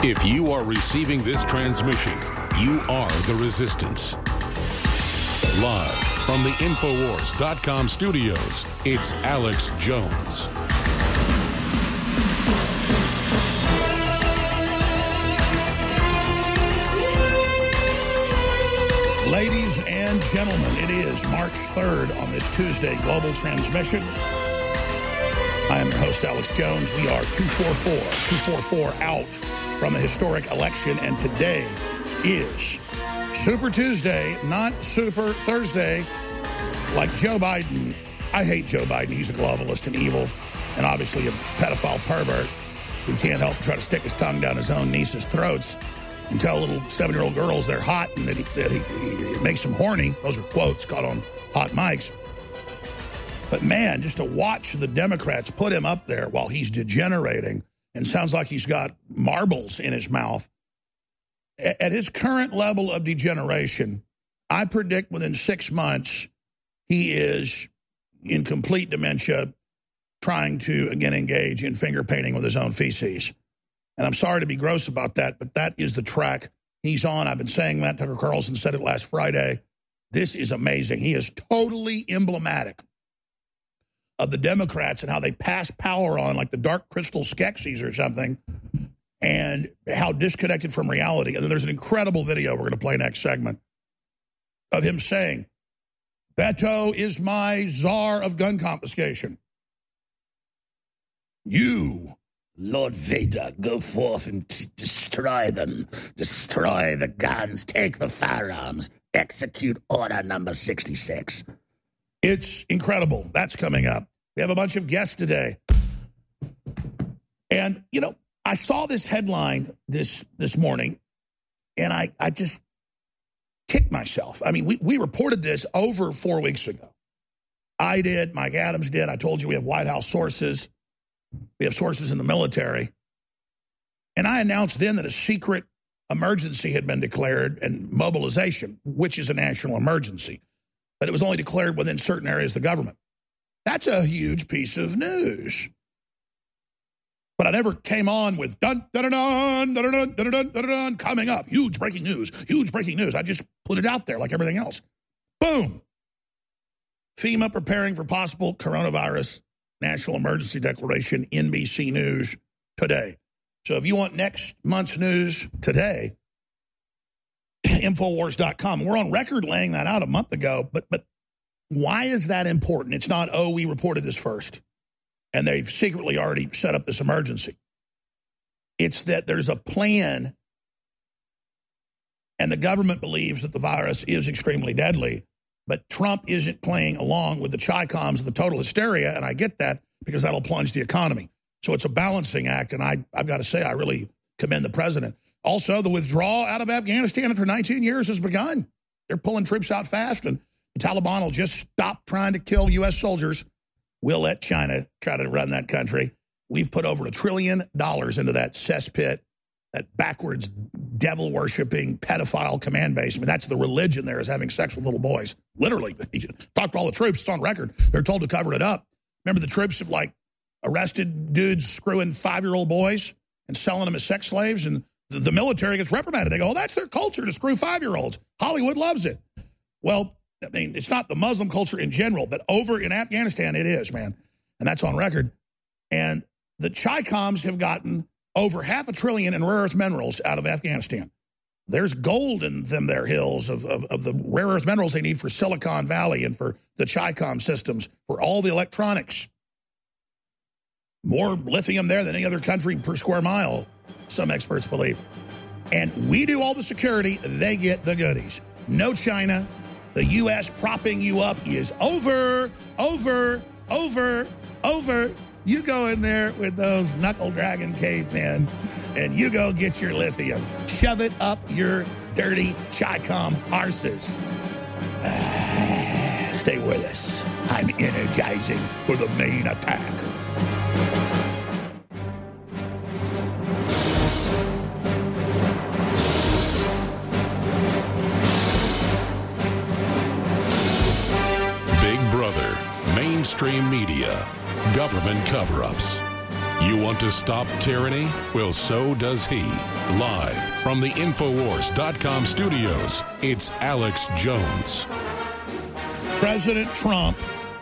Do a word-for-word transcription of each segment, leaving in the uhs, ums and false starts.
If you are receiving this transmission, you are the Resistance. Live from the Infowars dot com studios, it's Alex Jones. Ladies and gentlemen, it is March third on this Tuesday global transmission. I am your host, Alex Jones. We are two forty-four, two forty-four out from the historic election, and today is Super Tuesday, not Super Thursday, like Joe Biden. I hate Joe Biden. He's a globalist and evil, and obviously a pedophile pervert who can't help but try to stick his tongue down his own niece's throats and tell little seven-year-old girls they're hot and that, he, that he, he, it makes them horny. Those are quotes caught on hot mics. But man, just to watch the Democrats put him up there while he's degenerating and sounds like he's got marbles in his mouth. At his current level of degeneration, I predict within six months he is in complete dementia, trying to, again, engage in finger painting with his own feces. And I'm sorry to be gross about that, but that is the track he's on. I've been saying that. Tucker Carlson said it last Friday. This is amazing. He is totally emblematic of the Democrats and how they pass power on like the Dark Crystal Skeksis or something, and how disconnected from reality. And then there's an incredible video we're going to play next segment of him saying, Beto is my czar of gun confiscation. You, Lord Vader, go forth and t- destroy them. Destroy the guns. Take the firearms. Execute order number sixty-six. It's incredible. That's coming up. We have a bunch of guests today. And, you know, I saw this headline this this morning, and I, I just kicked myself. I mean, we, we reported this over four weeks ago. I did. Mike Adams did. I told you we have White House sources. We have sources in the military. And I announced then that a secret emergency had been declared and mobilization, which is a national emergency. But it was only declared within certain areas of the government. That's a huge piece of news. But I never came on with dun dun dun dun dun dun dun dun dun dun coming up. Huge breaking news. Huge breaking news. I just put it out there like everything else. Boom. FEMA preparing for possible coronavirus national emergency declaration, N B C News today. So if you want next month's news today, Infowars dot com. We're on record laying that out a month ago, but but why is that important? It's not, oh, we reported this first, and they've secretly already set up this emergency. It's that there's a plan, and the government believes that the virus is extremely deadly, but Trump isn't playing along with the Chi-Coms and the total hysteria, and I get that because that'll plunge the economy. So it's a balancing act, and I, I've got to say I really commend the president. Also, the withdrawal out of Afghanistan after nineteen years has begun. They're pulling troops out fast, and the Taliban will just stop trying to kill U S soldiers. We'll let China try to run that country. We've put over a trillion dollars into that cesspit, that backwards, devil-worshipping, pedophile command base. I mean, that's the religion there, is having sex with little boys. Literally. Talk to all the troops. It's on record. They're told to cover it up. Remember, the troops have, like, arrested dudes screwing five-year-old boys and selling them as sex slaves, and the, the military gets reprimanded. They go, oh, that's their culture to screw five-year-olds. Hollywood loves it. Well, I mean, it's not the Muslim culture in general, but over in Afghanistan, it is, man. And that's on record. And the Chi-Coms have gotten over half a trillion in rare earth minerals out of Afghanistan. There's gold in them there hills of, of, of the rare earth minerals they need for Silicon Valley and for the Chi-Com systems, for all the electronics. More lithium there than any other country per square mile, some experts believe. And we do all the security, they get the goodies. No China. The U S propping you up is over, over, over, over. You go in there with those knuckle-dragging cavemen, and you go get your lithium. Shove it up your dirty Chi-Com arses. Ah, stay with us. I'm energizing for the main attack. Big Brother, mainstream media, government cover-ups. You want to stop tyranny? Well, so does he. Live from the Infowars dot com studios, it's Alex Jones. President Trump,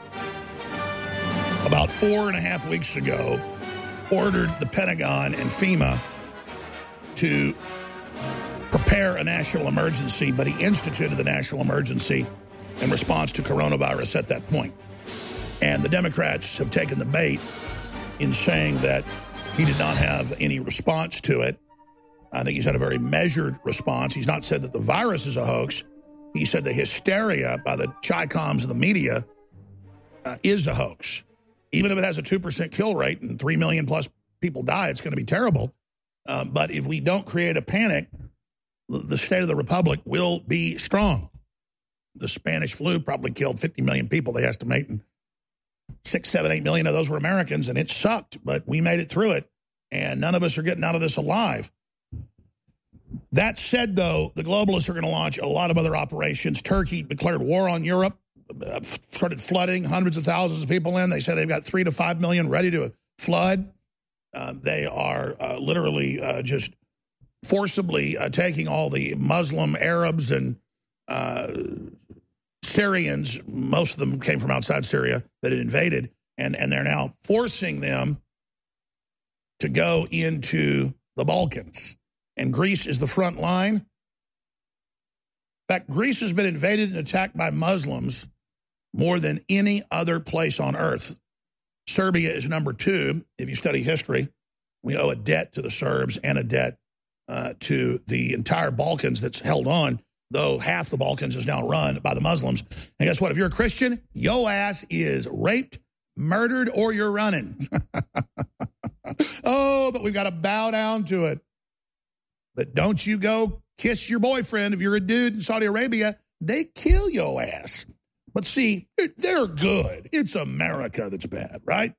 about four and a half weeks ago, ordered the Pentagon and FEMA to prepare a national emergency, but he instituted the national emergency in response to coronavirus at that point. And the Democrats have taken the bait in saying that he did not have any response to it. I think he's had a very measured response. He's not said that the virus is a hoax. He said the hysteria by the Chi-Coms and the media uh, is a hoax. Even if it has a two percent kill rate and three million plus people die, it's going to be terrible. Um, but if we don't create a panic, the state of the republic will be strong. The Spanish flu probably killed fifty million people, they estimate, and six, seven, eight million of those were Americans, and it sucked, but we made it through it, and none of us are getting out of this alive. That said, though, the globalists are going to launch a lot of other operations. Turkey declared war on Europe, uh, started flooding hundreds of thousands of people in. They say they've got three to five million ready to flood. Uh, they are uh, literally uh, just forcibly uh, taking all the Muslim Arabs and uh, Syrians, most of them came from outside Syria, that had invaded, and, and they're now forcing them to go into the Balkans. And Greece is the front line. In fact, Greece has been invaded and attacked by Muslims more than any other place on earth. Serbia is number two. If you study history, we owe a debt to the Serbs and a debt uh, to the entire Balkans that's held on, though half the Balkans is now run by the Muslims. And guess what? If you're a Christian, your ass is raped, murdered, or you're running. Oh, but we've got to bow down to it. But don't you go kiss your boyfriend if you're a dude in Saudi Arabia. They kill your ass. But see, they're good. It's America that's bad, right?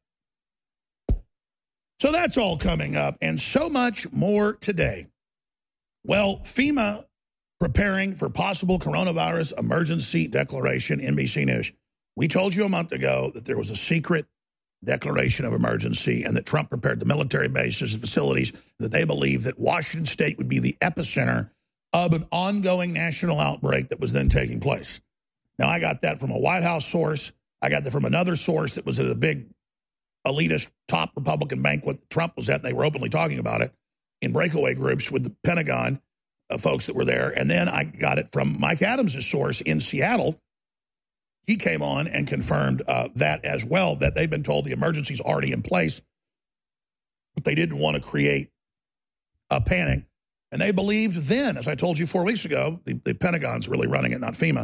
So that's all coming up, and so much more today. Well, FEMA preparing for possible coronavirus emergency declaration, N B C News. We told you a month ago that there was a secret declaration of emergency and that Trump prepared the military bases and facilities, that they believed that Washington State would be the epicenter of an ongoing national outbreak that was then taking place. Now, I got that from a White House source. I got that from another source that was at a big elitist top Republican banquet Trump was at, and they were openly talking about it in breakaway groups with the Pentagon uh, folks that were there. And then I got it from Mike Adams' source in Seattle. He came on and confirmed uh, that as well, that they've been told the emergency's already in place, but they didn't want to create a panic. And they believed then, as I told you four weeks ago, the, the Pentagon's really running it, not FEMA,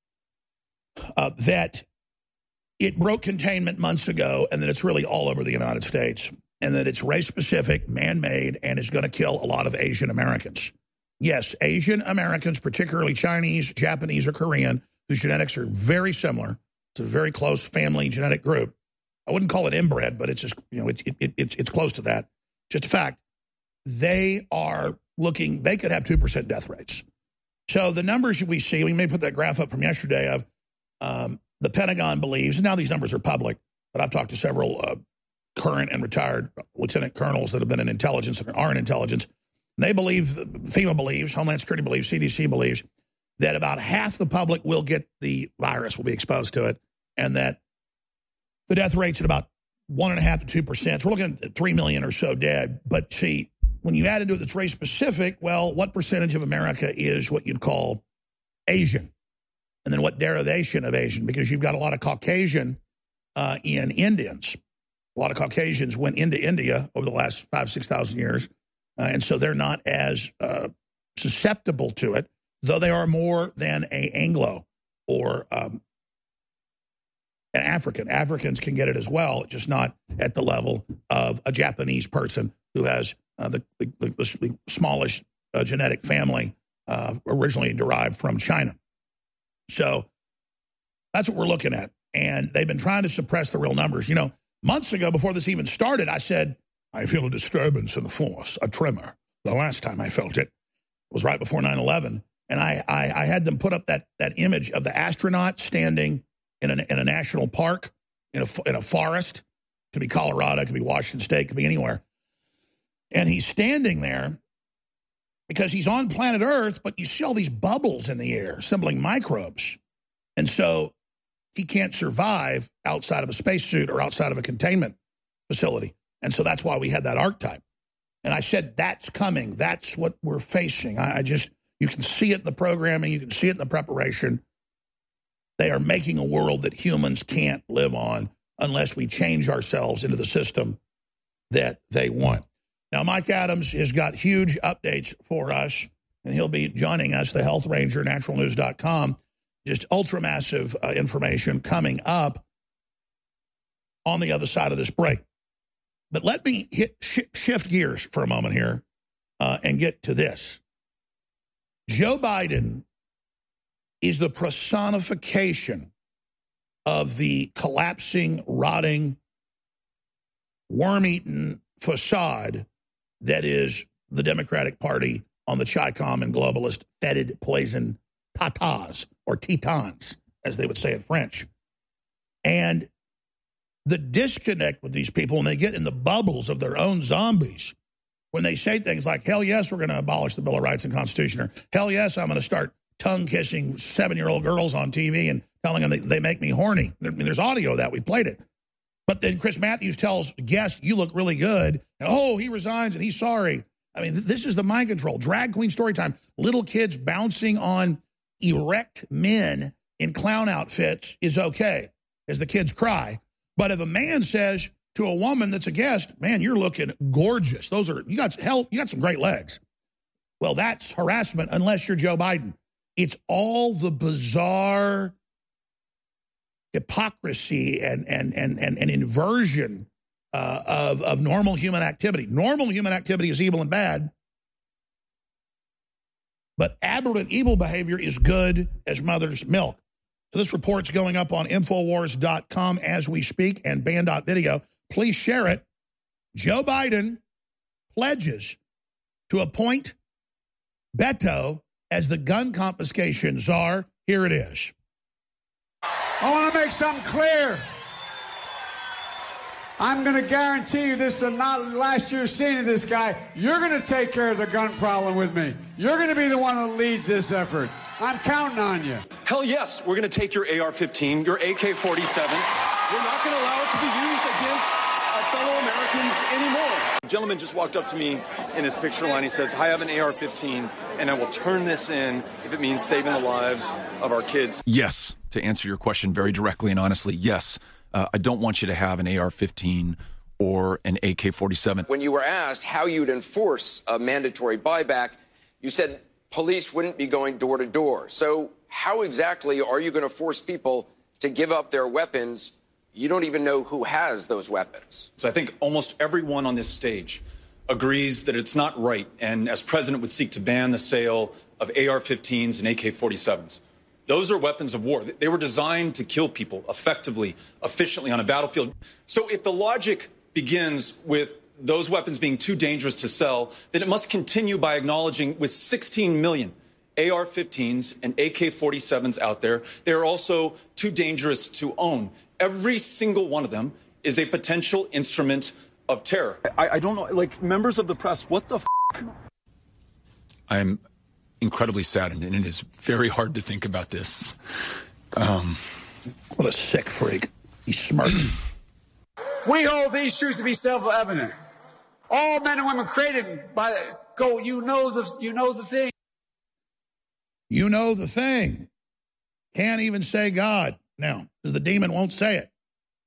uh, that it broke containment months ago and that it's really all over the United States and that it's race-specific, man-made, and is going to kill a lot of Asian Americans. Yes, Asian Americans, particularly Chinese, Japanese, or Korean, whose genetics are very similar. It's a very close family genetic group. I wouldn't call it inbred, but it's just, you know, it, it, it, it's close to that. Just a fact. They are looking, they could have two percent death rates. So the numbers we see, we may put that graph up from yesterday of um, the Pentagon believes, and now these numbers are public, but I've talked to several uh, current and retired lieutenant colonels that have been in intelligence and are in intelligence. And they believe, FEMA believes, Homeland Security believes, C D C believes, that about half the public will get the virus, will be exposed to it, and that the death rate's at about one and a half to two percent. So we're looking at three million or so dead. But see, when you add into it that's race specific, well, what percentage of America is what you'd call Asian? And then what derivation of Asian? Because you've got a lot of Caucasian uh, in Indians. A lot of Caucasians went into India over the last five, six thousand years, uh, and so they're not as uh, susceptible to it, though they are more than a Anglo or um, an African. Africans can get it as well, just not at the level of a Japanese person who has uh, the, the, the, the smallest uh, genetic family uh, originally derived from China. So that's what we're looking at. And they've been trying to suppress the real numbers. You know, months ago, before this even started, I said, I feel a disturbance in the force, a tremor. The last time I felt it was right before nine eleven. And I, I, I had them put up that that image of the astronaut standing in a, in a national park, in a, in a forest, Could be Colorado, could be Washington State, could be anywhere. And he's standing there because he's on planet Earth, but you see all these bubbles in the air, resembling microbes. And so he can't survive outside of a spacesuit or outside of a containment facility. And so that's why we had that archetype. And I said, that's coming. That's what we're facing. I, I just, you can see it in the programming. You can see it in the preparation. They are making a world that humans can't live on unless we change ourselves into the system that they want. Now, Mike Adams has got huge updates for us, and he'll be joining us, the Health Ranger, natural news dot com. Just ultra-massive uh, information coming up on the other side of this break. But let me hit sh shift gears for a moment here uh, and get to this. Joe Biden is the personification of the collapsing, rotting, worm-eaten facade that is the Democratic Party on the Chi-Com and globalist fetid poison tatas, or tetons, as they would say in French. And the disconnect with these people when they get in the bubbles of their own zombies, when they say things like, hell yes, we're going to abolish the Bill of Rights and Constitution, or hell yes, I'm going to start tongue-kissing seven-year-old girls on T V and telling them they, they make me horny. There, I mean, there's audio of that. We played it. But then Chris Matthews tells guests, you look really good. And, oh, he resigns and he's sorry. I mean, th this is the mind control. Drag queen story time. Little kids bouncing on erect men in clown outfits is okay, as the kids cry. But if a man says to a woman that's a guest, man, you're looking gorgeous. Those are, you got hell, you got some great legs. Well, that's harassment unless you're Joe Biden. It's all the bizarre hypocrisy and and and and, and inversion uh, of of normal human activity. Normal human activity is evil and bad, but aberrant evil behavior is good as mother's milk. So this report's going up on Infowars dot com as we speak and Band dot video. Please share it. Joe Biden pledges to appoint Beto as the gun confiscation czar. Here it is. I want to make something clear. I'm going to guarantee you this is not last year's seeing of this guy. You're going to take care of the gun problem with me. You're going to be the one that leads this effort. I'm counting on you. Hell yes, we're going to take your A R fifteen, your A K forty-seven. We're not going to allow it to be used against our fellow Americans anymore. A gentleman just walked up to me in his picture line. He says, I have an A R fifteen, and I will turn this in if it means saving the lives of our kids. Yes, to answer your question very directly and honestly, yes. Uh, I don't want you to have an A R fifteen or an A K forty-seven. When you were asked how you'd enforce a mandatory buyback, you said police wouldn't be going door to door. So how exactly are you going to force people to give up their weapons? You don't even know who has those weapons. So I think almost everyone on this stage agrees that it's not right, and as president would seek to ban the sale of A R fifteens and A K forty-sevens. Those are weapons of war. They were designed to kill people effectively, efficiently on a battlefield. So if the logic begins with those weapons being too dangerous to sell, then it must continue by acknowledging with sixteen million A R fifteens and A K forty-sevens out there, they are also too dangerous to own. Every single one of them is a potential instrument of terror. I, I don't know, like, members of the press, what the f***? I'm incredibly saddened, and it is very hard to think about this. Um, what a sick freak. He's smirking. We hold these truths to be self-evident. All men and women created by go. You know the you know the thing. You know the thing. Can't even say God now, because the demon won't say it.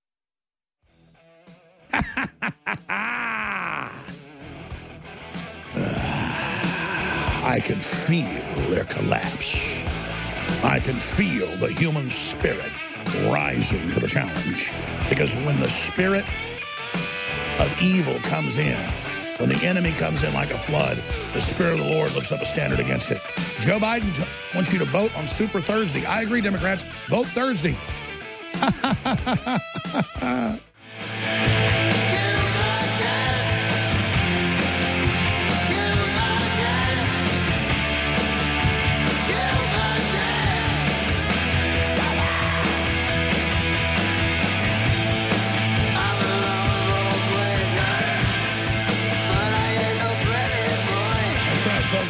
I can feel their collapse. I can feel the human spirit rising to the challenge. Because when the spirit of evil comes in, when the enemy comes in like a flood, the Spirit of the Lord lifts up a standard against it. Joe Biden wants you to vote on Super Thursday. I agree, Democrats. Vote Thursday.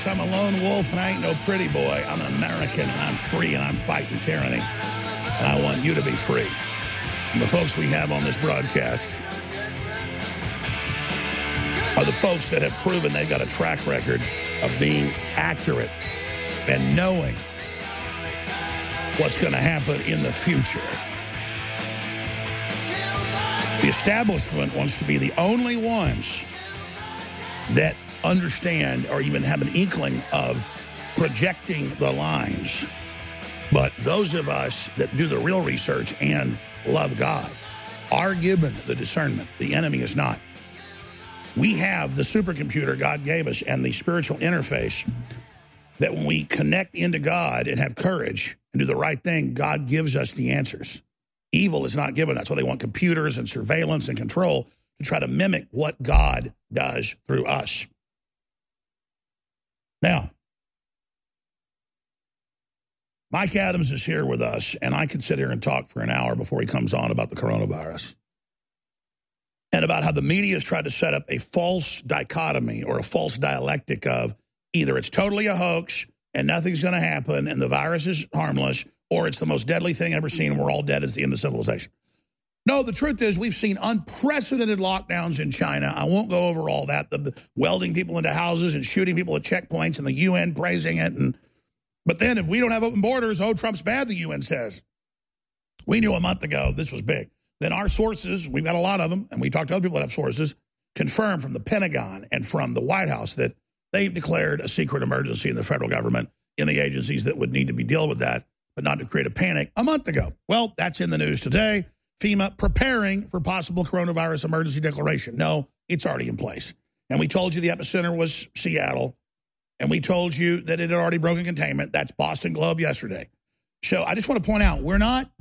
I'm a lone wolf and I ain't no pretty boy. I'm an American and I'm free and I'm fighting tyranny. And I want you to be free. And the folks we have on this broadcast are the folks that have proven they've got a track record of being accurate and knowing what's going to happen in the future. The establishment wants to be the only ones that understand or even have an inkling of projecting the lines. But those of us that do the real research and love God are given the discernment. The enemy is not. We have the supercomputer God gave us and the spiritual interface that when we connect into God and have courage and do the right thing, God gives us the answers. Evil is not given. That's why they want computers and surveillance and control to try to mimic what God does through us. Now, Mike Adams is here with us, and I could sit here and talk for an hour before he comes on about the coronavirus and about how the media has tried to set up a false dichotomy or a false dialectic of either it's totally a hoax and nothing's going to happen and the virus is harmless, or it's the most deadly thing ever seen and we're all dead. It's the end of civilization. No, the truth is we've seen unprecedented lockdowns in China. I won't go over all that, the, the welding people into houses and shooting people at checkpoints and the U N praising it. And But then if we don't have open borders, oh, Trump's bad, the U N says. We knew a month ago this was big. Then our sources, we've got a lot of them, and we talked to other people that have sources, confirmed from the Pentagon and from the White House that they've declared a secret emergency in the federal government, in the agencies that would need to be dealing with that, but not to create a panic a month ago. Well, that's in the news today. FEMA preparing for possible coronavirus emergency declaration. No, it's already in place. And we told you the epicenter was Seattle, and we told you that it had already broken containment. That's Boston Globe yesterday. So I just want to point out, we're not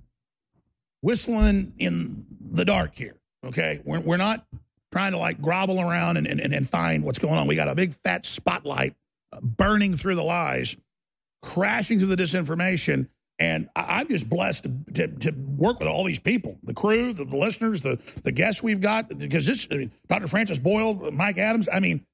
whistling in the dark here, okay? We're, we're not trying to, like, grovel around and, and, and find what's going on. We got a big, fat spotlight uh, burning through the lies, crashing through the disinformation, and I, I'm just blessed to, to, to work with all these people, the crew, the, the listeners, the, the guests we've got, because this, I mean, Doctor Francis Boyle, Mike Adams, I mean,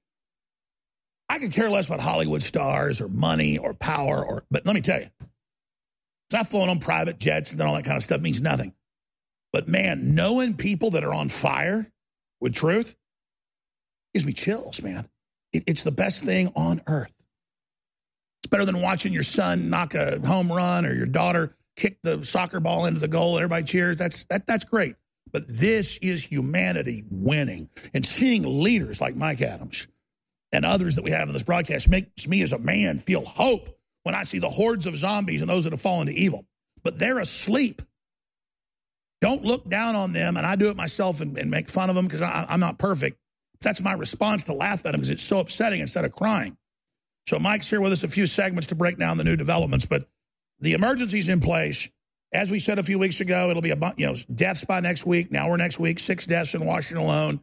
I could care less about Hollywood stars or money or power, or but let me tell you, I've flown on private jets and all that kind of stuff means nothing. But, man, knowing people that are on fire with truth gives me chills, man. It, it's the best thing on earth. It's better than watching your son knock a home run or your daughter kick the soccer ball into the goal and everybody cheers. That's that, that's great. But this is humanity winning. And seeing leaders like Mike Adams and others that we have in this broadcast makes me as a man feel hope when I see the hordes of zombies and those that have fallen to evil. But they're asleep. Don't look down on them, and I do it myself and, and make fun of them because I'm not perfect. That's my response, to laugh at them because it's so upsetting instead of crying. So Mike's here with us a few segments to break down the new developments, but the emergency's in place. As we said a few weeks ago, it'll be a you know deaths by next week. Now we're next week, six deaths in Washington alone.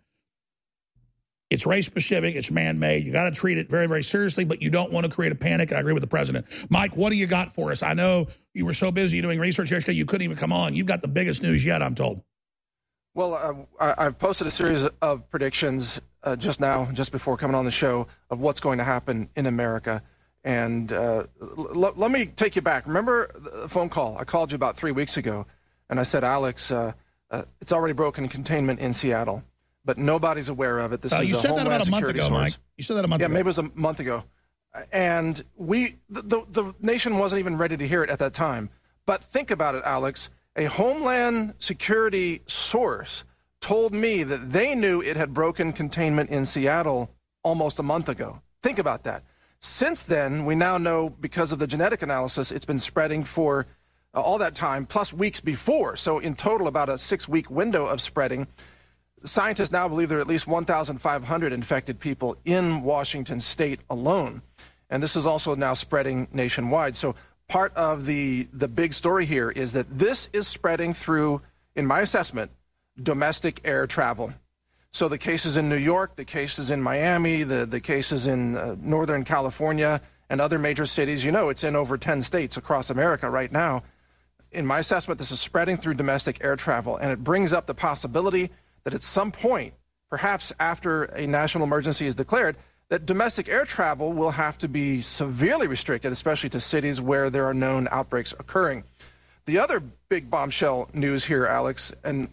It's race-specific. It's man-made. You got to treat it very, very seriously, but you don't want to create a panic. I agree with the president. Mike, what do you got for us? I know you were so busy doing research yesterday you couldn't even come on. You've got the biggest news yet, I'm told. Well, uh, I've posted a series of predictions uh, just now, just before coming on the show, of what's going to happen in America. And uh, l- let me take you back. Remember the phone call? I called you about three weeks ago, and I said, Alex, uh, uh, it's already broken containment in Seattle. But nobody's aware of it. This uh, is you a said that about a month ago, source. Mike. You said that a month yeah, ago. Yeah, maybe it was a month ago. And we, the, the, the nation wasn't even ready to hear it at that time. But think about it, Alex. A Homeland Security source told me that they knew it had broken containment in Seattle almost a month ago. Think about that. Since then, we now know, because of the genetic analysis, it's been spreading for uh, all that time, plus weeks before. So in total, about a six-week window of spreading. Scientists now believe there are at least one thousand five hundred infected people in Washington state alone. And this is also now spreading nationwide. So part of the, the big story here is that this is spreading through, in my assessment, domestic air travel. So the cases in New York, the cases in Miami, the, the cases in uh, Northern California and other major cities, you know, it's in over ten states across America right now. In my assessment, this is spreading through domestic air travel. And it brings up the possibility that at some point, perhaps after a national emergency is declared, that domestic air travel will have to be severely restricted, especially to cities where there are known outbreaks occurring. The other big bombshell news here, Alex, and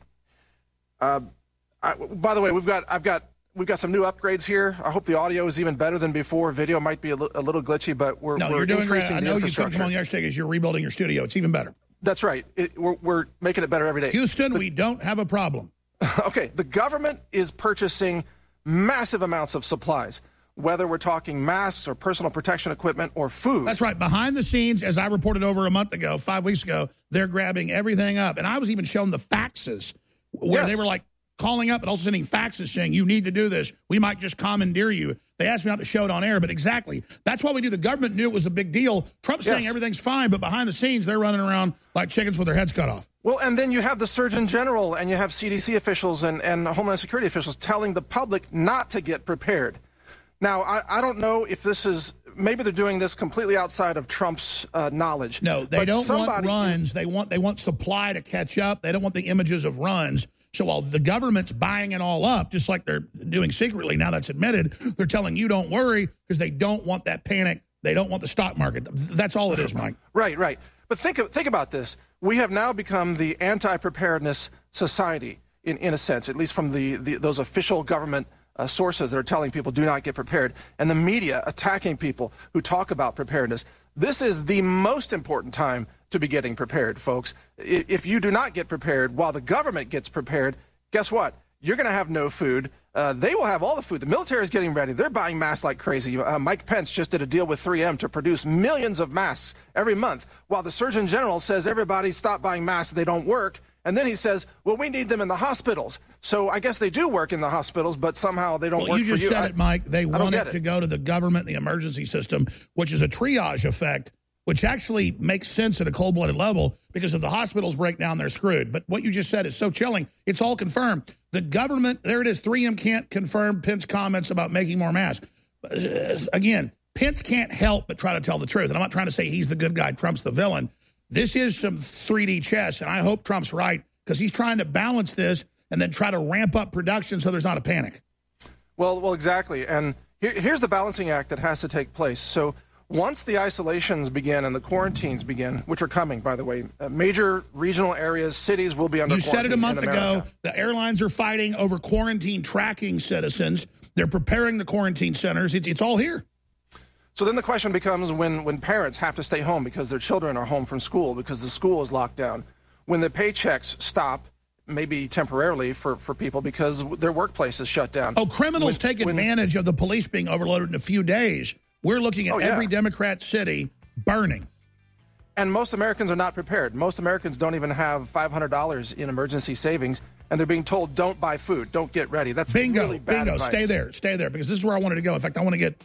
uh, I, by the way, we've got I've got we've got some new upgrades here. I hope the audio is even better than before. Video might be a, li- a little glitchy, but we're no, we're you're doing increasing great. I the know you infrastructure. couldn't come on yesterday because you're rebuilding your studio. It's even better. That's right. It, we're, we're making it better every day. Houston, the, we don't have a problem. Okay, the government is purchasing massive amounts of supplies, whether we're talking masks or personal protection equipment or food. That's right. Behind the scenes, as I reported over a month ago, five weeks ago, they're grabbing everything up. And I was even shown the faxes where Yes. they were like calling up and also sending faxes saying, you need to do this. We might just commandeer you. They asked me not to show it on air, but exactly. That's why we do. The government knew it was a big deal. Trump's saying Yes. everything's fine, but behind the scenes, they're running around like chickens with their heads cut off. Well, and then you have the Surgeon General and you have C D C officials and, and Homeland Security officials telling the public not to get prepared. Now, I, I don't know if this is, maybe they're doing this completely outside of Trump's uh, knowledge. No, they but don't somebody, want runs. They want they want supply to catch up. They don't want the images of runs. So while the government's buying it all up, just like they're doing secretly, now that's admitted, they're telling you don't worry because they don't want that panic. They don't want the stock market. That's all it is, Mike. Right, right. But think of, think about this. We have now become the anti-preparedness society, in, in a sense, at least from the, the those official government uh, sources that are telling people do not get prepared, and the media attacking people who talk about preparedness. This is the most important time to be getting prepared, folks. If you do not get prepared while the government gets prepared, guess what? You're going to have no food. Uh, they will have all the food. The military is getting ready. They're buying masks like crazy. Uh, Mike Pence just did a deal with three M to produce millions of masks every month, while the Surgeon General says everybody stop buying masks. They don't work. And then he says, well, we need them in the hospitals. So I guess they do work in the hospitals, but somehow they don't well, work you just for you. said I, it, Mike. They want it, it to go to the government, the emergency system, which is a triage effect, which actually makes sense at a cold-blooded level because if the hospitals break down, they're screwed. But what you just said is so chilling. It's all confirmed. The government, there it is, three M can't confirm Pence comments about making more masks. Uh, again, Pence can't help but try to tell the truth. And I'm not trying to say he's the good guy, Trump's the villain. This is some three D chess, and I hope Trump's right because he's trying to balance this and then try to ramp up production so there's not a panic. Well, well, exactly. And here, here's the balancing act that has to take place. So once the isolations begin and the quarantines begin, which are coming, by the way, uh, major regional areas, cities will be under you quarantine. You said it a month in ago. The airlines are fighting over quarantine tracking citizens. They're preparing the quarantine centers. It, it's all here. So then the question becomes when, when parents have to stay home because their children are home from school because the school is locked down, when the paychecks stop, maybe temporarily for, for people because their workplace is shut down. Oh, criminals when, take when, advantage of the police being overloaded in a few days. We're looking at oh, yeah. every Democrat city burning. And most Americans are not prepared. Most Americans don't even have five hundred dollars in emergency savings, and they're being told, don't buy food, don't get ready. That's bingo, really bad bingo. advice. Stay there, stay there, because this is where I wanted to go. In fact, I want to get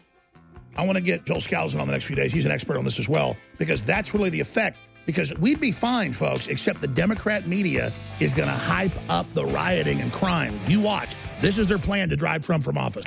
I want to get Joel Skousen on the next few days. He's an expert on this as well, because that's really the effect. Because we'd be fine, folks, except the Democrat media is going to hype up the rioting and crime. You watch. This is their plan to drive Trump from office.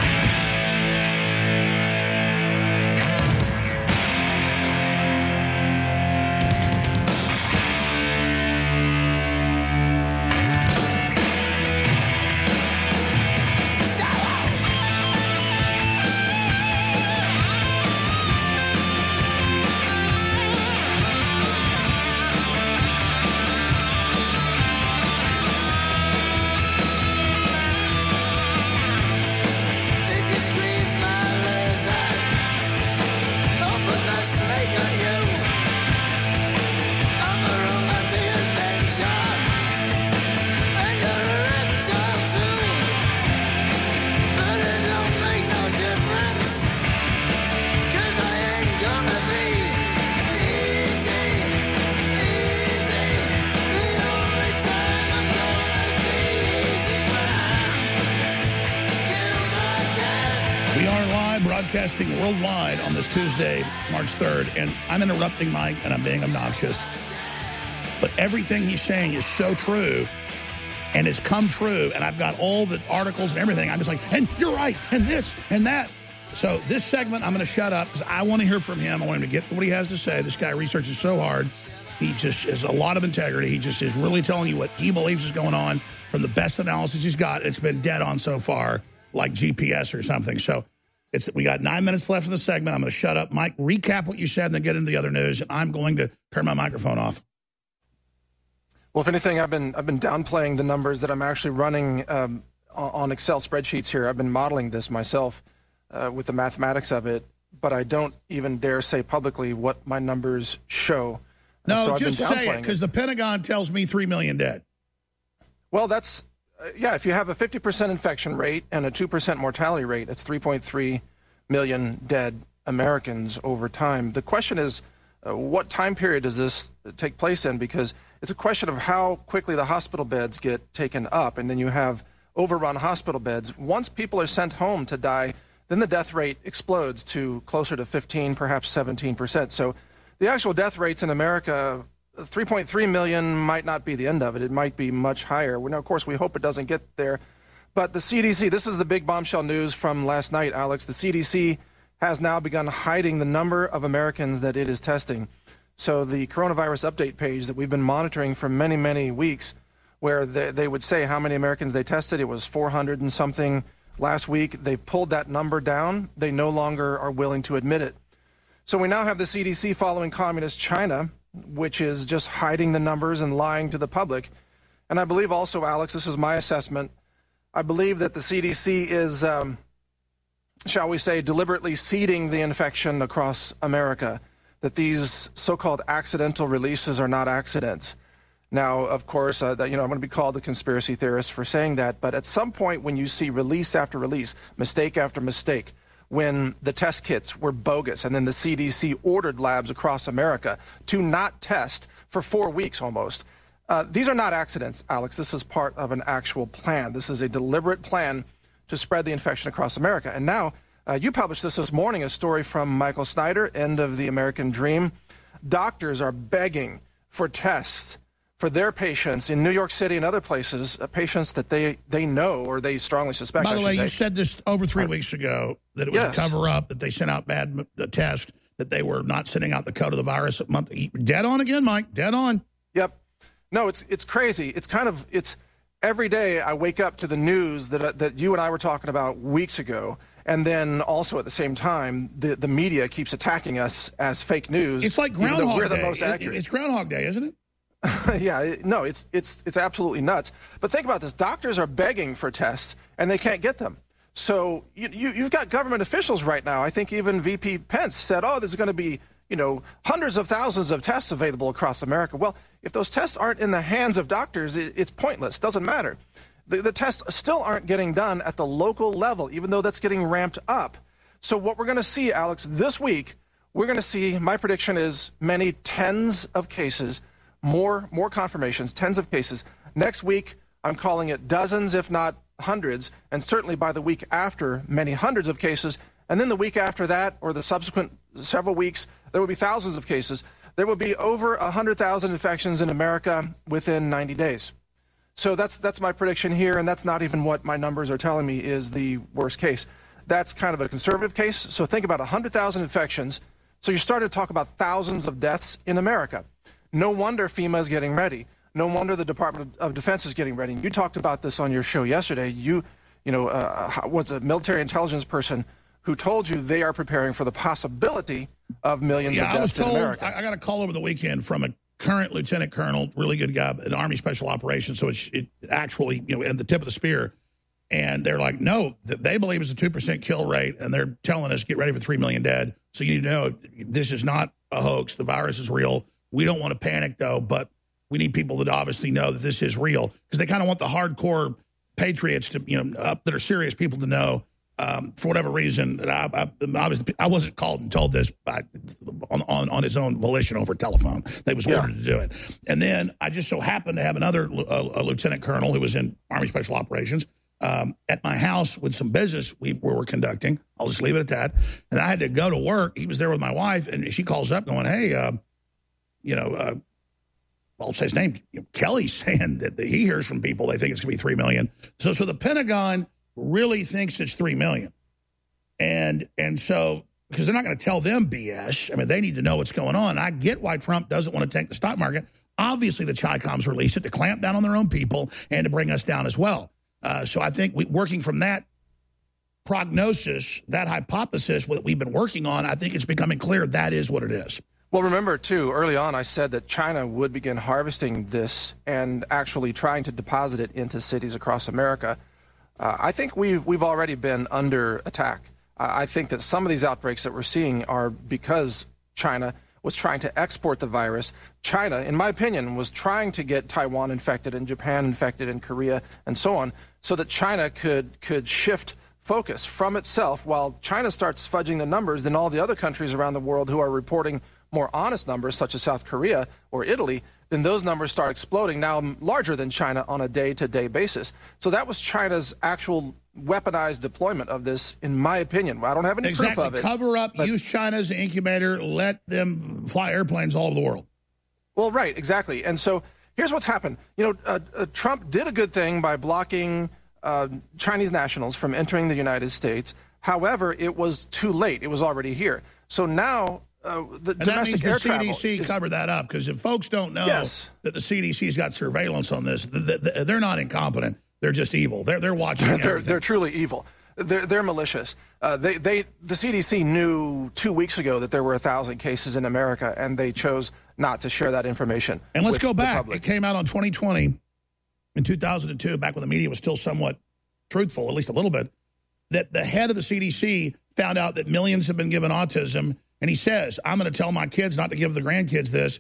Broadcasting worldwide on this Tuesday, March third, and I'm interrupting Mike, and I'm being obnoxious. But everything he's saying is so true, and it's come true, and I've got all the articles and everything. I'm just like, and you're right, and this, and that. So this segment, I'm going to shut up, because I want to hear from him. I want him to get what he has to say. This guy researches so hard. He just has a lot of integrity. He just is really telling you what he believes is going on from the best analysis he's got. It's been dead on so far, like G P S or something. So It's we got nine minutes left in the segment. I'm going to shut up. Mike, recap what you said and then get into the other news. And I'm going to turn my microphone off. Well, if anything, I've been I've been downplaying the numbers that I'm actually running um, on Excel spreadsheets here. I've been modeling this myself uh, with the mathematics of it, but I don't even dare say publicly what my numbers show. No, so just say it, because the Pentagon tells me three million dead. Well, that's, uh, yeah, if you have a fifty percent infection rate and a two percent mortality rate, it's three point three million dead Americans over time. The question is, uh, what time period does this take place in? Because it's a question of how quickly the hospital beds get taken up, and then you have overrun hospital beds. Once people are sent home to die, then the death rate explodes to closer to fifteen, perhaps seventeen percent. So the actual death rates in America, three point three million might not be the end of it. It might be much higher. Now, of course, we hope it doesn't get there. But the C D C, this is the big bombshell news from last night, Alex. The C D C has now begun hiding the number of Americans that it is testing. So the coronavirus update page that we've been monitoring for many, many weeks, where they, they would say how many Americans they tested, it was four hundred and something last week. They pulled that number down. They no longer are willing to admit it. So we now have the C D C following communist China, which is just hiding the numbers and lying to the public. And I believe also, Alex, this is my assessment, I believe that the C D C is, um, shall we say, deliberately seeding the infection across America, that these so-called accidental releases are not accidents. Now, of course, uh, that, you know, I'm going to be called a conspiracy theorist for saying that, but at some point when you see release after release, mistake after mistake, when the test kits were bogus, and then the C D C ordered labs across America to not test for four weeks almost. Uh, these are not accidents, Alex. This is part of an actual plan. This is a deliberate plan to spread the infection across America. And now, uh, you published this this morning, a story from Michael Snyder, End of the American Dream. Doctors are begging for tests for their patients in New York City and other places, uh, patients that they, they know or they strongly suspect. By the I way, say. you said this over three weeks ago, that it was Yes. a cover-up, that they sent out bad uh, tests, that they were not sending out the code of the virus a month. Dead on again, Mike, dead on. Yep. No, it's it's crazy. It's kind of, it's every day I wake up to the news that uh, that you and I were talking about weeks ago. And then also at the same time, the, the media keeps attacking us as fake news. It's like even though Groundhog we're the Day. most It- accurate. it's Groundhog Day, isn't it? Yeah, it- no, it's it's it's absolutely nuts. But think about this: doctors are begging for tests, and they can't get them. So you, you you've got government officials right now. I think even V P Pence said, "Oh, there's going to be you know hundreds of thousands of tests available across America." Well, if those tests aren't in the hands of doctors, it, it's pointless. Doesn't matter. The, the tests still aren't getting done at the local level, even though that's getting ramped up. So what we're going to see, Alex, this week, we're going to see. My prediction is many tens of cases. More, more confirmations, tens of cases. Next week, I'm calling it dozens, if not hundreds, and certainly by the week after, many hundreds of cases. And then the week after that, or the subsequent several weeks, there will be thousands of cases. There will be over one hundred thousand infections in America within ninety days. So that's that's my prediction here, and that's not even what my numbers are telling me is the worst case. That's kind of a conservative case. So think about one hundred thousand infections. So you're starting to talk about thousands of deaths in America. No wonder FEMA is getting ready. No wonder the Department of Defense is getting ready. You talked about this on your show yesterday. You, you know, uh, was a military intelligence person who told you they are preparing for the possibility of millions Yeah, of I was deaths in told, America. I, I got a call over the weekend from a current lieutenant colonel, really good guy in Army Special Operations, so it's it actually, you know, at the tip of the spear. And they're like, no, they believe it's a two percent kill rate, and they're telling us, get ready for three million dead. So you need to know this is not a hoax. The virus is real. We don't want to panic, though, but we need people that obviously know that this is real, because they kind of want the hardcore patriots to, you know, up that are serious people to know, um, for whatever reason. That I, I, obviously, I wasn't called and told this by, on, on, on his own volition over telephone. They was Yeah. ordered to do it. And then I just so happened to have another uh, a lieutenant colonel who was in Army Special Operations um, at my house with some business we, we were conducting. I'll just leave it at that. And I had to go to work. He was there with my wife, and she calls up going, hey, uh, you know, uh, I'll say his name, you know, Kelly's saying that he hears from people, they think it's going to be three million. So, so the Pentagon really thinks it's three million. And, and so, because they're not going to tell them B S. I mean, they need to know what's going on. I get why Trump doesn't want to tank the stock market. Obviously, the Chi-Coms released it to clamp down on their own people and to bring us down as well. Uh, so I think we, working from that prognosis, that hypothesis that we've been working on, I think it's becoming clear that is what it is. Well, remember, too, early on I said that China would begin harvesting this and actually trying to deposit it into cities across America. Uh, I think we've, we've already been under attack. Uh, I think that some of these outbreaks that we're seeing are because China was trying to export the virus. China, in my opinion, was trying to get Taiwan infected and Japan infected and Korea and so on, so that China could, could shift focus from itself. While China starts fudging the numbers, then all the other countries around the world who are reporting more honest numbers, such as South Korea or Italy, then those numbers start exploding, now larger than China on a day-to-day basis. So that was China's actual weaponized deployment of this, in my opinion. I don't have any exactly. proof of it. Cover up, but, use China as an incubator, let them fly airplanes all over the world. Well, right, exactly. And so here's what's happened. You know, uh, uh, Trump did a good thing by blocking uh, Chinese nationals from entering the United States. However, it was too late. It was already here. So now uh, the and domestic that means air the C D C is, covered that up, because if folks don't know yes. that the C D C's got surveillance on this, th th they're not incompetent. They're just evil. They're they're watching. they're, they're truly evil. They're, they're malicious. Uh, they, they, the C D C knew two weeks ago that there were a thousand cases in America, and they chose not to share that information. And let's with go the back. public. It came out on twenty twenty, in two thousand two, back when the media was still somewhat truthful, at least a little bit, that the head of the C D C found out that millions have been given autism, and he says, I'm going to tell my kids not to give the grandkids this.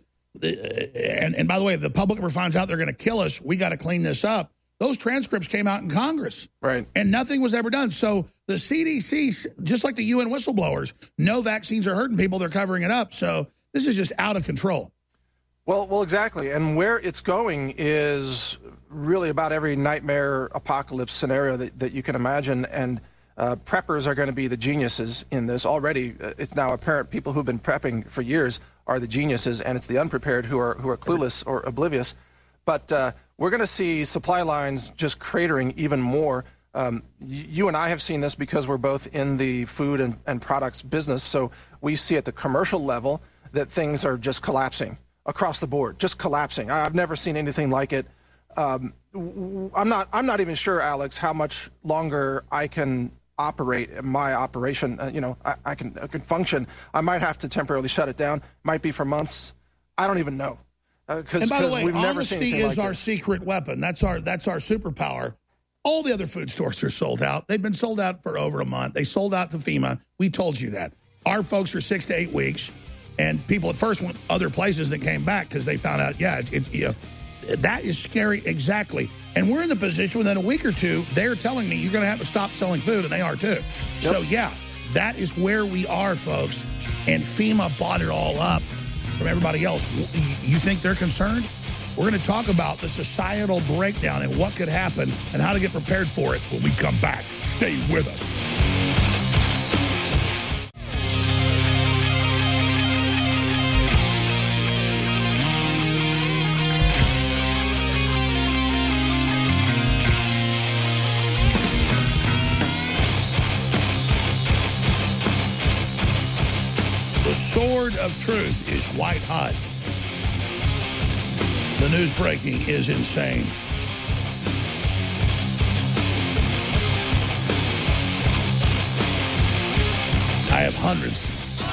And, and by the way, if the public ever finds out they're going to kill us, we got to clean this up. Those transcripts came out in Congress. Right. And nothing was ever done. So the C D C, just like the U N whistleblowers, no vaccines are hurting people. They're covering it up. So this is just out of control. Well, well, exactly. And where it's going is really about every nightmare apocalypse scenario that, that you can imagine. And uh, preppers are going to be the geniuses in this. Already, uh, it's now apparent people who've been prepping for years are the geniuses, and it's the unprepared who are, who are clueless or oblivious. But uh, we're going to see supply lines just cratering even more. Um, you and I have seen this because we're both in the food and, and products business. So we see at the commercial level that things are just collapsing across the board, just collapsing. I've never seen anything like it. Um, I'm not, I'm not even sure, Alex, how much longer I can operate my operation. Uh, you know, I, I can, I can function. I might have to temporarily shut it down. Might be for months. I don't even know. Uh, and by the way, we've never seen honesty is like our this. secret weapon. That's our that's our superpower. All the other food stores are sold out. They've been sold out for over a month. They sold out to FEMA. We told you that. Our folks are six to eight weeks, and people at first went other places that came back because they found out, yeah, it, it, you know, that is scary. Exactly. And we're in the position within a week or two, they're telling me you're going to have to stop selling food, and they are too. Yep. So, yeah, that is where we are, folks. And FEMA bought it all up from everybody else. You think they're concerned? We're going to talk about the societal breakdown and what could happen and how to get prepared for it when we come back. Stay with us. The sword of truth is white hot. The news breaking is insane. I have hundreds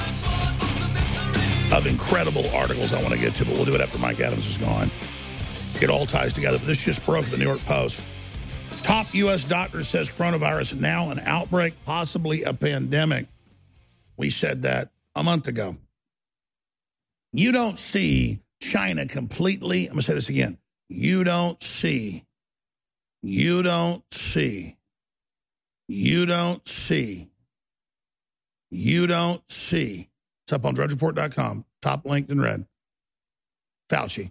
of incredible articles I want to get to, but we'll do it after Mike Adams is gone. It all ties together. But this just broke the New York Post. Top U S doctor says coronavirus now an outbreak, possibly a pandemic. We said that a month ago. You don't see China completely, I'm going to say this again, you don't see, you don't see, you don't see, you don't see, it's up on drudge report dot com, top linked in red, Fauci.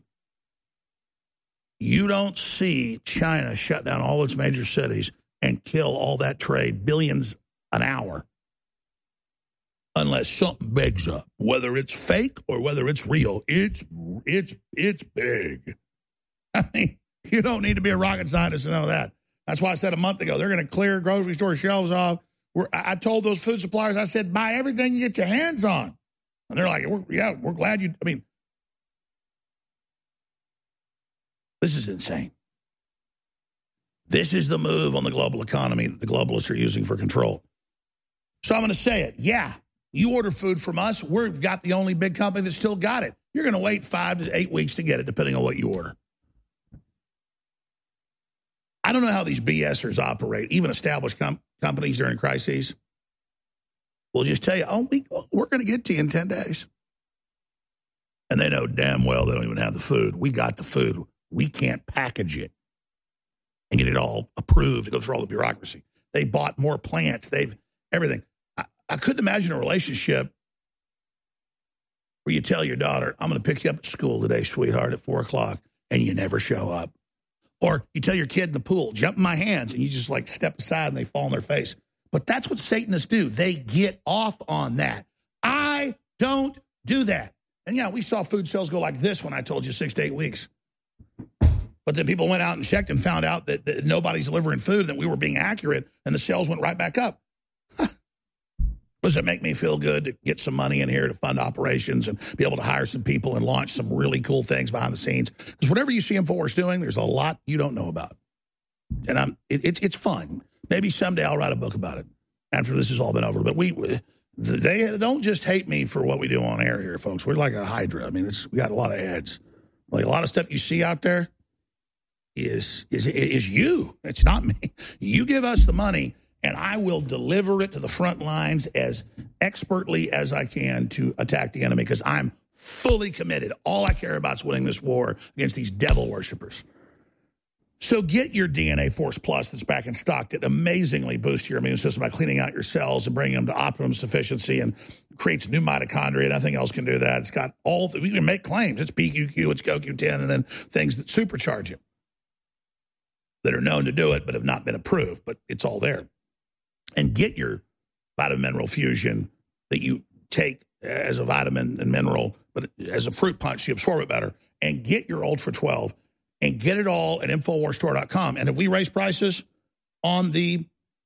You don't see China shut down all its major cities and kill all that trade, billions an hour, unless something bigs up, whether it's fake or whether it's real. It's it's it's big. I mean, you don't need to be a rocket scientist to know that. That's why I said a month ago they're going to clear grocery store shelves off. We're, I told those food suppliers, I said, buy everything you get your hands on, and they're like, we're, yeah, we're glad you. I mean, this is insane. This is the move on the global economy that the globalists are using for control. So I'm going to say it. Yeah, you order food from us. We've got the only big company that still got it. You're going to wait five to eight weeks to get it, depending on what you order. I don't know how these BSers operate, even established com- companies during crises. We'll just tell you, oh, we, we're going to get to you in ten days. And they know damn well they don't even have the food. We got the food. We can't package it and get it all approved to go through all the bureaucracy. They bought more plants. They've everything. I, I couldn't imagine a relationship where you tell your daughter, I'm going to pick you up at school today, sweetheart, at four o'clock, and you never show up. Or you tell your kid in the pool, jump in my hands, and you just like step aside and they fall on their face. But that's what Satanists do. They get off on that. I don't do that. And yeah, we saw food sales go like this when I told you six to eight weeks. But then people went out and checked and found out that, that nobody's delivering food and that we were being accurate, and the sales went right back up. Does it make me feel good to get some money in here to fund operations and be able to hire some people and launch some really cool things behind the scenes? Because whatever you see InfoWars doing, there's a lot you don't know about. And I'm it, it, it's fun. Maybe someday I'll write a book about it after this has all been over. But we, they don't just hate me for what we do on air here, folks. We're like a hydra. I mean, it's, we got a lot of ads. Like a lot of stuff you see out there is is is you. It's not me. You give us the money, and I will deliver it to the front lines as expertly as I can to attack the enemy, because I'm fully committed. All I care about is winning this war against these devil worshippers. So get your D N A Force Plus that's back in stock that amazingly boosts your immune system by cleaning out your cells and bringing them to optimum sufficiency and creates new mitochondria. Nothing else can do that. It's got all, the, we can make claims. It's B Q Q, it's C O Q ten, and then things that supercharge it that are known to do it but have not been approved. But it's all there. And get your vitamin mineral fusion that you take as a vitamin and mineral, but as a fruit punch, you absorb it better. And get your Ultra twelve. And get it all at Infowars Store dot com. And if we raise prices on the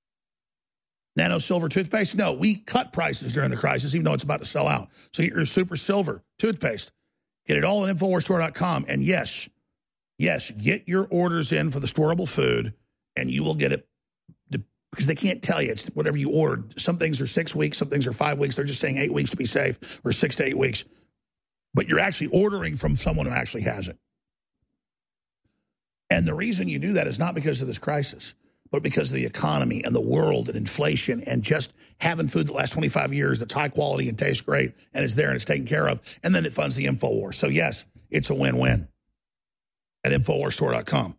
Nano Silver toothpaste, no, we cut prices during the crisis, even though it's about to sell out. So get your Super Silver toothpaste. Get it all at Infowars Store dot com. And yes, yes, get your orders in for the storable food, and you will get it, because they can't tell you. It's whatever you ordered. Some things are six weeks, some things are five weeks. They're just saying eight weeks to be safe, or six to eight weeks. But you're actually ordering from someone who actually has it. And the reason you do that is not because of this crisis, but because of the economy and the world and inflation and just having food that lasts twenty-five years that's high quality and tastes great and is there and it's taken care of. And then it funds the InfoWars. So, yes, it's a win-win at Infowars Store dot com.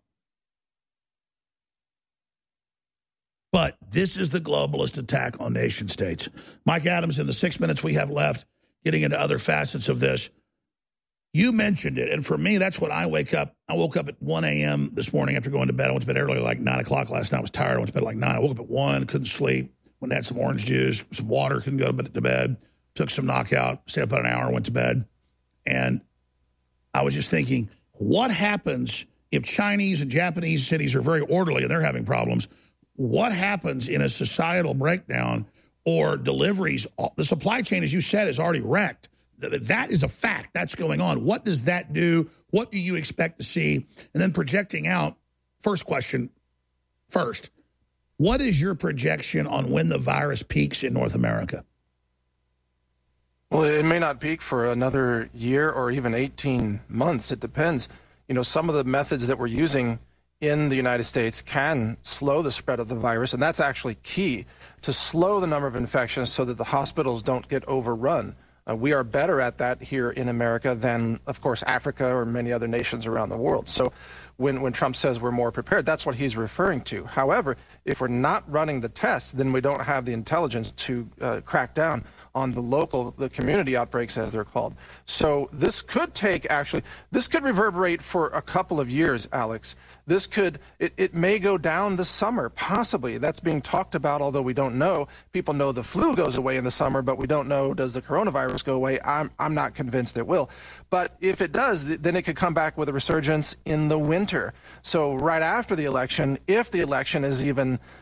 But this is the globalist attack on nation states. Mike Adams, in the six minutes we have left, getting into other facets of this. You mentioned it, and for me, that's when I wake up. I woke up at one a.m. this morning after going to bed. I went to bed early, like nine o'clock last night. I was tired. I went to bed like nine. I woke up at one, couldn't sleep. Went and had some orange juice, some water, couldn't go to bed. Took some knockout, stayed up about an hour, went to bed. And I was just thinking, what happens if Chinese and Japanese cities are very orderly and they're having problems? What happens in a societal breakdown or deliveries? The supply chain, as you said, is already wrecked. That is a fact. That's going on. What does that do? What do you expect to see? And then projecting out, first question first, what is your projection on when the virus peaks in North America? Well, it may not peak for another year or even eighteen months. It depends. You know, some of the methods that we're using in the United States can slow the spread of the virus, and that's actually key, to slow the number of infections so that the hospitals don't get overrun. Uh, we are better at that here in America than, of course, Africa or many other nations around the world. So when, when Trump says we're more prepared, that's what he's referring to. However, if we're not running the tests, then we don't have the intelligence to uh, crack down on the local, the community outbreaks, as they're called. So this could take, actually, this could reverberate for a couple of years, Alex. This could, it, it may go down this summer, possibly. That's being talked about, although we don't know. People know the flu goes away in the summer, but we don't know, does the coronavirus go away? I'm, I'm not convinced it will. But if it does, then it could come back with a resurgence in the winter. So right after the election, if the election is even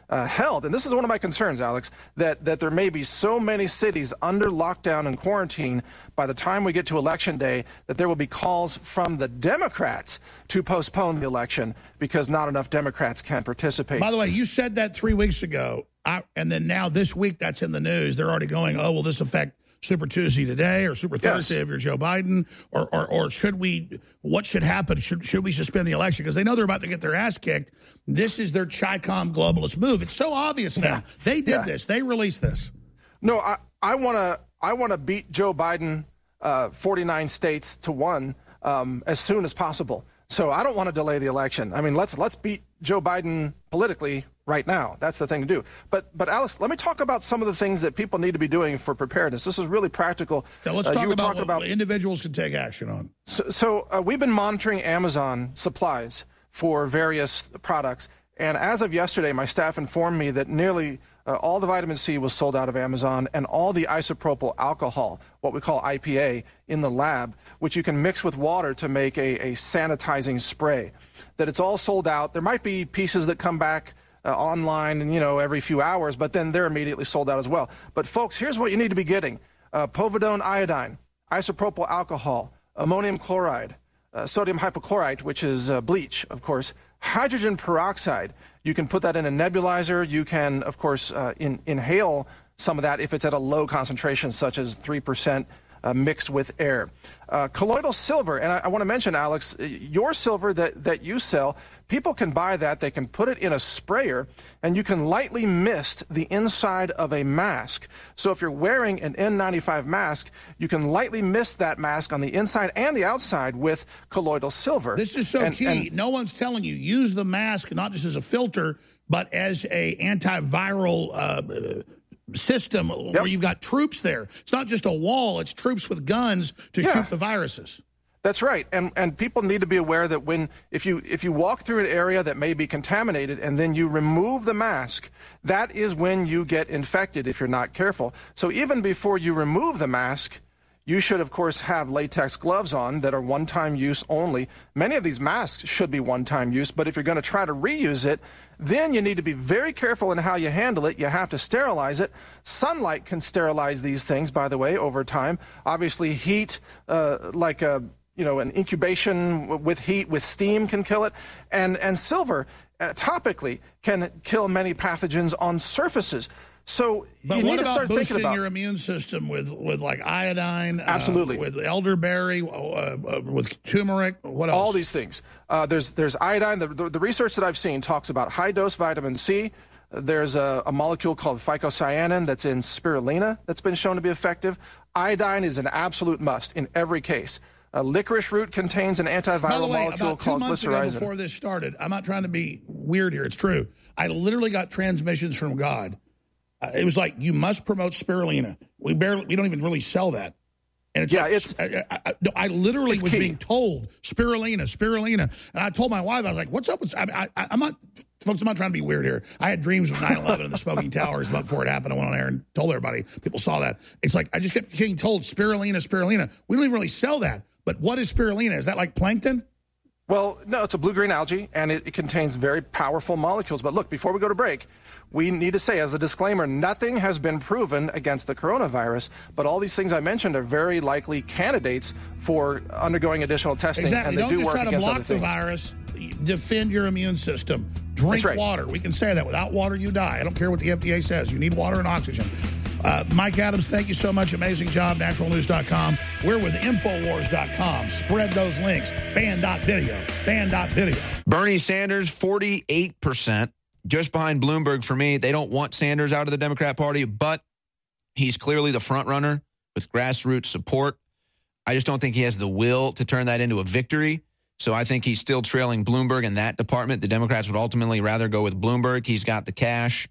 uh, held. And this is one of my concerns, Alex, that, that there may be so many cities under lockdown and quarantine by the time we get to Election Day that there will be calls from the Democrats to postpone the election because not enough Democrats can participate. By the way, you said that three weeks ago, I, and then now this week that's in the news. They're already going, oh, will this affect Super Tuesday today or Super Thursday yes. if you're Joe Biden? Or, or or should we, what should happen? Should, should we suspend the election? Because they know they're about to get their ass kicked. This is their Chi-Com globalist move. It's so obvious now. Yeah. They did yeah. this. They released this. No, I, I want to I want to beat Joe Biden uh, forty-nine states to one um, as soon as possible. So I don't want to delay the election. I mean, let's let's beat Joe Biden politically right now. That's the thing to do. But, but Alex, let me talk about some of the things that people need to be doing for preparedness. This is really practical. Now, let's uh, talk about talking what about individuals can take action on. So, so uh, we've been monitoring Amazon supplies for various products. And as of yesterday, my staff informed me that nearly uh, all the vitamin C was sold out of Amazon and all the isopropyl alcohol, what we call I P A, in the lab, which you can mix with water to make a, a sanitizing spray, that it's all sold out. There might be pieces that come back Uh, online and, you know, every few hours, but then they're immediately sold out as well. But, folks, here's what you need to be getting. Uh, povidone iodine, isopropyl alcohol, ammonium chloride, uh, sodium hypochlorite, which is uh, bleach, of course, hydrogen peroxide. You can put that in a nebulizer. You can, of course, uh, in, inhale some of that if it's at a low concentration, such as three percent uh, mixed with air. Uh, colloidal silver, and I, I want to mention, Alex, your silver that, that you sell, people can buy that. They can put it in a sprayer, and you can lightly mist the inside of a mask. So if you're wearing an N ninety-five mask, you can lightly mist that mask on the inside and the outside with colloidal silver. This is so and, key. And, no one's telling you, use the mask not just as a filter, but as a antiviral uh, system yep. where you've got troops there. It's not just a wall. It's troops with guns to yeah. shoot the viruses. That's right, and and people need to be aware that when if you if you walk through an area that may be contaminated and then you remove the mask, that is when you get infected if you're not careful. So even before you remove the mask, you should of course have latex gloves on that are one-time use only. Many of these masks should be one-time use, but if you're going to try to reuse it, then you need to be very careful in how you handle it. You have to sterilize it. Sunlight can sterilize these things, by the way, over time. Obviously, heat, uh, like a you know, an incubation with heat, with steam can kill it. And, and silver, uh, topically, can kill many pathogens on surfaces. So but you what need to about start boosting thinking about your immune system with, with like iodine? Absolutely. Uh, with elderberry, uh, uh, with turmeric, what else? All these things. Uh, there's, there's iodine. The, the, the research that I've seen talks about high-dose vitamin C. There's a, a molecule called phycocyanin that's in spirulina that's been shown to be effective. Iodine is an absolute must in every case. Uh, licorice root contains an antiviral By the way, molecule about two called months glycyrrhizin. ago before this started, I'm not trying to be weird here. It's true. I literally got transmissions from God. Uh, it was like, you must promote spirulina. We barely, we don't even really sell that. And it's yeah, like, it's. I, I, I, I literally was key. being told spirulina, spirulina, and I told my wife, I was like, "What's up with?" I, I, I'm not, folks. I'm not trying to be weird here. I had dreams of nine eleven and the smoking towers before it happened. I went on air and told everybody. People saw that. It's like I just kept getting told spirulina, spirulina. We don't even really sell that. But what is spirulina? Is that like plankton? Well, no, it's a blue-green algae, and it, it contains very powerful molecules. But look, before we go to break, we need to say, as a disclaimer, nothing has been proven against the coronavirus, but all these things I mentioned are very likely candidates for undergoing additional testing. Exactly. And they Don't do just work try to against block other the things. virus. Defend your immune system. Drink right. water. We can say that. Without water, you die. I don't care what the F D A says. You need water and oxygen. Uh, Mike Adams, thank you so much. Amazing job. Natural News dot com. We're with Infowars dot com. Spread those links. Ban dot video. Ban dot video. Bernie Sanders, forty-eight percent. Just behind Bloomberg for me. They don't want Sanders out of the Democrat Party, but he's clearly the front runner with grassroots support. I just don't think he has the will to turn that into a victory. So I think he's still trailing Bloomberg in that department. The Democrats would ultimately rather go with Bloomberg. He's got the cash,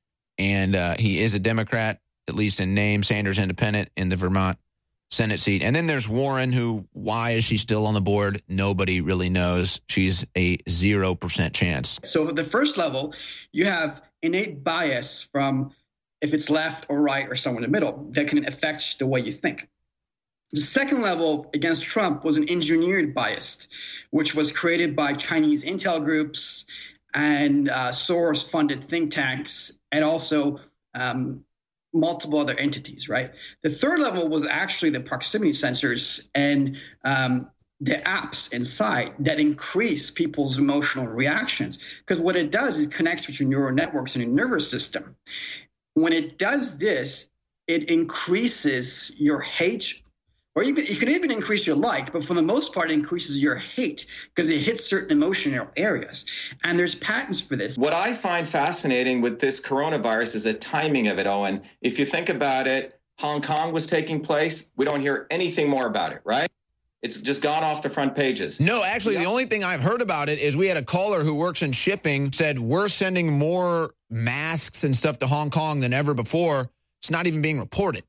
and uh, he is a Democrat, at least in name. Sanders independent in the Vermont Senate seat. And then there's Warren, who, why is she still on the board? Nobody really knows. She's a zero percent chance. So at the first level, you have innate bias from if it's left or right or somewhere in the middle that can affect the way you think. The second level against Trump was an engineered bias, which was created by Chinese intel groups and uh, Soros-funded think tanks, and also um, multiple other entities, right? The third level was actually the proximity sensors and um, the apps inside that increase people's emotional reactions. Because what it does is it connects with your neural networks and your nervous system. When it does this, it increases your hate, or you can, you can even increase your like, but for the most part, it increases your hate because it hits certain emotional areas. And there's patents for this. What I find fascinating with this coronavirus is the timing of it, Owen. If you think about it, Hong Kong was taking place. We don't hear anything more about it, right? It's just gone off the front pages. No, actually, yep. The only thing I've heard about it is we had a caller who works in shipping said we're sending more masks and stuff to Hong Kong than ever before. It's not even being reported.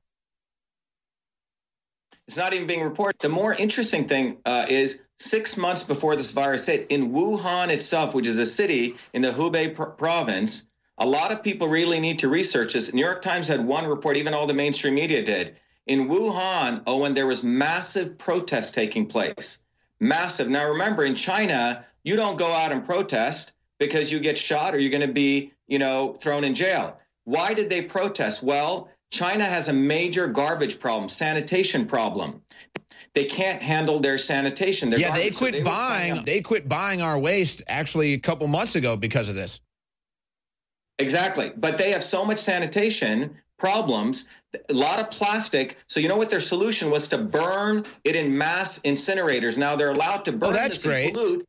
It's not even being reported. The more interesting thing uh, is six months before this virus hit, in Wuhan itself, which is a city in the Hubei pr- province, a lot of people really need to research this. New York Times had one report, even all the mainstream media did. In Wuhan, Owen, there was massive protest taking place. Massive. Now, remember, in China, you don't go out and protest because you get shot or you're going to be, you know, thrown in jail. Why did they protest? Well, China has a major garbage problem, sanitation problem. They can't handle their sanitation. Their yeah, garbage, they quit so they buying. They quit buying our waste actually a couple months ago because of this. Exactly. But they have so much sanitation problems, a lot of plastic. So you know what their solution was? To burn it in mass incinerators. Now they're allowed to burn oh, that's this great. and pollute.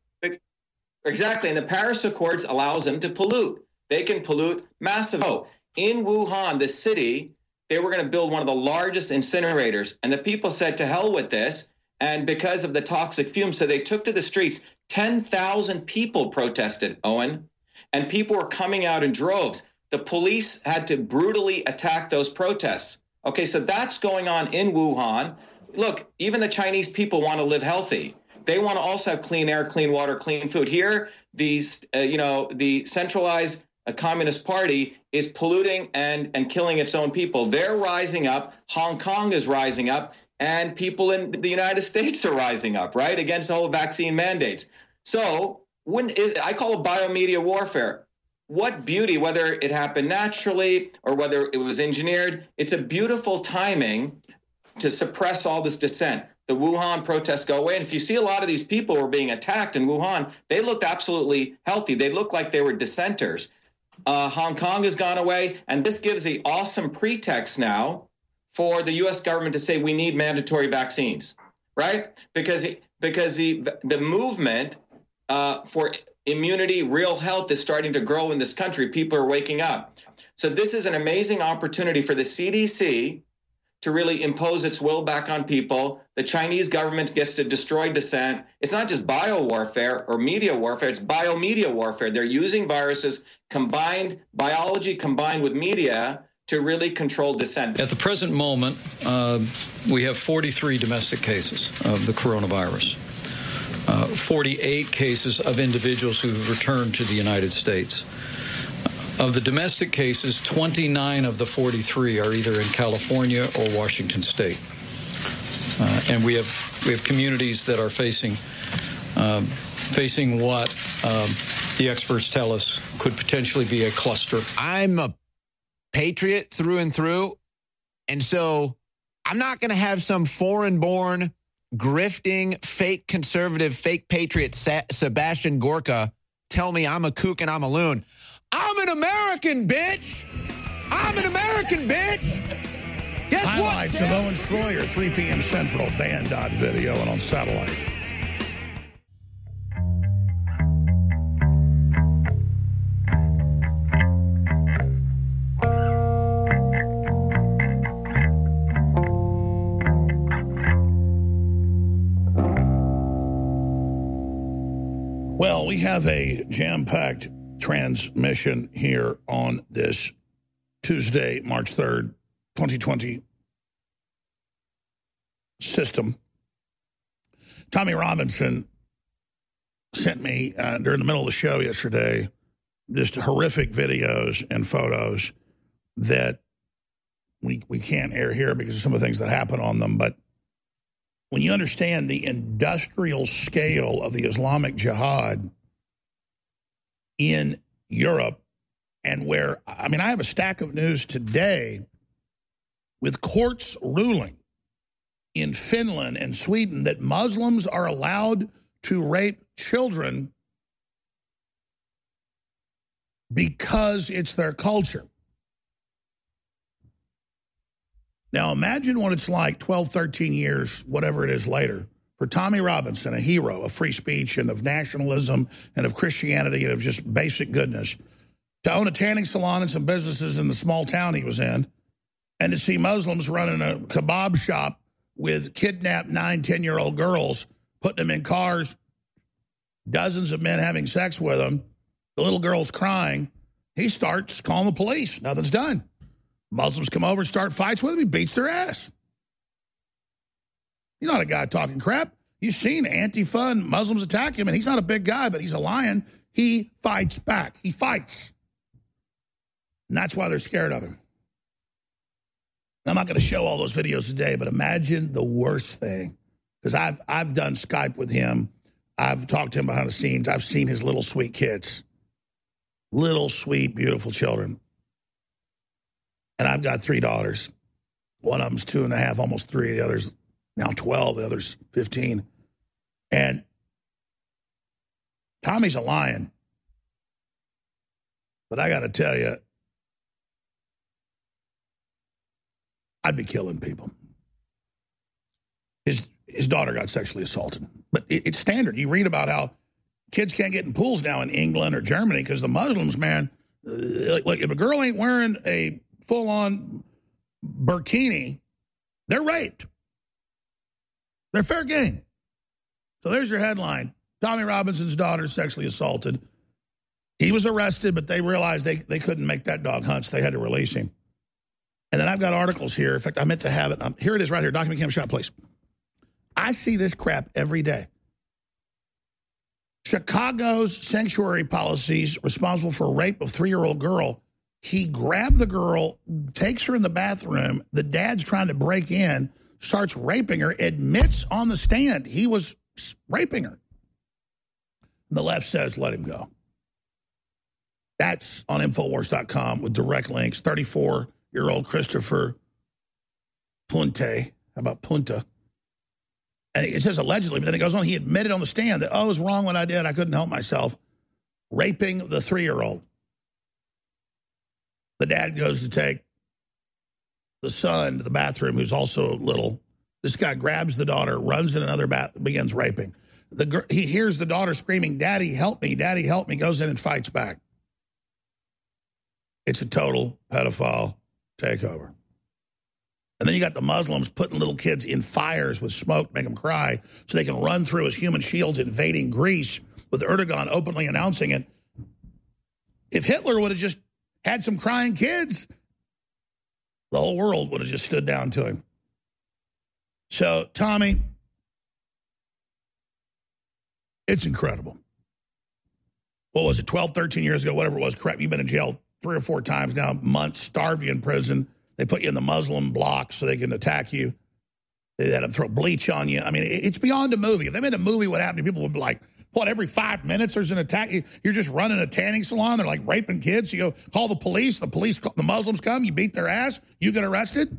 Exactly. And the Paris Accords allows them to pollute. They can pollute massive. Oh, in Wuhan, the city, they were going to build one of the largest incinerators. And the people said, to hell with this. And because of the toxic fumes, so they took to the streets. ten thousand people protested, Owen, and people were coming out in droves. The police had to brutally attack those protests. Okay, so that's going on in Wuhan. Look, even the Chinese people want to live healthy. They want to also have clean air, clean water, clean food. Here, these, uh, you know, the centralized uh, Communist Party is polluting and, and killing its own people. They're rising up. Hong Kong is rising up. And people in the United States are rising up, right, against the whole vaccine mandates. So when is, I call it biomedia warfare. What beauty, whether it happened naturally or whether it was engineered, it's a beautiful timing to suppress all this dissent. The Wuhan protests go away. And if you see a lot of these people who were being attacked in Wuhan, they looked absolutely healthy. They looked like they were dissenters. Uh, Hong Kong has gone away. And this gives the awesome pretext now for the U S government to say we need mandatory vaccines, right? Because, because the, the movement uh, for immunity, real health is starting to grow in this country. People are waking up. So this is an amazing opportunity for the C D C to really impose its will back on people. The Chinese government gets to destroy dissent. It's not just bio warfare or media warfare, it's biomedia warfare. They're using viruses, combined biology combined with media to really control dissent. At the present moment, uh, we have forty-three domestic cases of the coronavirus. Uh, forty-eight cases of individuals who've returned to the United States. Of the domestic cases, twenty-nine of the forty-three are either in California or Washington State. Uh, and we have we have communities that are facing um, facing what um, the experts tell us could potentially be a cluster. I'm a patriot through and through, and so I'm not going to have some foreign-born, grifting, fake conservative, fake patriot Sa- Sebastian Gorka tell me I'm a kook and I'm a loon. I'm an American, bitch. I'm an American, bitch. Guess Highlights what? of Owen Schroyer, three p.m. Central, band dot video and on satellite. Well, we have a jam-packed transmission here on this Tuesday, March third, twenty twenty system. Tommy Robinson sent me uh, during the middle of the show yesterday just horrific videos and photos that we we can't air here because of some of the things that happen on them. But when you understand the industrial scale of the Islamic Jihad, in Europe, and where, I mean, I have a stack of news today with courts ruling in Finland and Sweden that Muslims are allowed to rape children because it's their culture. Now imagine what it's like twelve, thirteen years, whatever it is later, for Tommy Robinson, a hero of free speech and of nationalism and of Christianity and of just basic goodness, to own a tanning salon and some businesses in the small town he was in, and to see Muslims running a kebab shop with kidnapped nine, ten-year-old girls, putting them in cars, dozens of men having sex with them, the little girl's crying. He starts calling the police. Nothing's done. Muslims come over and start fights with him. He beats their ass. He's not a guy talking crap. You've seen Antifa and Muslims attack him, and he's not a big guy, but he's a lion. He fights back. He fights. And that's why they're scared of him. I'm not going to show all those videos today, but imagine the worst thing. Because I've, I've done Skype with him. I've talked to him behind the scenes. I've seen his little sweet kids. Little, sweet, beautiful children. And I've got three daughters. One of them's two and a half, almost three. The other's now twelve. The other's fifteen. And Tommy's a lion. But I got to tell you, I'd be killing people. His his daughter got sexually assaulted. But it, it's standard. You read about how kids can't get in pools now in England or Germany because the Muslims, man, uh, like if a girl ain't wearing a full-on burkini, they're raped. They're fair game. So there's your headline. Tommy Robinson's daughter sexually assaulted. He was arrested, but they realized they, they couldn't make that dog hunt, so they had to release him. And then I've got articles here. In fact, I meant to have it. Um, here it is right here. Document Cam Shot, please. I see this crap every day. Chicago's sanctuary policies responsible for rape of three-year-old girl. He grabbed the girl, takes her in the bathroom. The dad's trying to break in, starts raping her, admits on the stand he was raping her. The left says, let him go. That's on Infowars dot com with direct links. thirty-four-year-old Christopher Punte. How about Punta? And it says allegedly, but then it goes on. He admitted on the stand that, oh, it was wrong what I did. I couldn't help myself. Raping the three-year-old. The dad goes to take the son to the bathroom, who's also little. This guy grabs the daughter, runs in another bath, begins raping. The He hears the daughter screaming, Daddy, help me, Daddy, help me, goes in and fights back. It's a total pedophile takeover. And then you got the Muslims putting little kids in fires with smoke to make them cry so they can run through as human shields invading Greece, with Erdogan openly announcing it. If Hitler would have just had some crying kids, the whole world would have just stood down to him. So, Tommy, it's incredible. What was it, twelve, thirteen years ago, whatever it was, crap, you've been in jail three or four times now, months, starved you in prison. They put you in the Muslim block so they can attack you. They had them throw bleach on you. I mean, it's beyond a movie. If they made a movie, what happened? People would be like, what, every five minutes there's an attack? You're just running a tanning salon. They're like raping kids. You go call the police. The police, the Muslims come. You beat their ass. You get arrested.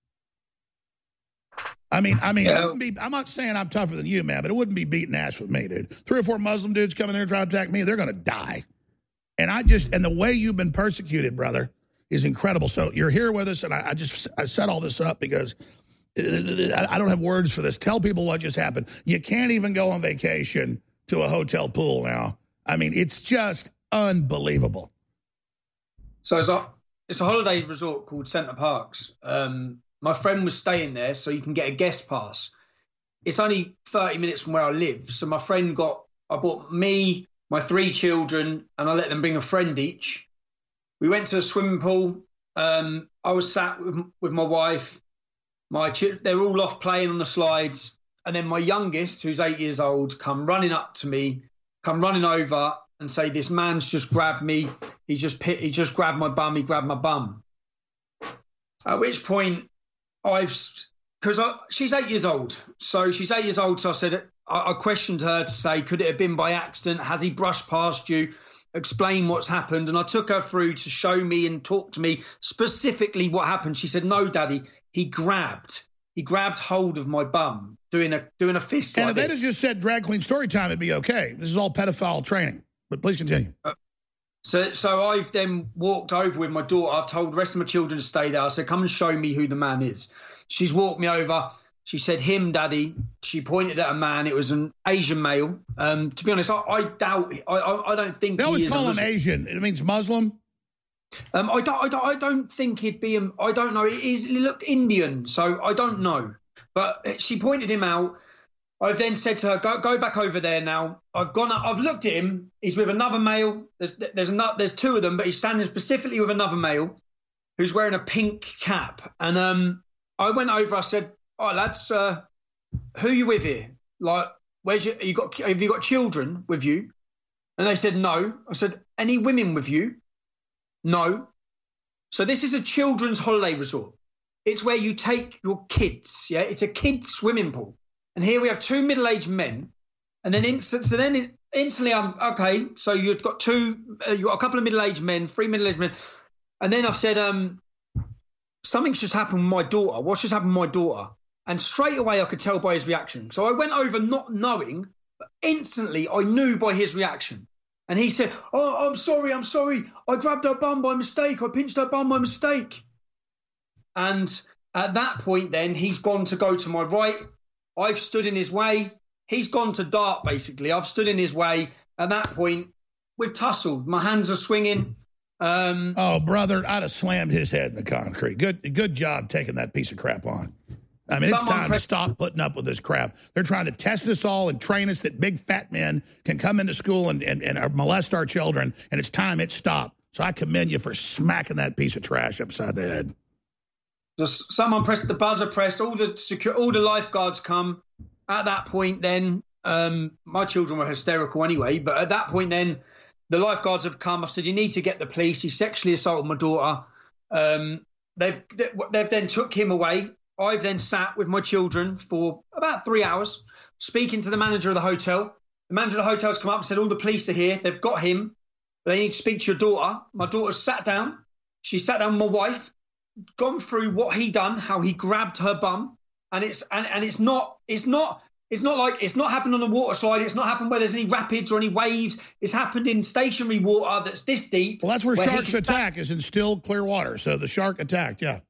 I mean, I mean, yeah. It wouldn't be, I'm not saying I'm tougher than you, man, but it wouldn't be beating ass with me, dude. Three or four Muslim dudes come in there and try to attack me. They're going to die. And I just, and the way you've been persecuted, brother, is incredible. So you're here with us, and I, I just I set all this up because I don't have words for this. Tell people what just happened. You can't even go on vacation to a hotel pool now. I mean, it's just unbelievable. So it's a, it's a holiday resort called Center Parcs. Um, my friend was staying there, so you can get a guest pass. It's only thirty minutes from where I live. So my friend got, I bought me, my three children, and I let them bring a friend each. We went to a swimming pool. Um, I was sat with, with my wife. My They're all off playing on the slides. And then my youngest, who's eight years old, come running up to me, come running over and say, this man's just grabbed me. He just he just grabbed my bum. He grabbed my bum. At which point, I've, because she's eight years old. So she's eight years old. So I said, I, I questioned her to say, could it have been by accident? Has he brushed past you? explain what's happened. And I took her through to show me and talk to me specifically what happened. She said, no, Daddy, he grabbed. He grabbed hold of my bum, doing a doing a fist and like if they had this. just said drag queen story time, it'd be okay. This is all pedophile training. But please continue. Uh, so so I've then walked over with my daughter. I've told the rest of my children to stay there. I said, come and show me who the man is. She's walked me over. She said, him, Daddy. She pointed at a man. It was an Asian male. Um, to be honest, I, I doubt, I, I, I don't think They he always is call a him Asian. It means Muslim. Um, I don't, I don't, I don't think he'd be. Um, I don't know. It, is, it looked Indian, so I don't know. But she pointed him out. I've then said to her, "Go, go back over there now." I've gone. I've looked at him. He's with another male. There's, there's another. There's two of them, but he's standing specifically with another male, who's wearing a pink cap. And um, I went over. I said, "All right, lads, uh, who are you with here? Like, where's your? You got? Have you got children with you?" And they said, "No." I said, "Any women with you?" No. So this is a children's holiday resort. It's where you take your kids. Yeah, it's a kids swimming pool. And here we have two middle-aged men. And then instant, so then instantly I'm okay. So you've got two, uh, you've got a couple of middle-aged men, three middle-aged men. And then I've said, um, something's just happened with my daughter. What's just happened with my daughter? And straight away I could tell by his reaction. So I went over not knowing, but instantly I knew by his reaction. And he said, oh, I'm sorry, I'm sorry. I grabbed her bum by mistake. I pinched her bum by mistake. And at that point, then, he's gone to go to my right. I've stood in his way. He's gone to dart, basically. I've stood in his way. At that point, we've tussled. My hands are swinging. Um, oh, brother, I'd have slammed his head in the concrete. Good good job taking that piece of crap on. I mean, it's time to stop putting up with this crap. They're trying to test us all and train us that big fat men can come into school and, and, and molest our children, and it's time it stopped. So I commend you for smacking that piece of trash upside the head. Just someone pressed the buzzer press, all the secure, all the lifeguards come. At that point, then, um, my children were hysterical anyway, but at that point, then, the lifeguards have come. I've said, you need to get the police. He sexually assaulted my daughter. Um, they've, they've then took him away. I've then sat with my children for about three hours, speaking to the manager of the hotel. The manager of the hotel's come up and said, all the police are here. They've got him. They need to speak to your daughter. My daughter sat down. She sat down with my wife, gone through what he done, how he grabbed her bum. And it's and, and it's not it's not it's not like it's not happened on the water slide. It's not happened where there's any rapids or any waves. It's happened in stationary water that's this deep. Well, that's where, where sharks attack, is in still, clear water. So the shark attacked, yeah.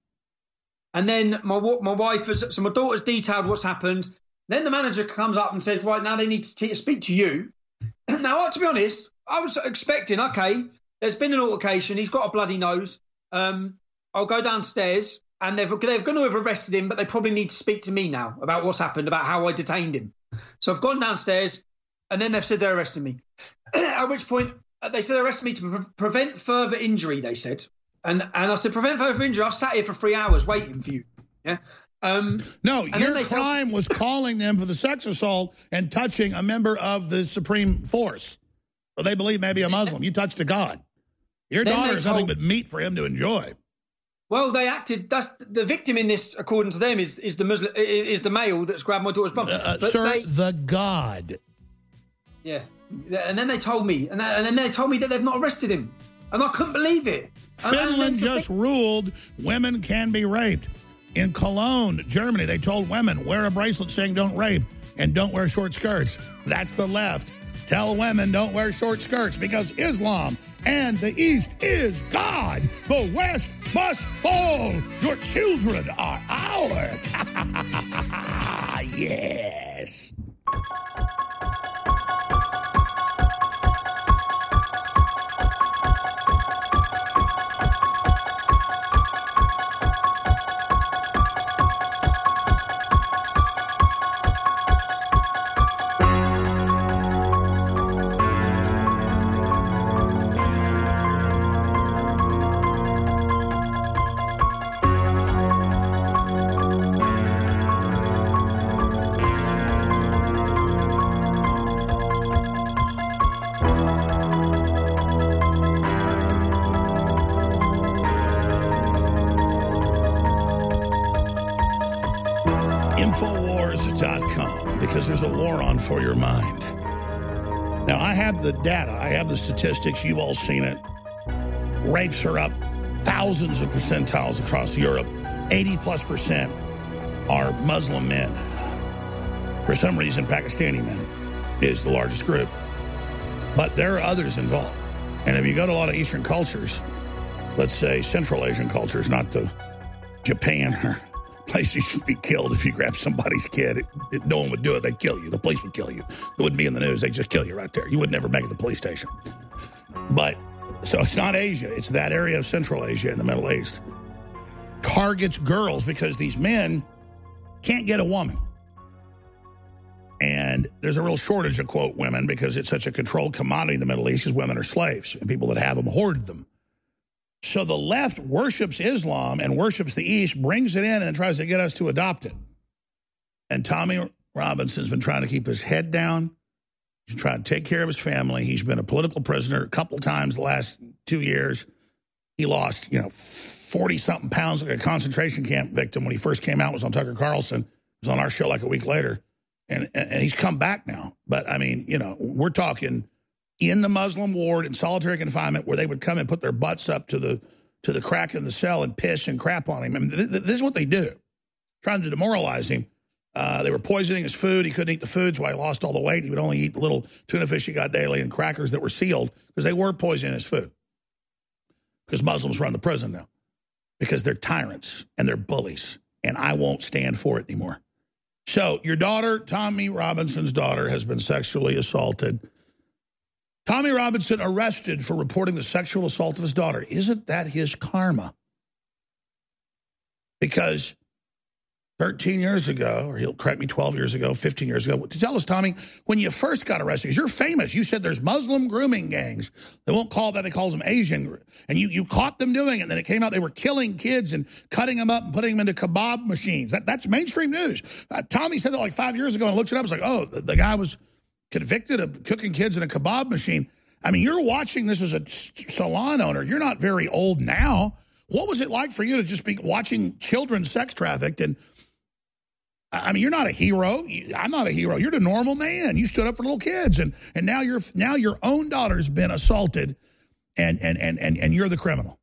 And then my my wife, has, so my daughter's detailed what's happened. Then the manager comes up and says, right, now they need to t- speak to you. Now, to be honest, I was expecting, okay, there's been an altercation. He's got a bloody nose. Um, I'll go downstairs, and they've, they're going to have arrested him, but they probably need to speak to me now about what's happened, about how I detained him. So I've gone downstairs, and then they've said they're arresting me. At which point, they said they arrested me to pre- prevent further injury, they said. And and I said, prevent further injury. I've sat here for three hours waiting for you. Yeah. Um, no, your crime tell- was calling them for the sex assault and touching a member of the Supreme Force. Well, they believe maybe a Muslim. You touched a god. Your then daughter is nothing told- but meat for him to enjoy. Well, they acted. That's the victim in this, according to them, is is the Muslim, is the male that's grabbed my daughter's bum. Uh, But sir, they- the god. Yeah, and then they told me, and then, and then they told me that they've not arrested him, and I couldn't believe it. And- and Finland then- just ruled women can be raped. In Cologne, Germany, they told women, wear a bracelet saying don't rape and don't wear short skirts. That's the left. Tell women don't wear short skirts because Islam and the East is God. The West must fall. Your children are ours. Yes. Infowars dot com, because there's a war on for your mind. Now, I have the data. I have the statistics. You've all seen it. Rapes are up thousands of percentiles across Europe. eighty plus percent are Muslim men. For some reason, Pakistani men is the largest group. But there are others involved. And if you go to a lot of Eastern cultures, let's say Central Asian cultures, not the Japan or places you should be killed if you grab somebody's kid. It, it, no one would do it. They'd kill you. The police would kill you. It wouldn't be in the news. They'd just kill you right there. You would never make it to the police station. But, so it's not Asia. It's that area of Central Asia in the Middle East. Targets girls because these men can't get a woman. And there's a real shortage of, quote, women because it's such a controlled commodity in the Middle East because women are slaves and people that have them hoard them. So the left worships Islam and worships the East, brings it in and tries to get us to adopt it. And Tommy Robinson's been trying to keep his head down. He's trying to take care of his family. He's been a political prisoner a couple times the last two years. He lost, you know, forty-something pounds like a concentration camp victim when he first came out. Was on Tucker Carlson. He was on our show like a week later. And, and he's come back now. But, I mean, you know, we're talking in the Muslim ward in solitary confinement where they would come and put their butts up to the to the crack in the cell and piss and crap on him. I mean, th th this is what they do, trying to demoralize him. Uh, they were poisoning his food. He couldn't eat the food, so he lost all the weight. He would only eat the little tuna fish he got daily and crackers that were sealed because they were poisoning his food. Because Muslims run the prison now. Because they're tyrants and they're bullies. And I won't stand for it anymore. So your daughter, Tommy Robinson's daughter, has been sexually assaulted. Tommy Robinson arrested for reporting the sexual assault of his daughter. Isn't that his karma? Because thirteen years ago, or he'll correct me, twelve years ago, fifteen years ago, to tell us, Tommy, when you first got arrested, because you're famous, you said there's Muslim grooming gangs. They won't call that, they call them Asian. And you, you caught them doing it, and then it came out they were killing kids and cutting them up and putting them into kebab machines. That, that's mainstream news. Uh, Tommy said that like five years ago and looked it up. It was like, oh, the, the guy was convicted of cooking kids in a kebab machine. I mean, you're watching this as a salon owner. You're not very old now. What was it like for you to just be watching children sex trafficked? And I mean, you're not a hero. I'm not a hero. You're the normal man. You stood up for little kids, and and now you're now your own daughter's been assaulted, and and and and, and you're the criminal.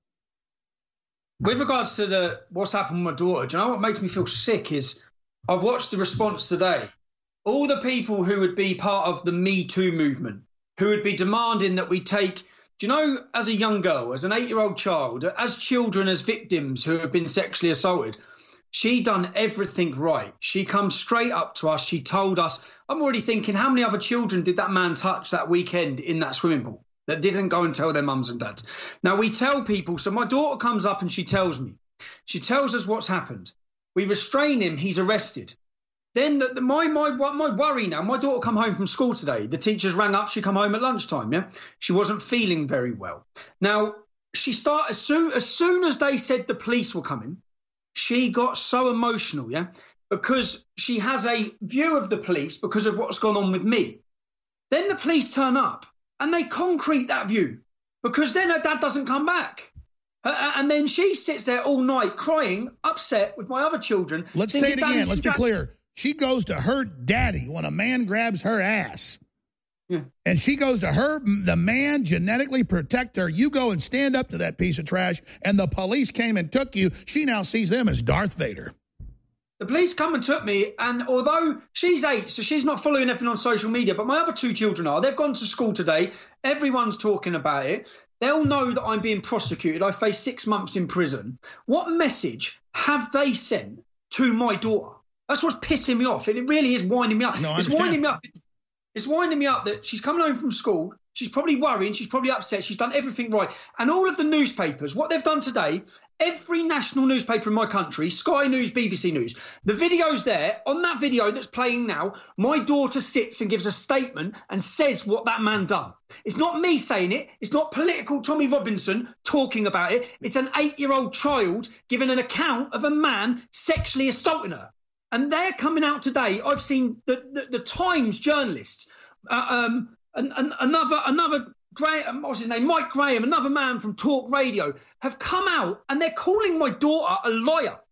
With regards to the what's happened with my daughter, do you know what makes me feel sick is I've watched the response today. All the people who would be part of the Me Too movement, who would be demanding that we take, do you know, as a young girl, as an eight-year-old child, as children, as victims who have been sexually assaulted, she done everything right. She comes straight up to us. She told us, I'm already thinking, how many other children did that man touch that weekend in that swimming pool that didn't go and tell their mums and dads? Now, we tell people, so my daughter comes up and she tells me, she tells us what's happened. We restrain him. He's arrested. Then the, the, my, my, my worry now, my daughter come home from school today. The teachers rang up. She come home at lunchtime, yeah? She wasn't feeling very well. Now, she started, as soon, as soon as they said the police were coming, she got so emotional, yeah, because she has a view of the police because of what's gone on with me. Then the police turn up and they concrete that view because then her dad doesn't come back. Uh, and then she sits there all night crying, upset with my other children. Let's say it again. Let's be clear. She goes to her daddy when a man grabs her ass. Yeah. And she goes to her, the man genetically protect her. You go and stand up to that piece of trash, and the police came and took you. She now sees them as Darth Vader. The police come and took me, and although she's eight, so she's not following everything on social media, but my other two children are. They've gone to school today. Everyone's talking about it. They'll know that I'm being prosecuted. I face six months in prison. What message have they sent to my daughter? That's what's pissing me off. It really is winding me up. No, I it's understand. winding me up. It's winding me up that she's coming home from school. She's probably worrying. She's probably upset. She's done everything right. And all of the newspapers, what they've done today, every national newspaper in my country, Sky News, B B C News, the video's there. On that video that's playing now, my daughter sits and gives a statement and says what that man done. It's not me saying it. It's not political Tommy Robinson talking about it. It's an eight-year-old child giving an account of a man sexually assaulting her. And they're coming out today. I've seen the, the, the Times journalists, uh, um, and, and another, another Graham, what's his name, Mike Graham, another man from Talk Radio, have come out and they're calling my daughter a liar.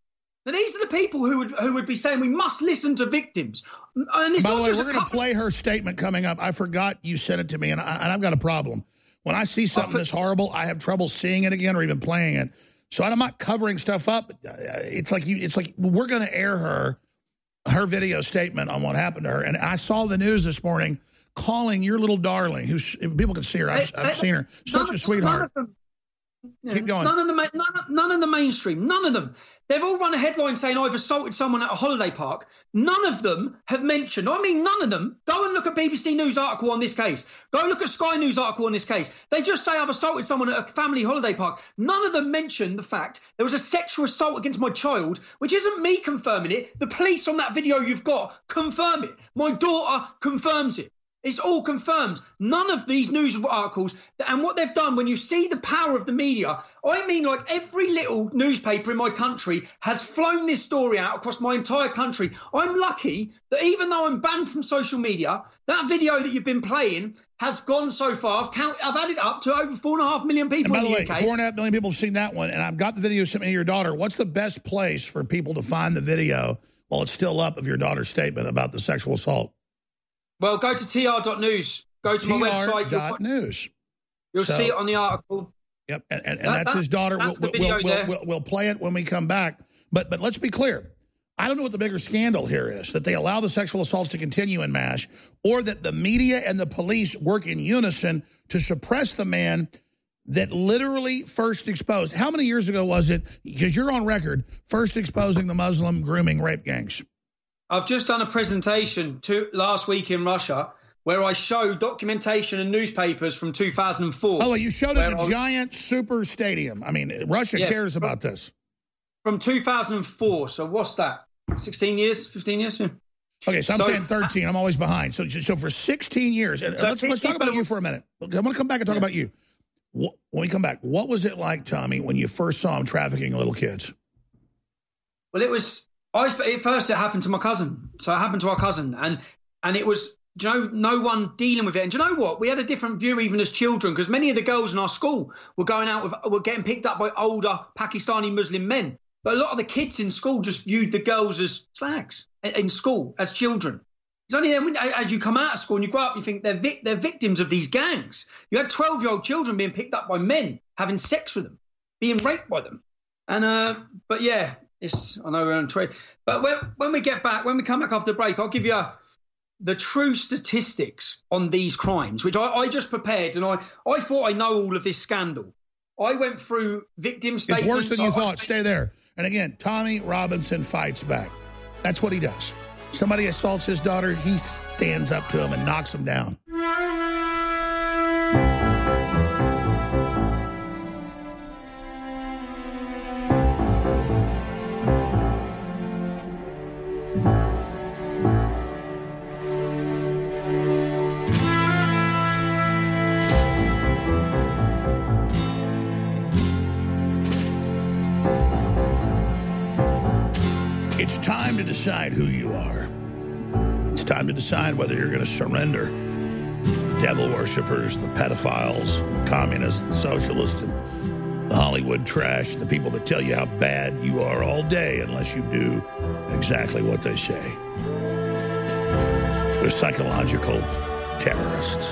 Now, these are the people who would who would be saying we must listen to victims. And it's By the not way, just we're a going to couple- play her statement coming up. I forgot you sent it to me, and, I, and I've got a problem. When I see something this horrible, I have trouble seeing it again or even playing it. So I'm not covering stuff up. It's like you. It's like we're going to air her her video statement on what happened to her. And I saw the news this morning calling your little darling, who people can see her. I've, I've seen her. Such a sweetheart. Yeah, Keep going. None of the none of, none of the mainstream, none of them. They've all run a headline saying I've assaulted someone at a holiday park. None of them have mentioned, I mean none of them. Go and look at B B C News article on this case. Go look at Sky News article on this case. They just say I've assaulted someone at a family holiday park. None of them mention the fact there was a sexual assault against my child, which isn't me confirming it. The police on that video you've got confirm it. My daughter confirms it. It's all confirmed. None of these news articles, and what they've done, when you see the power of the media, I mean like every little newspaper in my country has flown this story out across my entire country. I'm lucky that even though I'm banned from social media, that video that you've been playing has gone so far. I've, count, I've added up to over four and a half million people and by in the, the way, U K. Four and a half million people have seen that one, and I've got the video sent me to your daughter. What's the best place for people to find the video while it's still up of your daughter's statement about the sexual assault? Well, go to T R dot news. Go to my website. T R dot news. You'll So- see it on the article. Yep, and, and, and That- that's that- his daughter. that's We'll, the we'll, video we'll, there. we'll, we'll play it when we come back. But but let's be clear. I don't know what the bigger scandal here is, that they allow the sexual assaults to continue en masse, or that the media and the police work in unison to suppress the man that literally first exposed. How many years ago was it, because you're on record, first exposing the Muslim grooming rape gangs? I've just done a presentation to, last week in Russia where I showed documentation and newspapers from two thousand four. Oh, you showed it where in a I- giant super stadium. I mean, Russia Yeah. cares about this. From two thousand four. So what's that? sixteen years? fifteen years? Yeah. Okay, so I'm So- saying thirteen. I'm always behind. So, so for sixteen years, and So let's let's talk about you for a minute. I want to come back and talk Yeah. about you. Wh- When we come back, what was it like, Tommy, when you first saw him trafficking little kids? Well, it was, I, at first it happened to my cousin. So it happened to our cousin. And and it was, do you know, no one dealing with it. And do you know what? We had a different view even as children, because many of the girls in our school were going out with, were getting picked up by older Pakistani Muslim men. But a lot of the kids in school just viewed the girls as slags in- in school, as children. It's only then when, as you come out of school and you grow up, you think they're vic- they're victims of these gangs. You had twelve-year-old children being picked up by men, having sex with them, being raped by them. And uh, but yeah, it's I know we're on trade. But when when we get back, when we come back after the break, I'll give you a, the true statistics on these crimes, which I, I just prepared, and I I thought I know all of this scandal. I went through victim statements. It's worse than you I- thought. Stay there. And again, Tommy Robinson fights back. That's what he does. Somebody assaults his daughter, he stands up to him and knocks him down. It's time to decide who you are. It's time to decide whether you're going to surrender to the devil worshippers, the pedophiles, communists, the socialists, and the Hollywood trash, the people that tell you how bad you are all day unless you do exactly what they say. They're psychological terrorists.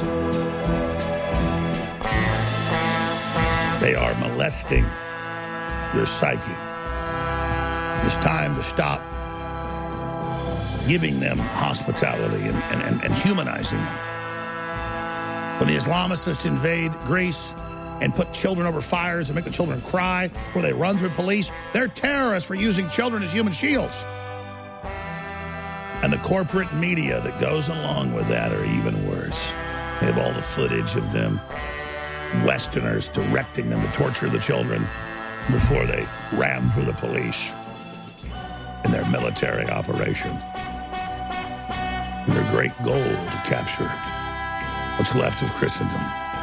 They are molesting your psyche. It's time to stop giving them hospitality and, and, and, and humanizing them. When the Islamists invade Greece and put children over fires and make the children cry, where they run through police, they're terrorists for using children as human shields. And the corporate media that goes along with that are even worse. They have all the footage of them, Westerners, directing them to torture the children before they ram through the police in their military operations. And their great goal to capture what's left of Christendom.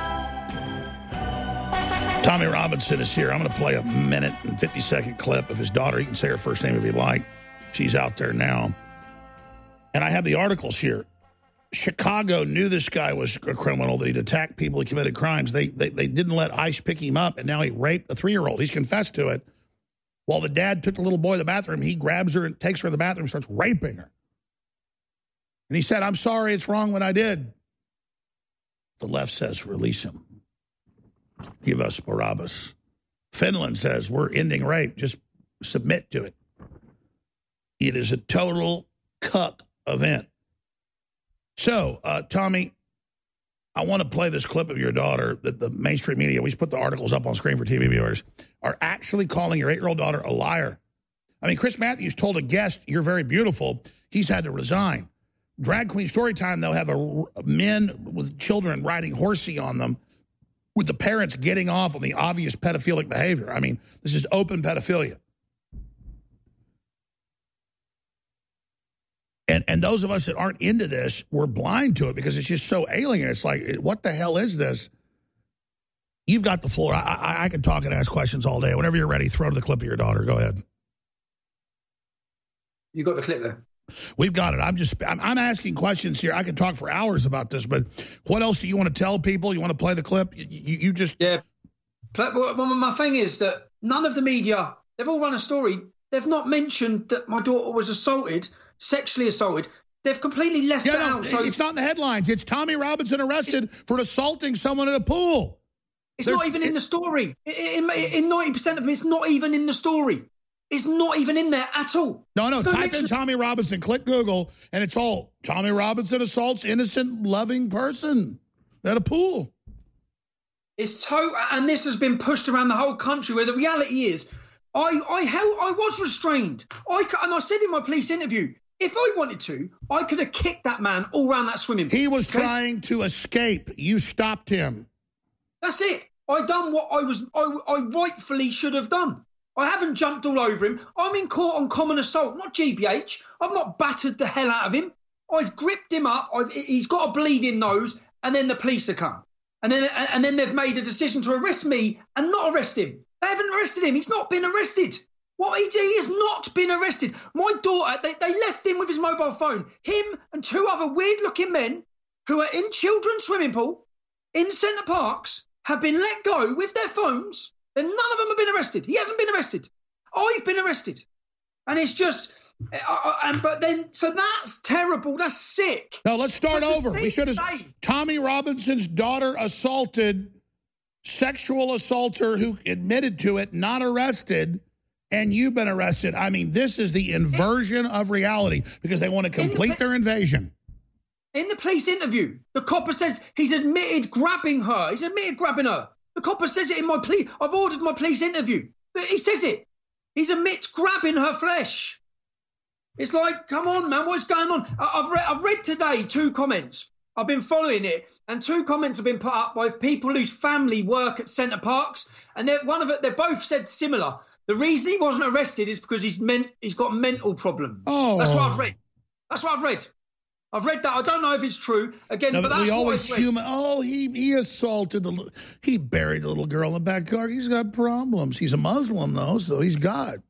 Tommy Robinson is here. I'm going to play a minute and fifty second clip of his daughter. You can say her first name if you'd like. She's out there now. And I have the articles here. Chicago knew this guy was a criminal, that he'd attacked people who committed crimes. They, they, they didn't let ICE pick him up, and now he raped a three-year-old. He's confessed to it. While the dad took the little boy to the bathroom, he grabs her and takes her to the bathroom and starts raping her. And he said, I'm sorry, it's wrong what I did. The left says, release him. Give us Barabbas. Finland says, we're ending rape. Just submit to it. It is a total cuck event. So, uh, Tommy, I want to play this clip of your daughter that the mainstream media, we put the articles up on screen for T V viewers, are actually calling your eight-year-old daughter a liar. I mean, Chris Matthews told a guest, you're very beautiful. He's had to resign. Drag Queen Storytime, they'll have a, a men with children riding horsey on them with the parents getting off on the obvious pedophilic behavior. I mean, this is open pedophilia. And and those of us that aren't into this, we're blind to it because it's just so alien. It's like, what the hell is this? You've got the floor. I, I, I can talk and ask questions all day. Whenever you're ready, throw to the clip of your daughter. Go ahead. You got the clip there? We've got it. I'm just, I'm, I'm asking questions here. I could talk for hours about this, but what else do you want to tell people? You want to play the clip? You, you, you just... Yeah. Well, my thing is that none of the media, they've all run a story. They've not mentioned that my daughter was assaulted, sexually assaulted. They've completely left yeah, it no, out. So it's not in the headlines. It's Tommy Robinson arrested for assaulting someone at a pool. It's There's, not even it, in the story. In, in, in ninety percent of them, it's not even in the story. It's not even in there at all. No, no, so type mention- in Tommy Robinson, click Google, and it's all Tommy Robinson assaults innocent, loving person at a pool. It's to- and this has been pushed around the whole country where the reality is, I I held, I was restrained. I and I said in my police interview, if I wanted to, I could have kicked that man all around that swimming pool. He was okay? trying to escape. You stopped him. That's it. I done what I was. I, I rightfully should have done. I haven't jumped all over him. I'm in court on common assault, not G B H. I've not battered the hell out of him. I've gripped him up. I've, he's got a bleeding nose, and then the police have come, and then and then they've made a decision to arrest me and not arrest him. They haven't arrested him. He's not been arrested. What he did, he has not been arrested. My daughter, they, they left him with his mobile phone. Him and two other weird-looking men who are in children's swimming pool in Centre Parks have been let go with their phones. Then none of them have been arrested. He hasn't been arrested. I've been arrested. And it's just, uh, and but then, so that's terrible. That's sick. No, let's start That's over. We should have, Tommy Robinson's daughter assaulted, sexual assaulter who admitted to it, not arrested, and you've been arrested. I mean, this is the inversion of reality because they want to complete their invasion. In the police interview, the copper says he's admitted grabbing her. He's admitted grabbing her. The copper says it in my plea. I've ordered my police interview. He says it. He's admits grabbing her flesh. It's like, come on, man, what's going on? I've read, I've read today two comments. I've been following it, and two comments have been put up by people whose family work at Centre Parks, and they're one of it. They both said similar. The reason he wasn't arrested is because he's meant he's got mental problems. Oh, that's what I've read. That's what I've read. I've read that. I don't know if it's true. Again, no, but but that's we what always I've read. human. Oh, he he assaulted the. He buried the little girl in the backyard. He's got problems. He's a Muslim though, so he's God.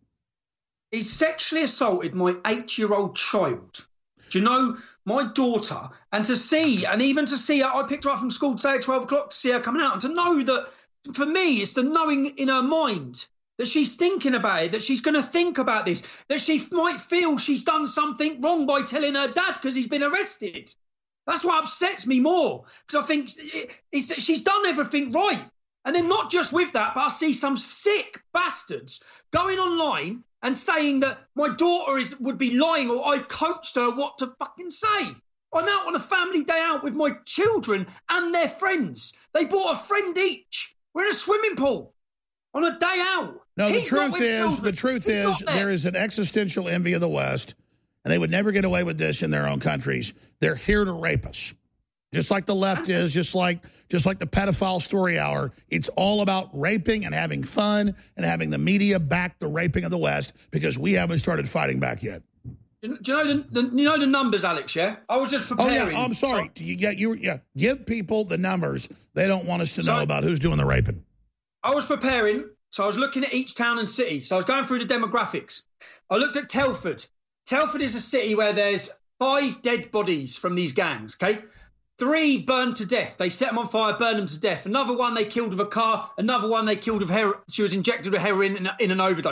He sexually assaulted my eight-year-old child. Do you know my daughter? And to see, and even to see her, I picked her up from school today at twelve o'clock to see her coming out, and to know that for me, it's the knowing in her mind that she's thinking about it, that she's going to think about this, that she might feel she's done something wrong by telling her dad because he's been arrested. That's what upsets me more, because I think it's, she's done everything right. And then not just with that, but I see some sick bastards going online and saying that my daughter is would be lying or I've coached her what to fucking say. I'm out on a family day out with my children and their friends. They bought a friend each. We're in a swimming pool on a day out. No, the He's truth is, the truth He's is, there. there is an existential envy of the West, and they would never get away with this in their own countries. They're here to rape us, just like the left is, just like just like the pedophile story hour. It's all about raping and having fun and having the media back the raping of the West because we haven't started fighting back yet. Do you know the, the you know the numbers, Alex? Yeah, I was just preparing. Oh yeah, oh, I'm sorry. You get you yeah. Give people the numbers. They don't want us to know so, about who's doing the raping. I was preparing. So I was looking at each town and city. So I was going through the demographics. I looked at Telford. Telford is a city where there's five dead bodies from these gangs, okay? Three burned to death. They set them on fire, burned them to death. Another one they killed with a car. Another one they killed with heroin. She was injected with heroin in, in an overdose.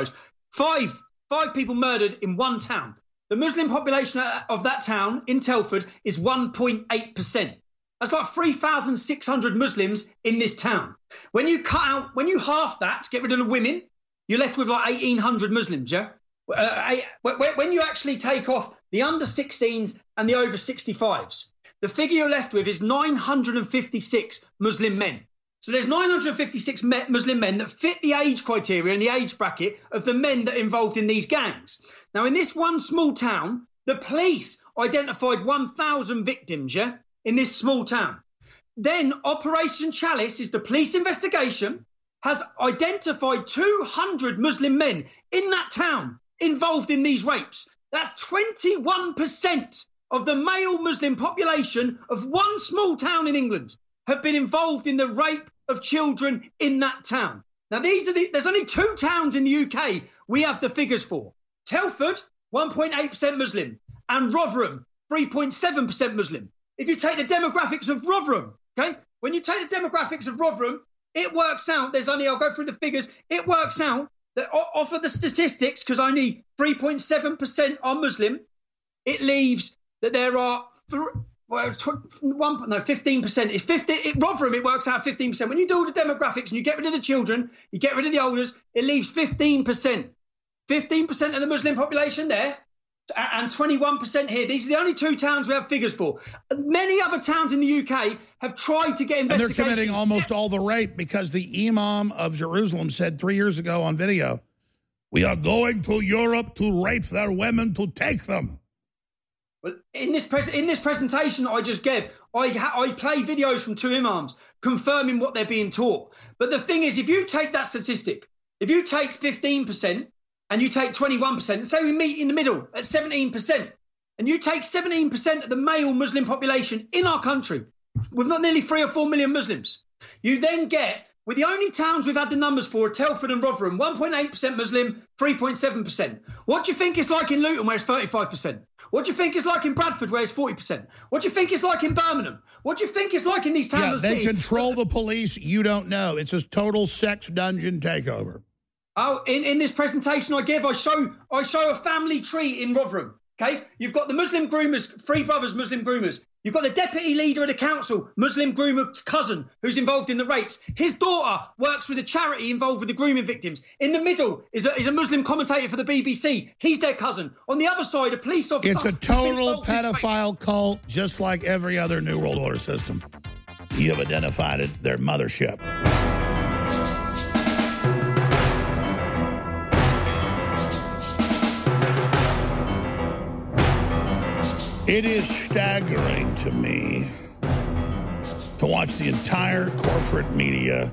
Five, five people murdered in one town. The Muslim population of that town in Telford is one point eight percent. That's like three thousand six hundred Muslims in this town. When you cut out, when you half that to get rid of the women, you're left with like eighteen hundred Muslims, yeah? Uh, when you actually take off the under sixteens and the over sixty-fives, the figure you're left with is nine hundred fifty-six Muslim men. So there's nine hundred fifty-six Muslim men that fit the age criteria and the age bracket of the men that are involved in these gangs. Now, in this one small town, the police identified one thousand victims, yeah, in this small town. Then Operation Chalice is the police investigation, has identified two hundred Muslim men in that town involved in these rapes. That's twenty-one percent of the male Muslim population of one small town in England have been involved in the rape of children in that town. Now, these are the, there's only two towns in the U K we have the figures for. Telford, one point eight percent Muslim, and Rotherham, three point seven percent Muslim. If you take the demographics of Rotherham, okay, when you take the demographics of Rotherham, it works out, there's only, I'll go through the figures, it works out that off of the statistics, because only three point seven percent are Muslim, it leaves that there are th- well, one, no, fifteen percent. If fifty, it, Rotherham, it works out fifteen percent. When you do all the demographics and you get rid of the children, you get rid of the olders, it leaves fifteen percent. fifteen percent of the Muslim population there and twenty-one percent here. These are the only two towns we have figures for. Many other towns in the U K have tried to get investigations. And they're committing almost all the rape because the Imam of Jerusalem said three years ago on video, we are going to Europe to rape their women, to take them. Well, in this pres- in this presentation I just gave, I ha- I play videos from two imams confirming what they're being taught. But the thing is, if you take that statistic, if you take fifteen percent and you take twenty-one percent, say we meet in the middle at seventeen percent, and you take seventeen percent of the male Muslim population in our country, with not nearly three or four million Muslims, you then get, with the only towns we've had the numbers for, Telford and Rotherham, one point eight percent Muslim, three point seven percent. What do you think it's like in Luton, where it's thirty-five percent? What do you think it's like in Bradford, where it's forty percent? What do you think it's like in Birmingham? What do you think it's like in these towns yeah, and they cities? control the police. You don't know. It's a total sex dungeon takeover. Oh, in, in this presentation I give, I show I show a family tree in Rotherham. Okay, you've got the Muslim groomers, three brothers, Muslim groomers. You've got the deputy leader of the council, Muslim groomer's cousin, who's involved in the rapes. His daughter works with a charity involved with the grooming victims. In the middle is a, is a Muslim commentator for the B B C. He's their cousin. On the other side, a police officer. It's a total pedophile cult, just like every other New World Order system. You have identified it, their mothership. It is staggering to me to watch the entire corporate media,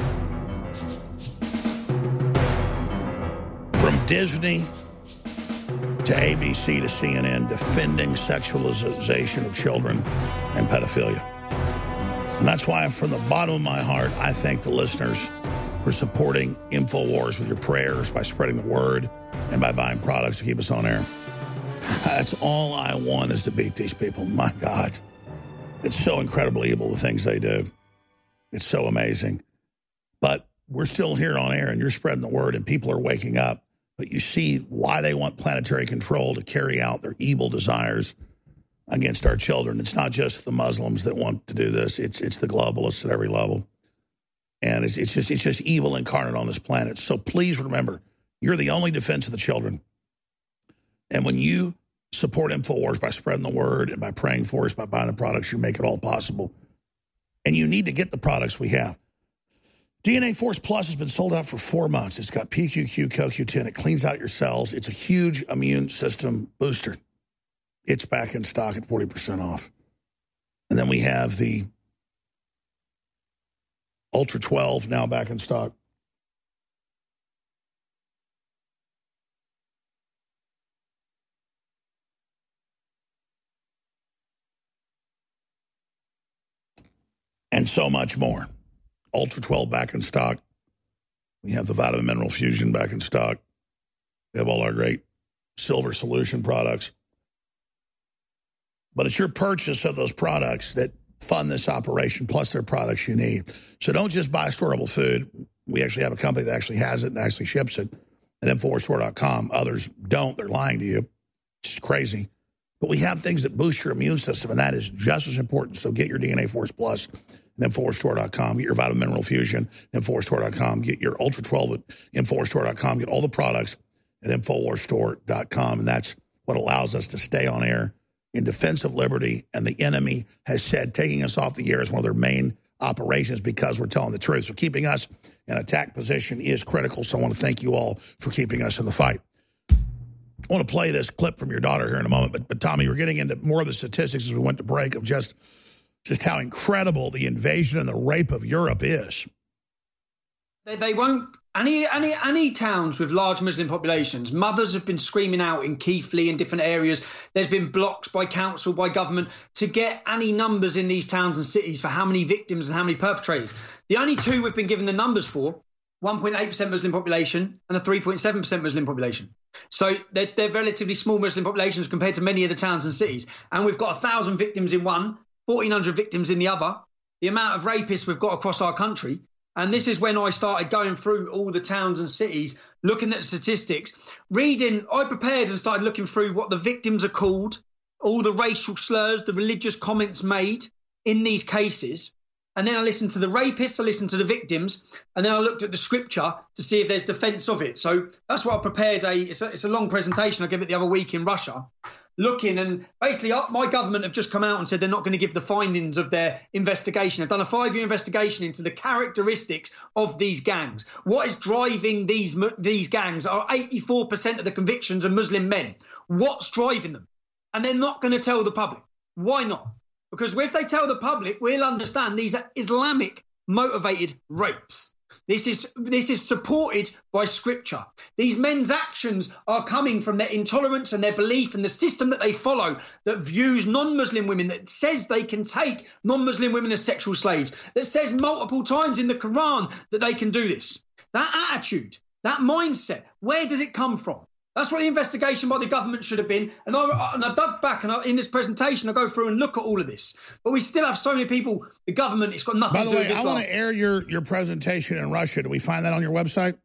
from Disney to A B C to C N N, defending sexualization of children and pedophilia. And that's why, from the bottom of my heart, I thank the listeners for supporting InfoWars with your prayers, by spreading the word, and by buying products to keep us on air. That's all I want, is to beat these people. My God. It's so incredibly evil, the things they do. It's so amazing. But we're still here on air, and you're spreading the word, and people are waking up. But you see why they want planetary control to carry out their evil desires against our children. It's not just the Muslims that want to do this. It's it's the globalists at every level. And it's, it's just it's just evil incarnate on this planet. So please remember, you're the only defense of the children. And when you support InfoWars by spreading the word and by praying for us, by buying the products, you make it all possible. And you need to get the products we have. D N A Force Plus has been sold out for four months. It's got P Q Q, C O Q ten. It cleans out your cells. It's a huge immune system booster. It's back in stock at forty percent off. And then we have the Ultra twelve, now back in stock. And so much more. Ultra twelve back in stock. We have the Vitamin Mineral Fusion back in stock. We have all our great silver solution products. But it's your purchase of those products that fund this operation, plus their products you need. So don't just buy storable food. We actually have a company that actually has it and actually ships it. at infowars store dot com. Others don't. They're lying to you. It's crazy. But we have things that boost your immune system, and that is just as important. So get your D N A Force Plus at infowars store dot com. Get your Vitamin Mineral Fusion at infowars store dot com. Get your Ultra twelve at infowars store dot com. Get all the products at infowars store dot com. And that's what allows us to stay on air in defense of liberty. And the enemy has said taking us off the air is one of their main operations because we're telling the truth. So keeping us in attack position is critical. So I want to thank you all for keeping us in the fight. I want to play this clip from your daughter here in a moment. But, but Tommy, we're getting into more of the statistics as we went to break of just, just how incredible the invasion and the rape of Europe is. They, they won't... Any, any, any towns with large Muslim populations, mothers have been screaming out in Keighley and different areas. There's been blocks by council, by government, to get any numbers in these towns and cities for how many victims and how many perpetrators. The only two we've been given the numbers for, one point eight percent Muslim population and a three point seven percent Muslim population. So they're, they're relatively small Muslim populations compared to many of the towns and cities. And we've got one thousand victims in one, fourteen hundred victims in the other. The amount of rapists we've got across our country. And this is when I started going through all the towns and cities, looking at the statistics, reading. I prepared and started looking through what the victims are called, all the racial slurs, the religious comments made in these cases. And then I listened to the rapists, I listened to the victims, and then I looked at the scripture to see if there's defense of it. So that's what I prepared. A it's, a it's a long presentation. I gave it the other week in Russia. Looking, and basically my government have just come out and said they're not going to give the findings of their investigation. They've done a five-year investigation into the characteristics of these gangs. What is driving these these gangs are eighty-four percent of the convictions are Muslim men. What's driving them? And they're not going to tell the public. Why not? Because if they tell the public, we'll understand these are Islamic motivated rapes. This is this is supported by scripture. These men's actions are coming from their intolerance and their belief in the system that they follow that views non-Muslim women, that says they can take non-Muslim women as sexual slaves, that says multiple times in the Quran that they can do this. That attitude, that mindset, where does it come from? That's what the investigation by the government should have been. And I, and I dug back, and I, in this presentation, I go through and look at all of this. But we still have so many people, the government, it's got nothing to do with Islam. By the way, I want to air your, your presentation in Russia. Do we find that on your website?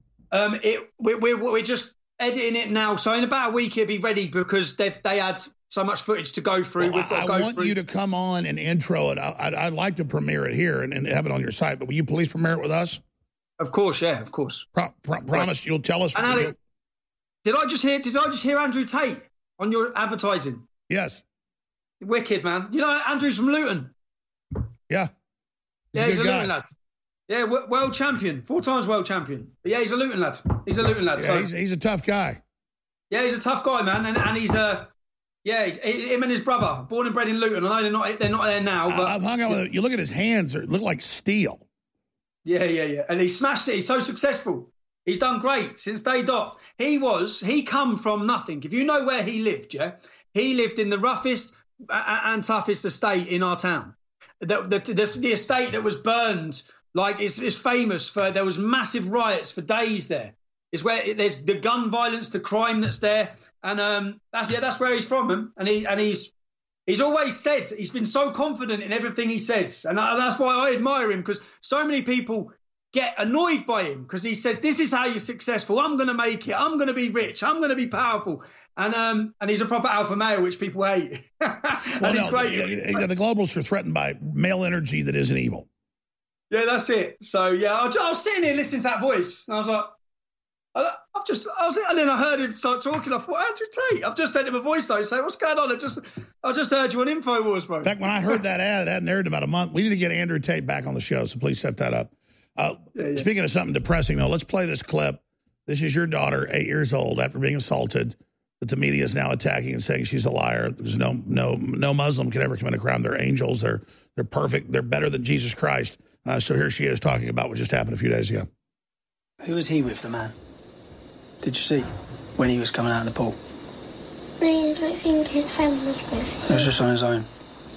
Um, it, we, we're, we're just editing it now. So in about a week, it'll be ready because they've, they had so much footage to go through. Well, I, I go want through. you to come on and intro it. I, I'd, I'd like to premiere it here and, and have it on your site. But will you please premiere it with us? Of course, yeah, of course. Pro, pro, promise you'll tell us. And Ali, Did I just hear? Did I just hear Andrew Tate on your advertising? Yes. Wicked, man. You know Andrew's from Luton. Yeah. He's yeah, a he's a guy. Luton lad. Yeah, world champion, four times world champion. But yeah, he's a Luton lad. He's a Luton lad. Yeah, so. he's, he's a tough guy. Yeah, he's a tough guy, man, and and he's a. Uh, yeah, him and his brother, born and bred in Luton. I know they're not they're not there now, but I've hung out with him. You look at his hands; they look like steel. Yeah, yeah, yeah, and he smashed it. He's so successful. He's done great since day dot. He was, he come from nothing. If you know where he lived, yeah, he lived in the roughest and toughest estate in our town. The, the, the, the estate that was burned, like it's, it's famous for, there was massive riots for days there. It's where it, there's the gun violence, the crime that's there. And um, that's, yeah, that's where he's from. Him. And he, and he's, he's always said, he's been so confident in everything he says. And, I, and that's why I admire him, because so many people get annoyed by him because he says, this is how you're successful. I'm going to make it. I'm going to be rich. I'm going to be powerful. And um, and he's a proper alpha male, which people hate. and well, he's no, great. The, the globalists are threatened by male energy that isn't evil. Yeah, that's it. So, yeah, I, I was sitting here listening to that voice. And I was like, I, I've just, I was, and then I heard him start talking. I thought, Andrew Tate. I've just sent him a voice though. Say, what's going on? I just, I just heard you on InfoWars, bro. In fact, when I heard that ad, it hadn't aired in about a month. We need to get Andrew Tate back on the show. So please set that up. Uh, yeah, yeah. Speaking of something depressing, though, let's play this clip. This is your daughter, eight years old, after being assaulted, that the media is now attacking and saying she's a liar. There's no no no Muslim can ever commit a crime. They're angels. They're they're perfect. They're better than Jesus Christ. Uh, so here she is talking about what just happened a few days ago. Who was he with, the man? Did you see when he was coming out of the pool? No, I don't think his friend was with him. He was just on his own.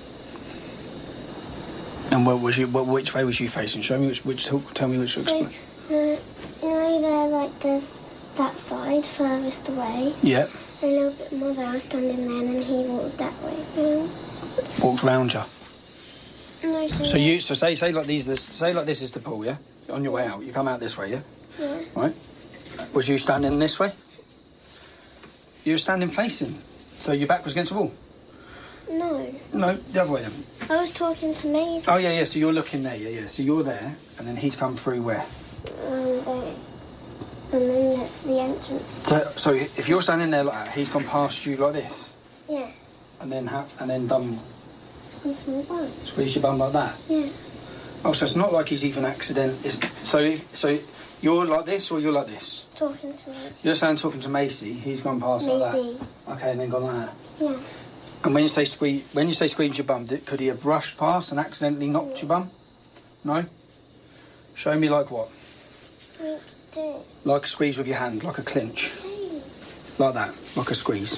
And what was you? What, which way was you facing? Show me which. Which. Talk, tell me which. So, uh, you know, there, like, there's that side furthest away. Yeah. A little bit more there. I was standing there, and then he walked that way. Walked round you. No, so, so you. So say say like these. This, say like this is the pool. Yeah. On your way out, you come out this way. Yeah. Yeah. Right. Was you standing this way? You were standing facing, so your back was against the wall? No. No, the other way then. I was talking to Maisie. Oh, yeah, yeah, so you're looking there, yeah, yeah. So you're there, and then he's come through where? Um, there. And then that's the entrance. So, so if you're standing there like that, he's gone past you like this? Yeah. And then ha- and then done... Squeeze my bum. Squeeze your bum like that? Yeah. Oh, so it's not like he's even accident. It's, so, so you're like this or you're like this? Talking to Maisie. You're saying talking to Macy. He's gone past Maisie. like that. Okay, and then gone like that. Yeah. And when you say squeeze, when you say squeeze your bum, did, could he have brushed past and accidentally knocked your bum? No. Show me like what? Like do. Like a squeeze with your hand, like a clinch. Okay. Like that, like a squeeze.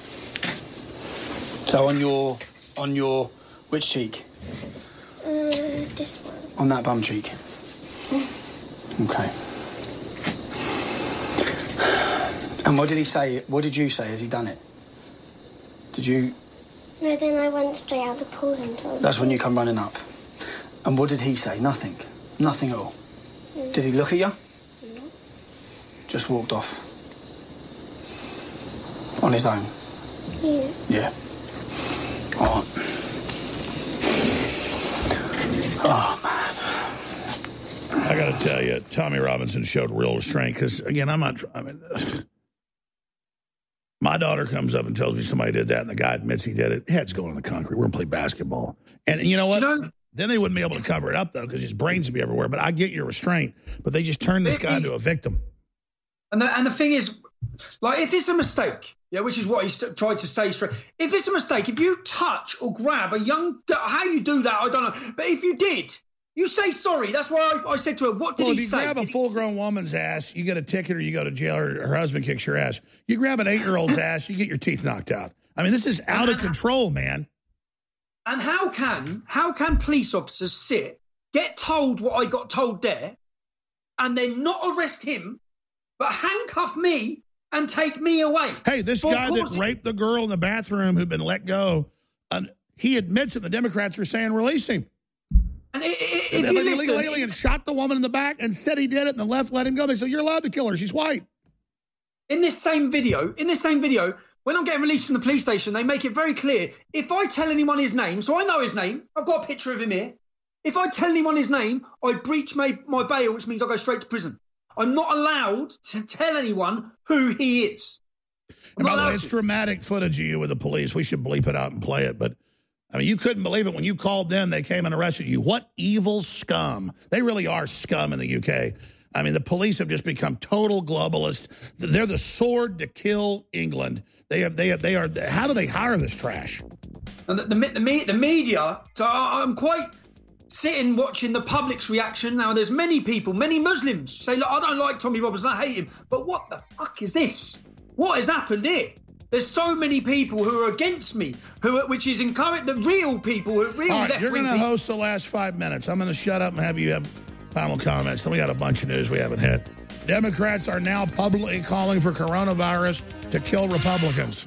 So on your, on your, which cheek? Uh, this one. On that bum cheek. Okay. And what did he say? What did you say? Has he done it? Did you? No, then I went straight out of the pool and told That's him. when you come running up. And what did he say? Nothing. Nothing at all. Mm. Did he look at you? No. Just walked off. On his own. Yeah. Yeah. All right. Oh, man. I got to tell you, Tommy Robinson showed real restraint because, again, I'm not, I mean, my daughter comes up and tells me somebody did that and the guy admits he did it. Head's going in the concrete. We're going to play basketball. And you know what? You know, then they wouldn't be able to cover it up, though, because his brains would be everywhere. But I get your restraint. But they just turned this guy into a victim. And the, and the thing is, like, if it's a mistake, yeah, which is what he st- tried to say straight. If it's a mistake, if you touch or grab a young girl, how you do that, I don't know. But if you did, you say sorry. That's why I, I said to her, what did well, he say? Well, if you grab a full-grown woman's ass, you get a ticket or you go to jail or her husband kicks your ass. You grab an eight-year-old's ass, you get your teeth knocked out. I mean, this is out of control, man. And how can how can police officers sit, get told what I got told there, and then not arrest him, but handcuff me and take me away? Hey, this guy that raped the girl in the bathroom who'd been let go, uh, he admits that the Democrats are saying release him. And it, it, and if you illegal listen, alien shot the woman in the back and said he did it, and the left let him go. They said, you're allowed to kill her. She's white. In this same video, in this same video, when I'm getting released from the police station, they make it very clear. If I tell anyone his name, so I know his name, I've got a picture of him here. If I tell anyone his name, I breach my, my bail, which means I go straight to prison. I'm not allowed to tell anyone who he is. And by the way, it's dramatic footage of you with the police. We should bleep it out and play it. But, I mean, you couldn't believe it when you called them. They came and arrested you. What evil scum. They really are scum in the U K. I mean, the police have just become total globalists. They're the sword to kill England. They have, they have, they are. How do they hire this trash? And the, the, the, the media, so I'm quite sitting watching the public's reaction. Now, there's many people, many Muslims say, look, I don't like Tommy Robinson, I hate him. But what the fuck is this? What has happened here? There's so many people who are against me, who, which is encouraged, the real people, who really All right, left you're going to people. host the last five minutes. I'm going to shut up and have you have final comments. Then we got a bunch of news we haven't hit. Democrats are now publicly calling for coronavirus to kill Republicans.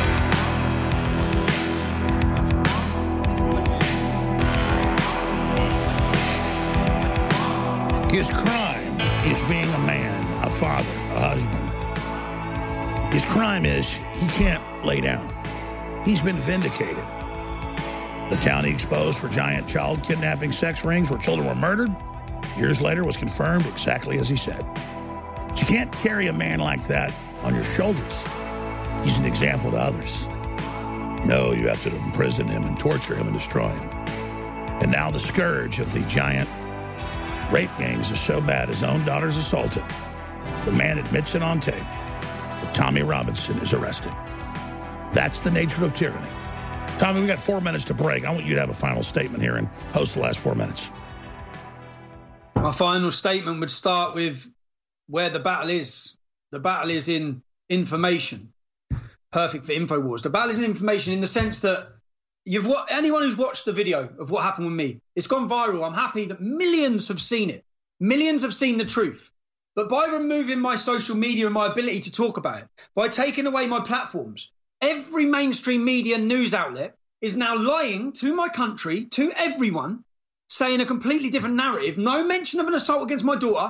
His crime is being a man, a father, a husband. His crime is he can't lay down. He's been vindicated. The town he exposed for giant child kidnapping sex rings where children were murdered, years later was confirmed exactly as he said. But you can't carry a man like that on your shoulders. He's an example to others. No, you have to imprison him and torture him and destroy him. And now the scourge of the giant rape gangs is so bad his own daughter's assaulted. The man admits it on tape. But Tommy Robinson is arrested. That's the nature of tyranny. Tommy, we got four minutes to break. I want you to have a final statement here and host the last four minutes. My final statement would start with where the battle is. The battle is in information. Perfect for InfoWars. The battle is in information in the sense that you've wa- anyone who's watched the video of what happened with me, it's gone viral. I'm happy that millions have seen it. Millions have seen the truth. But by removing my social media and my ability to talk about it, by taking away my platforms, every mainstream media news outlet is now lying to my country, to everyone, saying a completely different narrative. No mention of an assault against my daughter,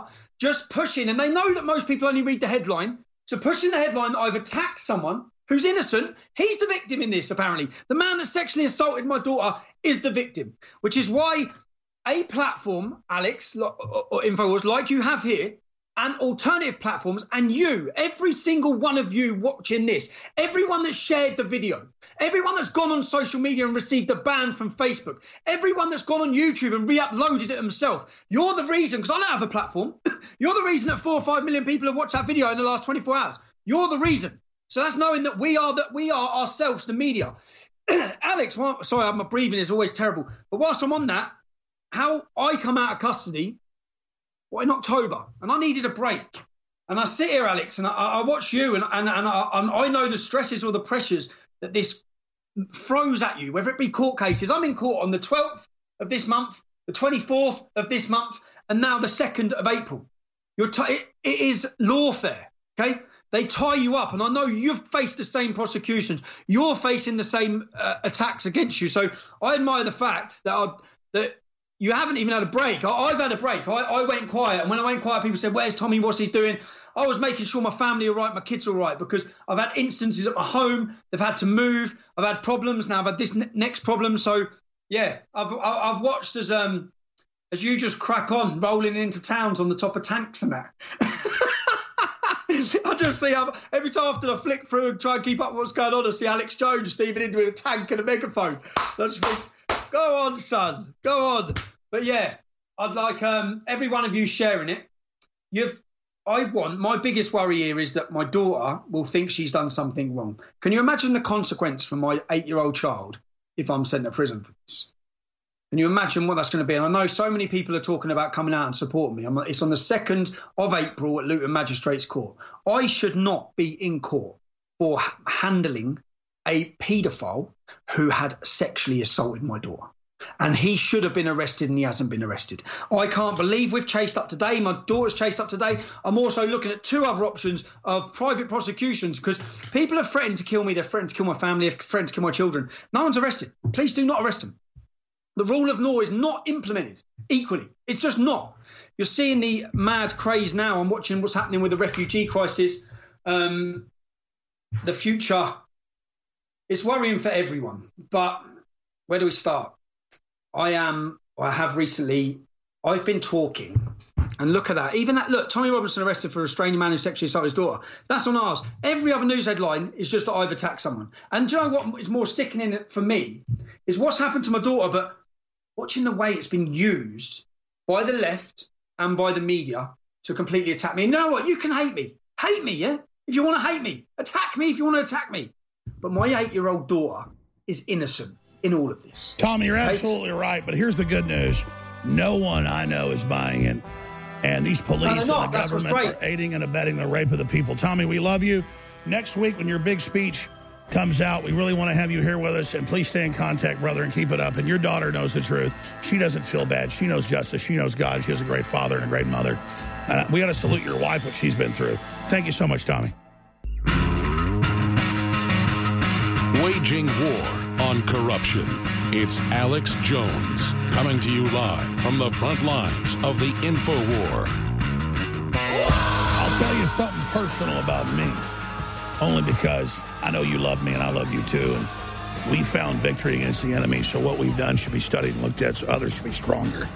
just pushing, and they know that most people only read the headline. So pushing the headline that I've attacked someone who's innocent, he's the victim in this, apparently. The man that sexually assaulted my daughter is the victim, which is why a platform, Alex, or InfoWars, like you have here, and alternative platforms, and you, every single one of you watching this, everyone that shared the video, everyone that's gone on social media and received a ban from Facebook, everyone that's gone on YouTube and re-uploaded it himself, you're the reason, because I don't have a platform, you're the reason that four or five million people have watched that video in the last twenty-four hours. You're the reason. So that's knowing that we are that we are ourselves the media. Alex, well, sorry, my breathing is always terrible. But whilst I'm on that, how I come out of custody, well, in October, and I needed a break. And I sit here, Alex, and I, I watch you, and, and, and, I, and I know the stresses or the pressures that this throws at you, whether it be court cases. I'm in court on the twelfth of this month, the twenty-fourth of this month, and now the second of April. You're t- it, it is lawfare, okay? They tie you up, and I know you've faced the same prosecutions. You're facing the same uh, attacks against you. So I admire the fact that I, that you haven't even had a break. I, I've had a break. I, I went quiet, and when I went quiet, people said, "Where's Tommy? What's he doing?" I was making sure my family are right, my kids are right, because I've had instances at my home. They've had to move. I've had problems. Now I've had this ne- next problem. So yeah, I've I've watched as um as you just crack on rolling into towns on the top of tanks and that. I just see how every time after I flick through and try and keep up with what's going on, I see Alex Jones steaming into with a tank and a megaphone. I just think, go on, son, go on. But yeah, I'd like um, every one of you sharing it. You've, I want, my biggest worry here is that my daughter will think she's done something wrong. Can you imagine the consequence for my eight-year-old child if I'm sent to prison for this? Can you imagine what that's going to be? And I know so many people are talking about coming out and supporting me. I'm, it's on the second of April at Luton Magistrates Court. I should not be in court for h- handling a paedophile who had sexually assaulted my daughter. And he should have been arrested, and he hasn't been arrested. I can't believe we've chased up today. My daughter's chased up today. I'm also looking at two other options of private prosecutions, because people have threatened to kill me. They've threatened to kill my family. They've threatened to kill my children. No one's arrested. Please do not arrest them. The rule of law is not implemented equally. It's just not. You're seeing the mad craze now. I'm watching what's happening with the refugee crisis. Um, the future is worrying for everyone. But where do we start? I am, I have recently, I've been talking, and look at that. Even that, look, Tommy Robinson arrested for restraining a man who sexually assaulted his daughter. That's on ours. Every other news headline is just that I've attacked someone. And do you know what is more sickening for me is what's happened to my daughter, but watching the way it's been used by the left and by the media to completely attack me. And you know what? You can hate me. Hate me, yeah? If you want to hate me. Attack me if you want to attack me. But my eight-year-old daughter is innocent in all of this. Tommy, you're absolutely right. But here's the good news. No one I know is buying it. And these police and the government are aiding and abetting the rape of the people. Tommy, we love you. Next week when your big speech comes out, we really want to have you here with us, and please stay in contact, brother, and keep it up. And your daughter knows the truth. She doesn't feel bad. She knows justice. She knows God. She has a great father and a great mother. Uh, we got to salute your wife, what she's been through. Thank you so much, Tommy. Waging war on corruption. It's Alex Jones coming to you live from the front lines of the InfoWar. I'll tell you something personal about me, only because I know you love me and I love you too. And we found victory against the enemy, so what we've done should be studied and looked at so others can be stronger.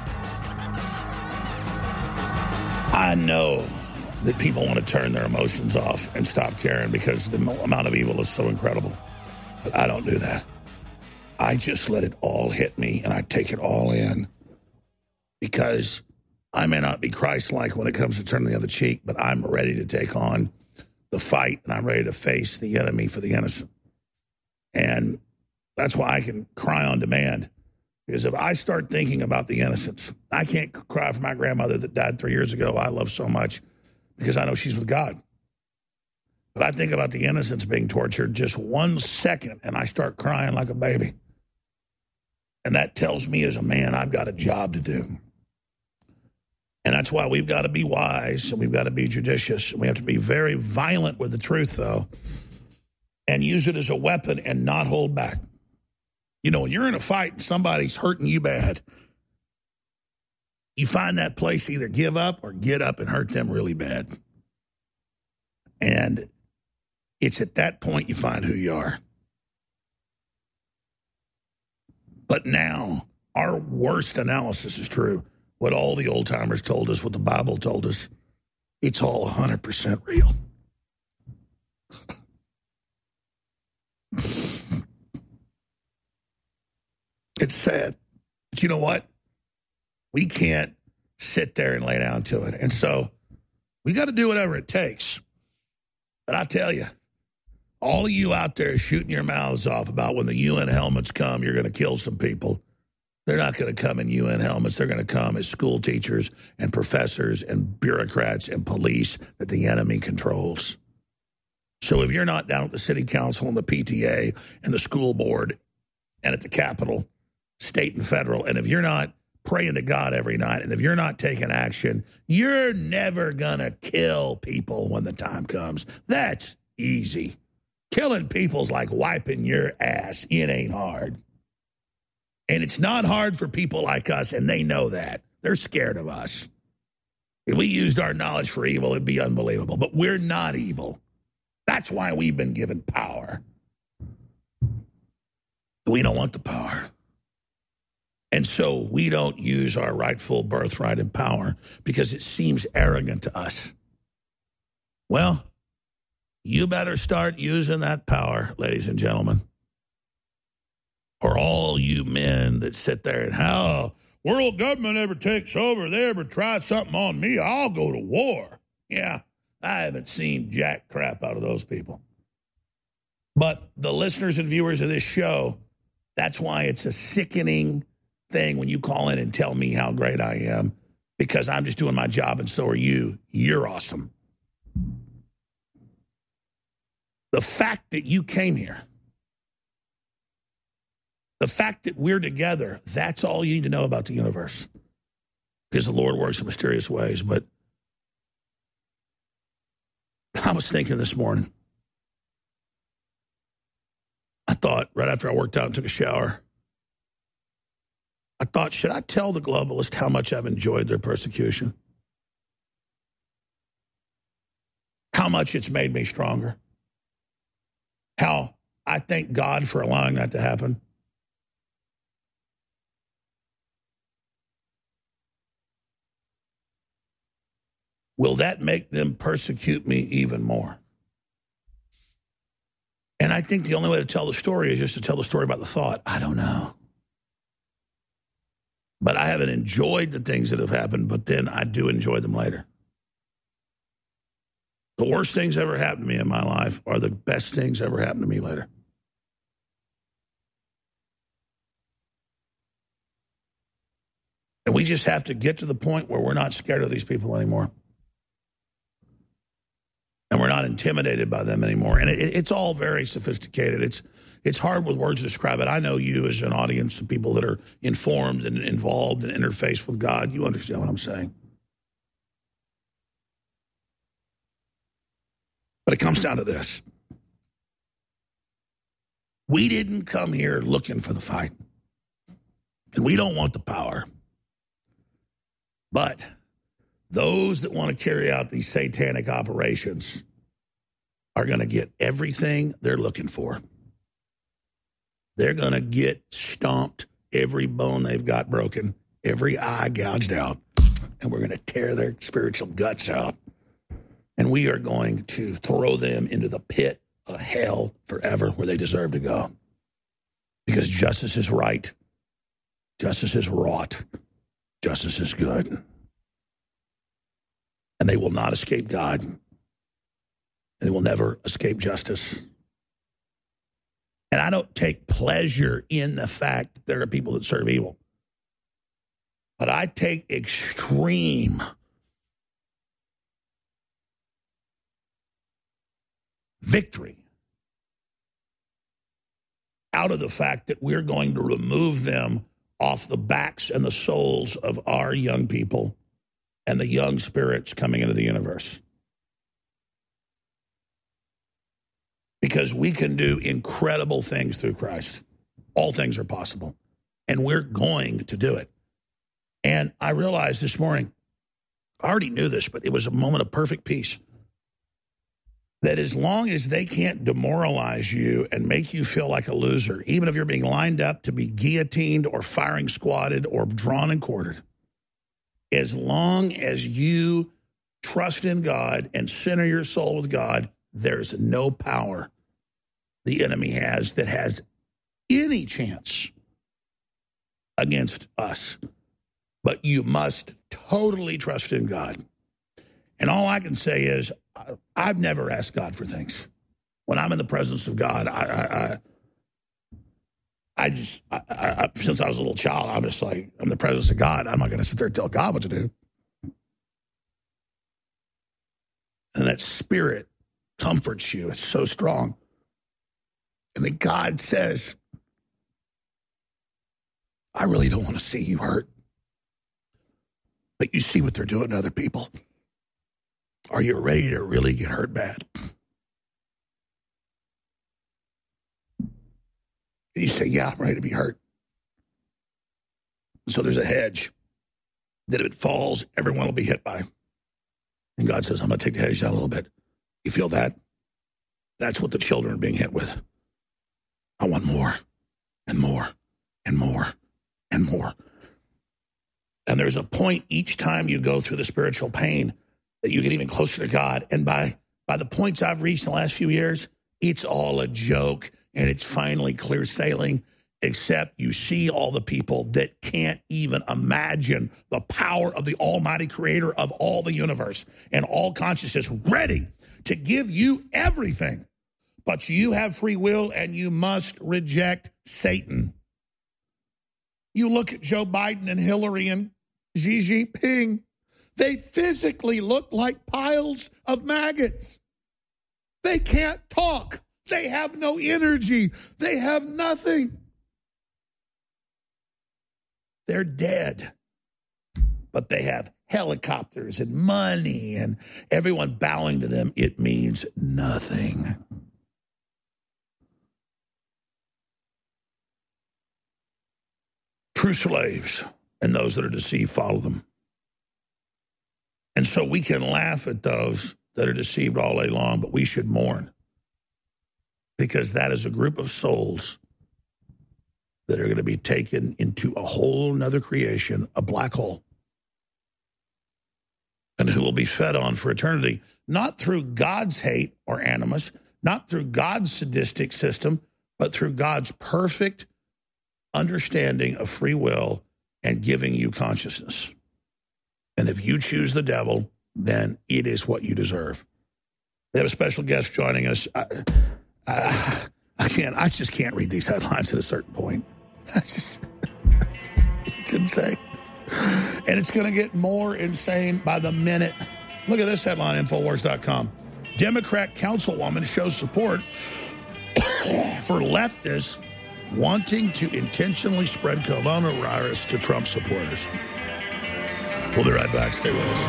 I know that people want to turn their emotions off and stop caring because the amount of evil is so incredible. But I don't do that. I just let it all hit me and I take it all in, because I may not be Christ-like when it comes to turning the other cheek, but I'm ready to take on the fight, and I'm ready to face the enemy for the innocent. And that's why I can cry on demand, because if I start thinking about the innocents, I can't cry for my grandmother that died three years ago I love so much, because I know she's with God. But I think about the innocents being tortured just one second, and I start crying like a baby. And that tells me as a man I've got a job to do. And that's why we've got to be wise, and we've got to be judicious. We have to be very violent with the truth, though, and use it as a weapon and not hold back. You know, when you're in a fight and somebody's hurting you bad, you find that place, either give up or get up and hurt them really bad. And it's at that point you find who you are. But now, our worst analysis is true. What all the old timers told us, what the Bible told us, it's all one hundred percent real. It's sad. But you know what? We can't sit there and lay down to it. And so we got to do whatever it takes. But I tell you, all of you out there shooting your mouths off about when the U N helmets come, you're going to kill some people. They're not going to come in U N helmets. They're going to come as school teachers and professors and bureaucrats and police that the enemy controls. So if you're not down at the city council and the P T A and the school board and at the Capitol, state and federal, and if you're not praying to God every night, and if you're not taking action, you're never going to kill people when the time comes. That's easy. Killing people's like wiping your ass. It ain't hard. And it's not hard for people like us, and they know that. They're scared of us. If we used our knowledge for evil, it'd be unbelievable. But we're not evil. That's why we've been given power. We don't want the power. And so we don't use our rightful birthright and power because it seems arrogant to us. Well, you better start using that power, ladies and gentlemen. Or all you men that sit there and, how world government ever takes over, they ever try something on me, I'll go to war. Yeah, I haven't seen jack crap out of those people. But the listeners and viewers of this show, that's why it's a sickening thing when you call in and tell me how great I am, because I'm just doing my job and so are you. You're awesome. The fact that you came here, the fact that we're together, that's all you need to know about the universe. Because the Lord works in mysterious ways. But I was thinking this morning, I thought right after I worked out and took a shower, I thought, should I tell the globalists how much I've enjoyed their persecution? How much it's made me stronger? How I thank God for allowing that to happen? Will that make them persecute me even more? And I think the only way to tell the story is just to tell the story about the thought. I don't know. But I haven't enjoyed the things that have happened, but then I do enjoy them later. The worst things ever happened to me in my life are the best things ever happened to me later. And we just have to get to the point where we're not scared of these people anymore. And we're not intimidated by them anymore. And it, it's all very sophisticated. It's it's hard with words to describe it. I know you as an audience of people that are informed and involved and interface with God. You understand what I'm saying. But it comes down to this. We didn't come here looking for the fight. And we don't want the power. But those that want to carry out these satanic operations are going to get everything they're looking for. They're going to get stomped, every bone they've got broken, every eye gouged out, and we're going to tear their spiritual guts out. And we are going to throw them into the pit of hell forever where they deserve to go. Because justice is right. Justice is wrought. Justice is good. And they will not escape God. They will never escape justice. And I don't take pleasure in the fact that there are people that serve evil. But I take extreme victory out of the fact that we're going to remove them off the backs and the souls of our young people and the young spirits coming into the universe. Because we can do incredible things through Christ. All things are possible. And we're going to do it. And I realized this morning, I already knew this, but it was a moment of perfect peace, that as long as they can't demoralize you and make you feel like a loser, even if you're being lined up to be guillotined or firing squatted or drawn and quartered, as long as you trust in God and center your soul with God, there's no power the enemy has that has any chance against us. But you must totally trust in God. And all I can say is, I've never asked God for things. When I'm in the presence of God, I, I, I, I just, I, I, since I was a little child, I'm just like, I'm in the presence of God. I'm not going to sit there and tell God what to do. And that spirit comforts you. It's so strong. And then God says, I really don't want to see you hurt. But you see what they're doing to other people. Are you ready to really get hurt bad? And you say, yeah, I'm ready to be hurt. So there's a hedge that if it falls, everyone will be hit by. And God says, I'm going to take the hedge down a little bit. You feel that? That's what the children are being hit with. I want more and more and more and more. And there's a point each time you go through the spiritual pain that you get even closer to God. And by, by the points I've reached in the last few years, it's all a joke and it's finally clear sailing, except you see all the people that can't even imagine the power of the almighty creator of all the universe and all consciousness ready to give you everything. But you have free will and you must reject Satan. You look at Joe Biden and Hillary and Xi Jinping. They physically look like piles of maggots. They can't talk. They have no energy. They have nothing. They're dead. But they have helicopters and money and everyone bowing to them. It means nothing. True slaves and those that are deceived follow them. And so we can laugh at those that are deceived all day long, but we should mourn because that is a group of souls that are going to be taken into a whole nother creation, a black hole, and who will be fed on for eternity, not through God's hate or animus, not through God's sadistic system, but through God's perfect understanding of free will and giving you consciousness. And if you choose the devil, then it is what you deserve. We have a special guest joining us. I, I, I can't. I just can't read these headlines at a certain point. I just, it's insane. And it's going to get more insane by the minute. Look at this headline, Infowars dot com. Democrat councilwoman shows support for leftists wanting to intentionally spread coronavirus to Trump supporters. We'll be right back. Stay with us.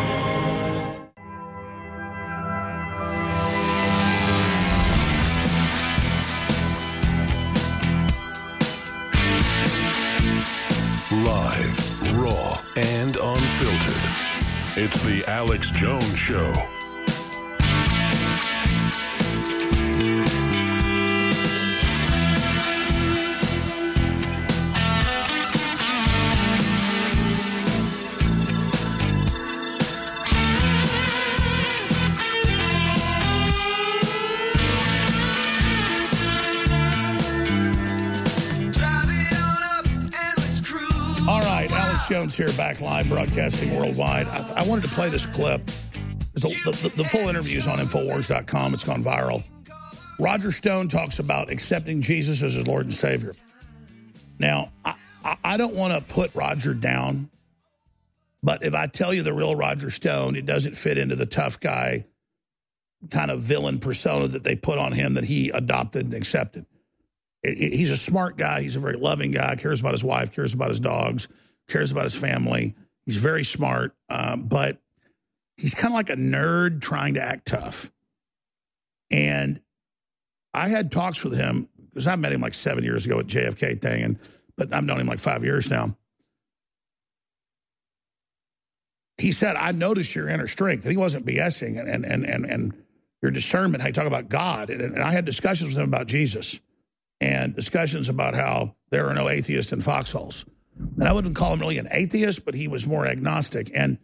Live, raw, and unfiltered. It's the Alex Jones Show. Jones here, back live, broadcasting worldwide. I, I wanted to play this clip. A, the, the, the full interview is on Infowars dot com. It's gone viral. Roger Stone talks about accepting Jesus as his Lord and Savior. Now, I, I, I don't want to put Roger down, but if I tell you the real Roger Stone, it doesn't fit into the tough guy kind of villain persona that they put on him that he adopted and accepted. It, it, he's a smart guy. He's a very loving guy, cares about his wife, cares about his dogs, cares about his family. He's very smart, um, but he's kind of like a nerd trying to act tough. And I had talks with him because I met him like seven years ago at J F K thing, and but I've known him like five years now. he said, I noticed your inner strength. And he wasn't BSing and, and, and, and your discernment, how you talk about God. And, and I had discussions with him about Jesus and discussions about how there are no atheists in foxholes. And I wouldn't call him really an atheist, but he was more agnostic. And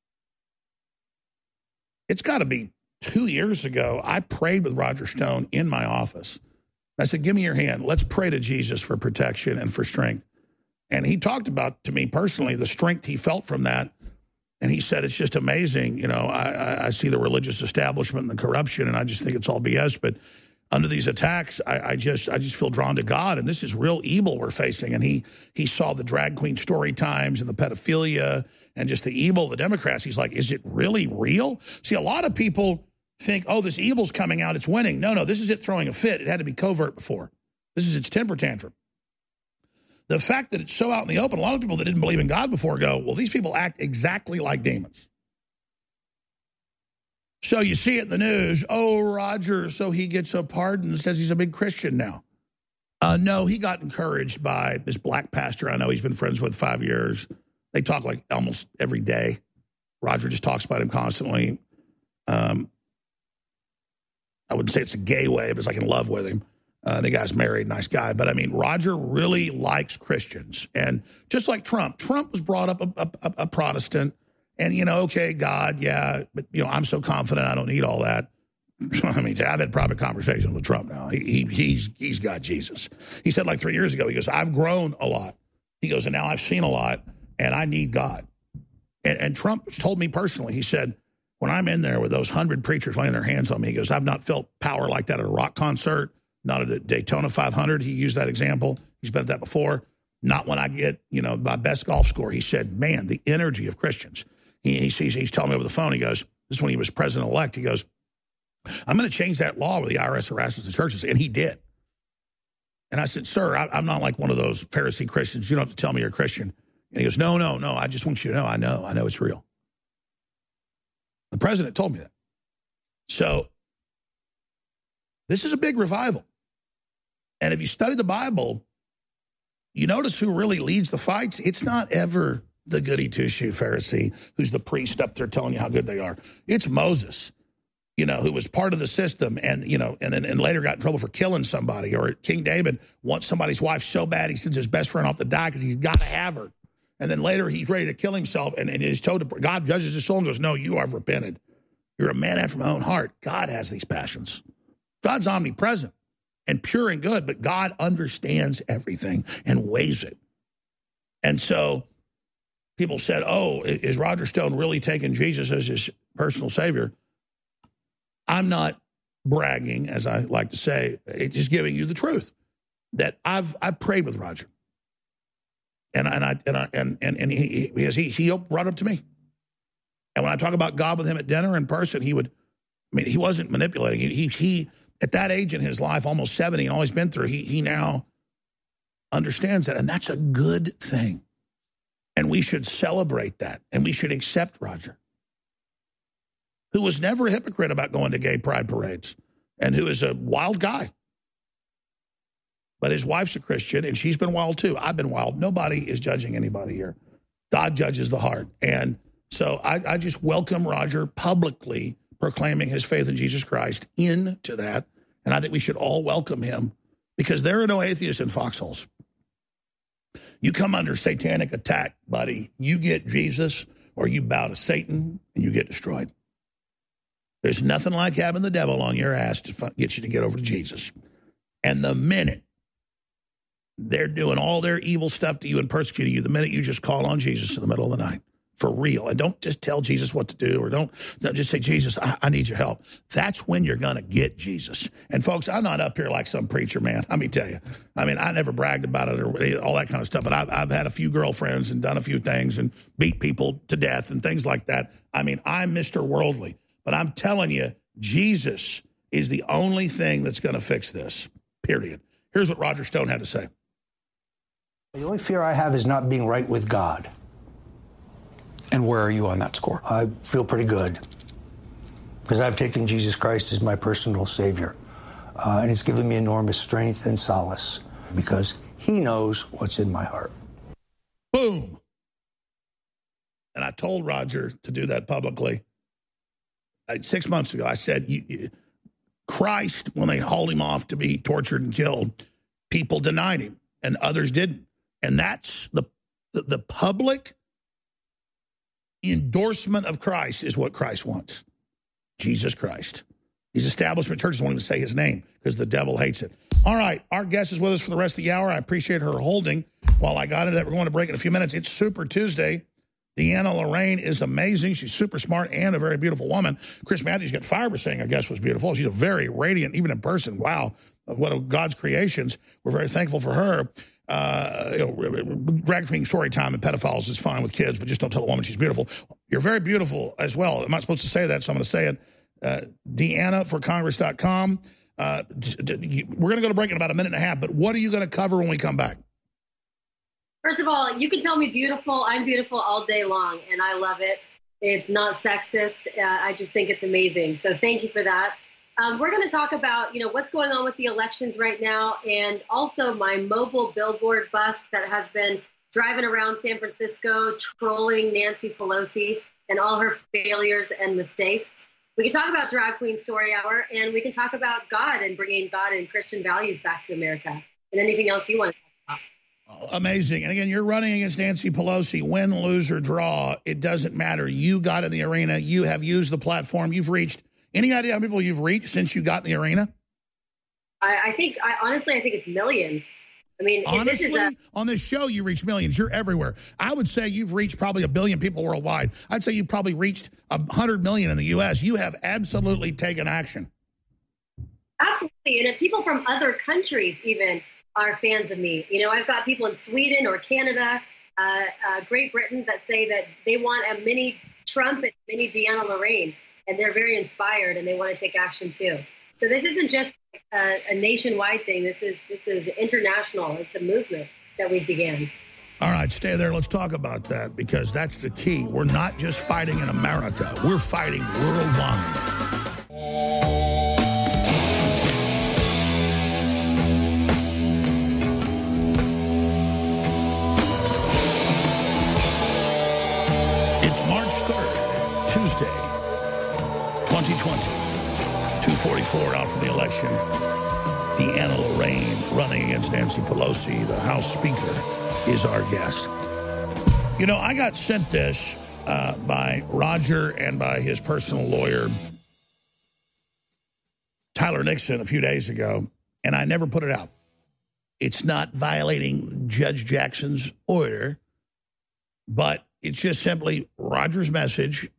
it's got to be two years ago, I prayed with Roger Stone in my office. I said, give me your hand. Let's pray to Jesus for protection and for strength. And he talked about, to me personally, the strength he felt from that. And he said, it's just amazing. You know, I, I see the religious establishment and the corruption, and I just think it's all B S. But under these attacks, I, I just I just feel drawn to God. And this is real evil we're facing. And he he saw the drag queen story times and the pedophilia and just the evil of the Democrats. He's like, is it really real? See, a lot of people think, oh, this evil's coming out, it's winning. No, no, this is it throwing a fit. It had to be covert before. This is its temper tantrum. The fact that it's so out in the open, a lot of people that didn't believe in God before go, well, these people act exactly like demons. So you see it in the news, oh, Roger, so he gets a pardon, says he's a big Christian now. Uh, no, he got encouraged by this black pastor I know he's been friends with five years. They talk like almost every day. Roger just talks about him constantly. Um, I wouldn't say it's a gay way, but it's like in love with him. Uh, the guy's married, nice guy. But, I mean, Roger really likes Christians. And just like Trump, Trump was brought up a, a, a Protestant. And, you know, okay, God, yeah, but, you know, I'm so confident I don't need all that. I mean, I've had private conversations with Trump now. He, he, he's he's got Jesus. He said like three years ago, he goes, I've grown a lot. He goes, and now I've seen a lot, and I need God. And, and Trump told me personally, he said, when I'm in there with those hundred preachers laying their hands on me, he goes, I've not felt power like that at a rock concert. Not at a Daytona five hundred. He used that example. He's been at that before. Not when I get, you know, my best golf score. He said, man, the energy of Christians. He, he sees, he's telling me over the phone, he goes, this is when he was president-elect. He goes, I'm going to change that law where the I R S harasses the churches. And he did. And I said, sir, I, I'm not like one of those Pharisee Christians. You don't have to tell me you're a Christian. And he goes, no, no, no. I just want you to know. I know. I know it's real. The president told me that. So this is a big revival. And if you study the Bible, you notice who really leads the fights. It's not ever the goody two-shoe Pharisee who's the priest up there telling you how good they are. It's Moses, you know, who was part of the system and, you know, and then and later got in trouble for killing somebody. Or King David wants somebody's wife so bad he sends his best friend off to die because he's got to have her. And then later he's ready to kill himself and, and is told to, God judges his soul and goes, no, you have repented. You're a man after my own heart. God has these passions. God's omnipresent and pure and good, but God understands everything and weighs it. And so people said, oh, is Roger Stone really taking Jesus as his personal savior? I'm not bragging, as I like to say. It's just giving you the truth that I've I've prayed with Roger. And and I and I and and, and he because he he brought it up to me. And when I talk about God with him at dinner in person, he would, I mean, he wasn't manipulating. He he, he at that age in his life, almost seventy, and all he's been through, he he now understands that, and that's a good thing. And we should celebrate that, and we should accept Roger, who was never a hypocrite about going to gay pride parades, and who is a wild guy. But his wife's a Christian, and she's been wild too. I've been wild. Nobody is judging anybody here. God judges the heart. And so I, I just welcome Roger publicly proclaiming his faith in Jesus Christ into that. And I think we should all welcome him because there are no atheists in foxholes. You come under satanic attack, buddy. You get Jesus or you bow to Satan and you get destroyed. There's nothing like having the devil on your ass to get you to get over to Jesus. And the minute they're doing all their evil stuff to you and persecuting you, the minute you just call on Jesus in the middle of the night, for real, and don't just tell Jesus what to do or don't, don't just say, Jesus, I, I need your help. That's when you're going to get Jesus. And folks, I'm not up here like some preacher, man. Let me tell you. I mean, I never bragged about it or all that kind of stuff, but I've, I've had a few girlfriends and done a few things and beat people to death and things like that. I mean, I'm Mister Worldly, but I'm telling you, Jesus is the only thing that's going to fix this, period. Here's what Roger Stone had to say. The only fear I have is not being right with God. And where are you on that score? I feel pretty good because I've taken Jesus Christ as my personal Savior. Uh, and it's given me enormous strength and solace because he knows what's in my heart. Boom. And I told Roger to do that publicly. Uh, six months ago, I said, you, you, Christ, when they hauled him off to be tortured and killed, people denied him and others didn't. And that's the, the, the public endorsement of Christ is what Christ wants. Jesus Christ. These establishment churches won't even say his name because the devil hates it. All right, our guest is with us for the rest of the hour. I appreciate her holding while I got into that. We're going to break in a few minutes. It's Super Tuesday. Deanna Lorraine is amazing. She's super smart and a very beautiful woman. Chris Matthews got fired for saying our guest was beautiful. She's a very radiant, even in person. Wow, what a God's creations. We're very thankful for her. Uh, you know, drag queen story time and pedophiles is fine with kids, but just don't tell a woman she's beautiful. You're very beautiful as well. I'm not supposed to say that, so I'm going to say it. Uh, Deanna for Congress dot com. Uh, we're going to go to break in about a minute and a half, but what are you going to cover when we come back? First of all, you can tell me beautiful. I'm beautiful all day long, and I love it. It's not sexist. Uh, I just think it's amazing. So thank you for that. Um, we're going to talk about, you know, what's going on with the elections right now, and also my mobile billboard bus that has been driving around San Francisco, trolling Nancy Pelosi and all her failures and mistakes. We can talk about Drag Queen Story Hour, and we can talk about God and bringing God and Christian values back to America, and anything else you want to talk about. Amazing. And again, you're running against Nancy Pelosi. Win, lose, or draw, it doesn't matter. You got in the arena. You have used the platform. You've reached. Any idea how many people you've reached since you got in the arena? I, I think, I, honestly, I think it's millions. I mean, honestly, this is a, on this show, you reach millions. You're everywhere. I would say you've reached probably a billion people worldwide. I'd say you've probably reached a hundred million in the U S. You have absolutely taken action. Absolutely. And if people from other countries even are fans of me, you know, I've got people in Sweden or Canada, uh, uh, Great Britain that say that they want a mini Trump and mini Deanna Lorraine, and they're very inspired and they want to take action too. So this isn't just a, a nationwide thing. This is this is international. It's a movement that we began. All right, stay there. Let's talk about that because that's the key. We're not just fighting in America. We're fighting worldwide. It's March third, Tuesday, twenty twenty. two forty-four out from the election. Deanna Lorraine running against Nancy Pelosi, the House Speaker, is our guest. You know, I got sent this uh, by Roger and by his personal lawyer, Tyler Nixon, a few days ago, and I never put it out. It's not violating Judge Jackson's order, but it's just simply Roger's message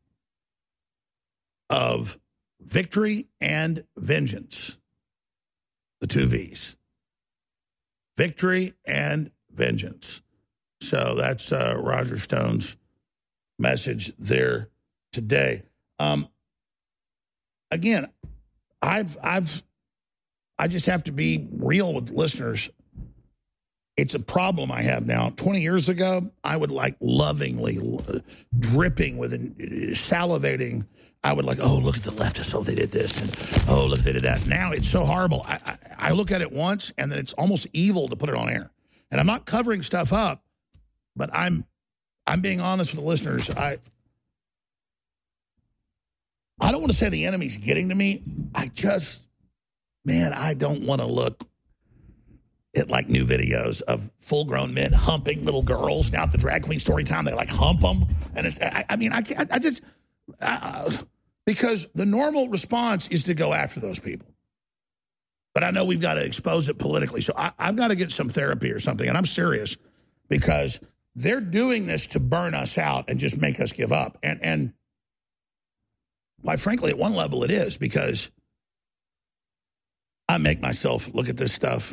of victory and vengeance. The two V's. Victory and vengeance. So that's uh, Roger Stone's message there today. Um, again, I've, I've, I just have to be real with listeners. It's a problem I have now. twenty years ago, I would like lovingly, uh, dripping with, uh, salivating, I would like, oh, look at the leftists. Oh, they did this. And, oh, look, they did that. Now it's so horrible. I, I, I look at it once, and then it's almost evil to put it on air. And I'm not covering stuff up, but I'm I'm being honest with the listeners. I I don't want to say the enemy's getting to me. I just, man, I don't want to look at like new videos of full-grown men humping little girls. Now at the drag queen story time, they like hump them. And it's, I, I mean, I, I just... Uh, because the normal response is to go after those people. But I know we've got to expose it politically. So I, I've got to get some therapy or something. And I'm serious because they're doing this to burn us out and just make us give up. And, and quite frankly, at one level it is because I make myself look at this stuff.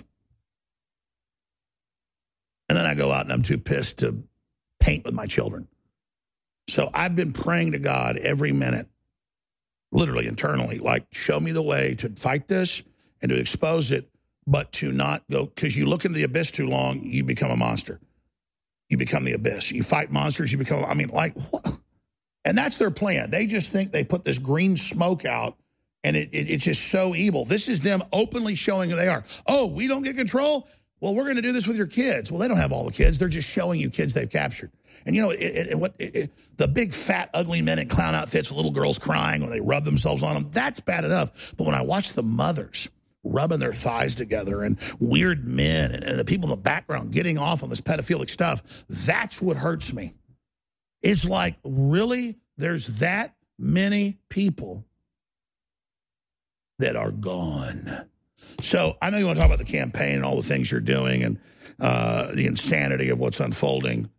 And then I go out and I'm too pissed to paint with my children. So I've been praying to God every minute, literally internally, like, show me the way to fight this and to expose it, but to not go, because you look into the abyss too long, you become a monster. You become the abyss. You fight monsters, you become, I mean, like, what? And that's their plan. They just think they put this green smoke out, and it, it, it's just so evil. This is them openly showing who they are. Oh, we don't get control? well, we're going to do this with your kids. Well, they don't have all the kids. They're just showing you kids they've captured. And, you know, it, it, it, what it, it, the big, fat, ugly men in clown outfits with little girls crying when they rub themselves on them, that's bad enough. But when I watch the mothers rubbing their thighs together and weird men and, and the people in the background getting off on this pedophilic stuff, that's what hurts me. It's like, really? There's that many people that are gone. So I know you want to talk about the campaign and all the things you're doing and uh, the insanity of what's unfolding.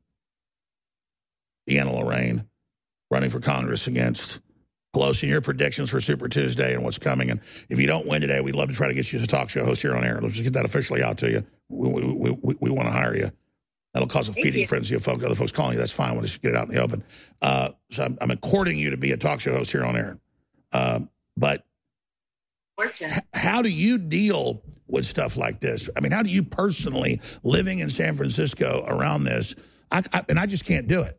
Deanna Lorraine running for Congress against Pelosi, and your predictions for Super Tuesday and what's coming. And if you don't win today, we'd love to try to get you as a talk show host here on air. Let's just get that officially out to you. We, we, we, we want to hire you. That'll cause a Thank feeding you. frenzy of folk, other folks calling you. That's fine. We'll just get it out in the open. Uh, so I'm, I'm courting you to be a talk show host here on air. Um, but h- how do you deal with stuff like this? I mean, how do you personally, living in San Francisco around this, I, I, and I just can't do it.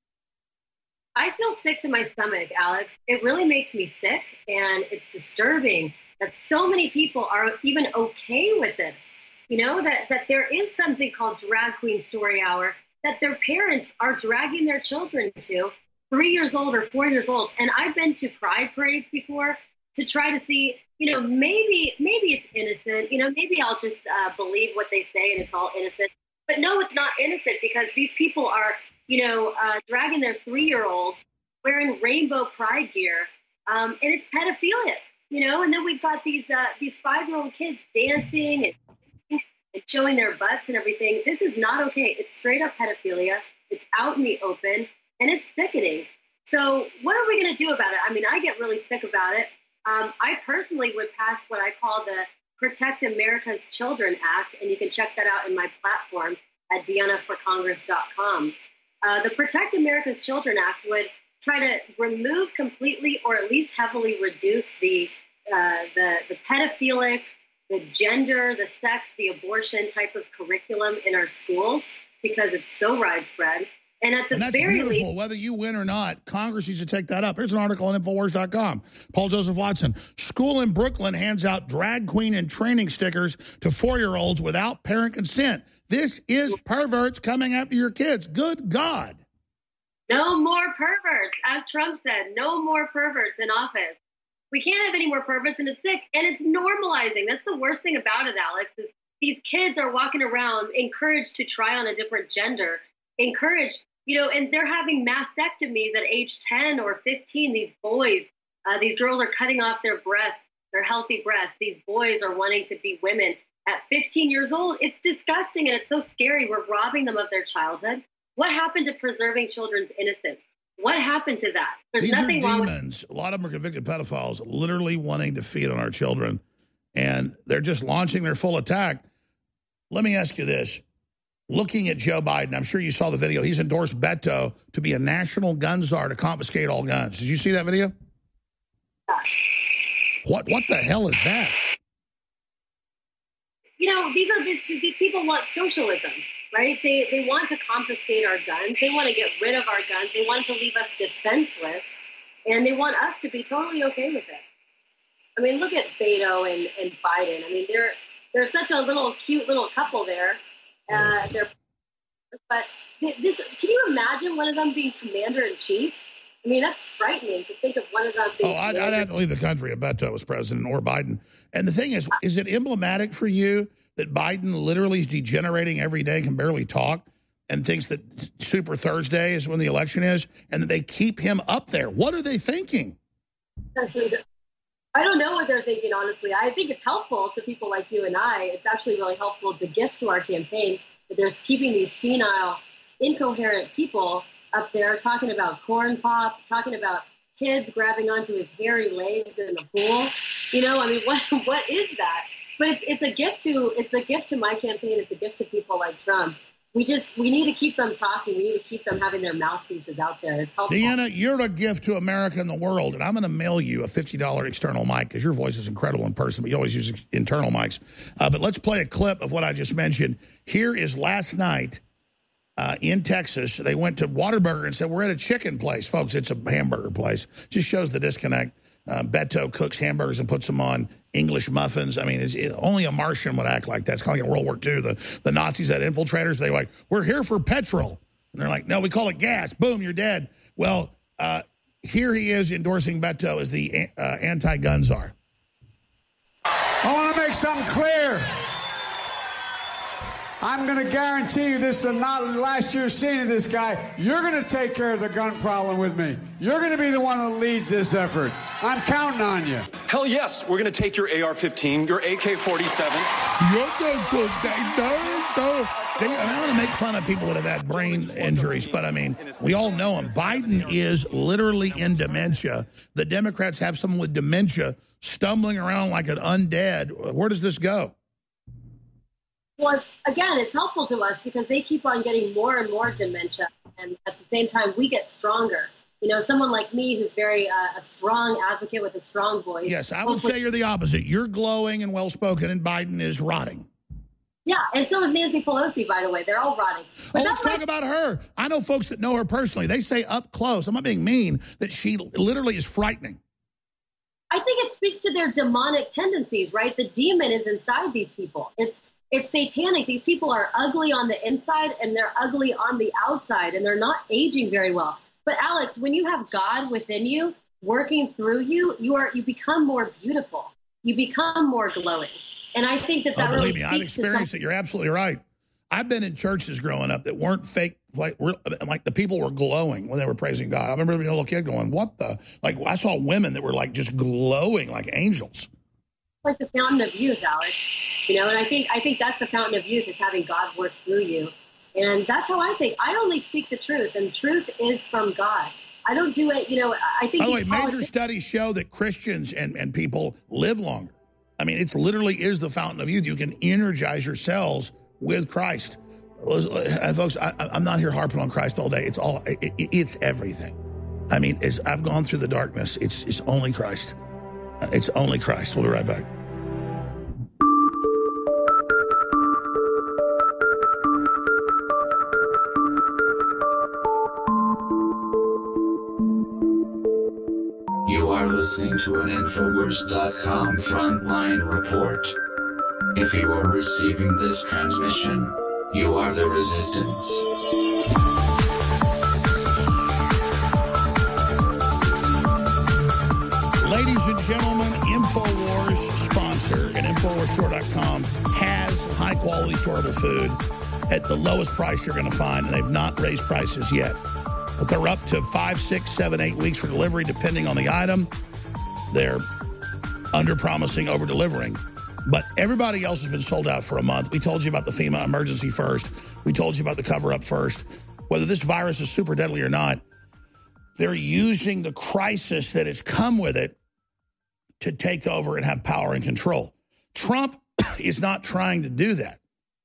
I feel sick to my stomach, Alex. It really makes me sick, and it's disturbing that so many people are even okay with this. You know, that, that there is something called Drag Queen Story Hour that their parents are dragging their children to, three years old or four years old. And I've been to pride parades before to try to see, you know, maybe maybe it's innocent. You know, maybe I'll just uh, believe what they say and it's all innocent. But no, it's not innocent because these people are, you know, uh, dragging their three-year-olds wearing rainbow pride gear, um, and it's pedophilia, you know. And then we've got these uh, these five-year-old kids dancing and, and showing their butts and everything. This is not okay. It's straight-up pedophilia. It's out in the open, and it's sickening. So what are we going to do about it? I mean, I get really sick about it. Um, I personally would pass what I call the Protect America's Children Act, and you can check that out in my platform at deanna for congress dot com. Uh, the Protect America's Children Act would try to remove completely or at least heavily reduce the, uh, the, the pedophilic, the gender, the sex, the abortion type of curriculum in our schools because it's so widespread. And at the and that's very beautiful. least, Whether you win or not, Congress needs to take that up. Here's an article on Infowars dot com. Paul Joseph Watson. School in Brooklyn hands out drag queen and training stickers to four-year-olds without parent consent. This is perverts coming after your kids. Good God. No more perverts. As Trump said, no more perverts in office. We can't have any more perverts, and it's sick, and it's normalizing. That's the worst thing about it, Alex, is these kids are walking around encouraged to try on a different gender, encouraged, you know, and they're having mastectomies at age ten or fifteen. These boys, uh, these girls are cutting off their breasts, their healthy breasts. These boys are wanting to be women at fifteen years old. It's disgusting, and it's so scary. We're robbing them of their childhood. What happened to preserving children's innocence? What happened to that? There's These nothing are wrong demons. With- a lot of them are convicted pedophiles, literally wanting to feed on our children, and they're just launching their full attack. Let me ask you this. Looking at Joe Biden, I'm sure you saw the video. He's endorsed Beto to be a national gun czar to confiscate all guns. Did you see that video? What What the hell is that? You know, these are these, these people want socialism, right? They they want to confiscate our guns. They want to get rid of our guns. They want to leave us defenseless, and they want us to be totally okay with it. I mean, look at Beto and, and Biden. I mean, they're they're such a little cute little couple there. Uh, they're, but this, can you imagine one of them being commander in chief? I mean, that's frightening to think of one of them being. Oh, I'd, I'd have to leave the country if Beto was president or Biden. And the thing is, is it emblematic for you that Biden literally is degenerating every day, can barely talk, and thinks that Super Thursday is when the election is, and that they keep him up there? What are they thinking? I don't know what they're thinking, honestly. I think it's helpful to people like you and I. It's actually really helpful to gift to our campaign that there's keeping these senile, incoherent people up there talking about corn pop, talking about kids grabbing onto his hairy legs in the pool. You know, I mean, what what is that? But it's, it's a gift to it's a gift to my campaign. It's a gift to people like Trump. We just we need to keep them talking. We need to keep them having their mouthpieces out there. It's helpful. Deanna, you're a gift to America and the world, and I'm going to mail you a fifty dollar external mic because your voice is incredible in person, but you always use internal mics. Uh, but let's play a clip of what I just mentioned. Here is last night uh, in Texas. They went to Whataburger and said, we're at a chicken place. Folks, it's a hamburger place. Just shows the disconnect. Uh, Beto cooks hamburgers and puts them on English muffins. I mean, it's, it, only a Martian would act like that. It's kind of like in World War Two. The, the Nazis had infiltrators. They were like, we're here for petrol. And they're like, no, we call it gas. Boom, you're dead. Well, uh, here he is endorsing Beto as the uh, anti-gun czar. I want to make something clear. I'm going to guarantee you this is not last year's scene of this guy. You're going to take care of the gun problem with me. You're going to be the one that leads this effort. I'm counting on you. Hell yes, we're going to take your A R fifteen, your A K forty-seven. You're the good guy. No, no. They, I, mean, I want to make fun of people that have had brain injuries, but I mean, we all know him. Biden is literally in dementia. The Democrats have someone with dementia stumbling around like an undead. Where does this go? Well, again, it's helpful to us because they keep on getting more and more dementia. And at the same time, we get stronger. You know, someone like me who's very uh, a strong advocate with a strong voice. Yes, I would say you're the opposite. You're glowing and well-spoken, and Biden is rotting. Yeah, and so is Nancy Pelosi, by the way. They're all rotting. But oh, let's talk about her. I know folks that know her personally. They say up close, I'm not being mean, that she literally is frightening. I think it speaks to their demonic tendencies, right? The demon is inside these people. It's It's satanic. These people are ugly on the inside and they're ugly on the outside, and they're not aging very well. But Alex, when you have God within you, working through you, you are you become more beautiful. You become more glowing. And I think that that oh, really believe me, I've experienced it. You're absolutely right. I've been in churches growing up that weren't fake, like, like the people were glowing when they were praising God. I remember being a little kid going, what the? Like, I saw women that were like just glowing like angels. Like the fountain of youth, Alex. You know, and I think I think that's the fountain of youth, is having God work through you. And that's how I think. I only speak the truth, and truth is from God. I don't do it, you know, I think... By the way, major politics- studies show that Christians and, and people live longer. I mean, it literally is the fountain of youth. You can energize your cells with Christ. And folks, I, I'm not here harping on Christ all day. It's all, it, it's everything. I mean, as I've gone through the darkness, it's, it's only Christ. It's only Christ. We'll be right back. You are listening to an Infowars dot com frontline report. If you are receiving this transmission, you are the resistance. Ladies and gentlemen, InfoWars sponsor and Infowars store dot com has high-quality, storable food at the lowest price you're going to find, and they've not raised prices yet. But they're up to five, six, seven, eight weeks for delivery, depending on the item. They're under-promising, over-delivering. But everybody else has been sold out for a month. We told you about the FEMA emergency first. We told you about the cover-up first. Whether this virus is super deadly or not, they're using the crisis that has come with it to take over and have power and control. Trump is not trying to do that.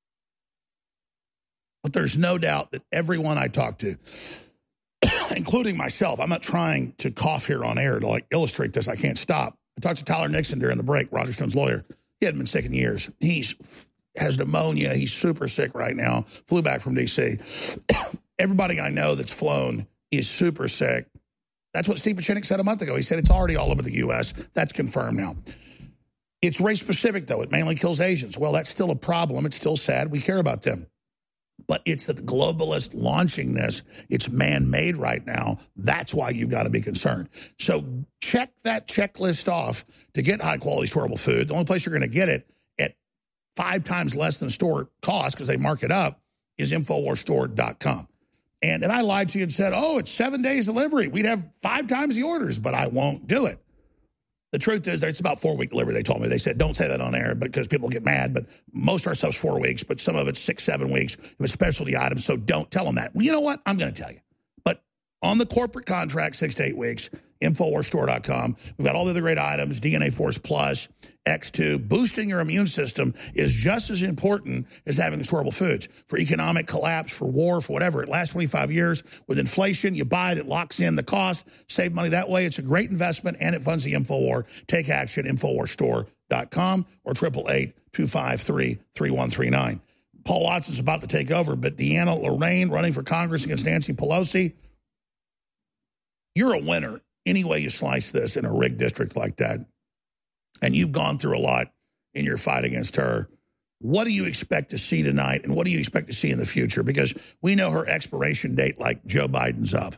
But there's no doubt that everyone I talk to, including myself, I'm not trying to cough here on air to like illustrate this. I can't stop. I talked to Tyler Nixon during the break, Roger Stone's lawyer. He hadn't been sick in years. He's has pneumonia. He's super sick right now. Flew back from D C Everybody I know that's flown is super sick. That's what Steve Pieczenik said a month ago. He said it's already all over the U S That's confirmed now. It's race-specific, though. It mainly kills Asians. Well, that's still a problem. It's still sad. We care about them. But it's that the globalists launching this, it's man-made right now. That's why you've got to be concerned. So check that checklist off to get high-quality, storable food. The only place you're going to get it at five times less than store cost, because they mark it up, is Infowars store dot com. And if I lied to you and said, oh, it's seven days delivery, we'd have five times the orders, but I won't do it. The truth is that it's about four-week delivery, they told me. They said, don't say that on air because people get mad, but most of our stuff's four weeks, but some of it's six, seven weeks if it's specialty items, so don't tell them that. Well, you know what? I'm going to tell you. But on the corporate contract, six to eight weeks, Infowars store dot com. We've got all the other great items, D N A Force Plus, X two. Boosting your immune system is just as important as having storable foods. For economic collapse, for war, for whatever. It lasts twenty-five years. With inflation, you buy it, it locks in the cost, save money that way. It's a great investment, and it funds the InfoWar. Take action, Infowars store dot com or eight eight eight, two five three, three one three nine. Paul Watson's about to take over, but Deanna Lorraine running for Congress against Nancy Pelosi, you're a winner. Any way you slice this in a rigged district like that. and you've gone through a lot in your fight against her. What do you expect to see tonight, and what do you expect to see in the future? Because we know her expiration date like Joe Biden's up.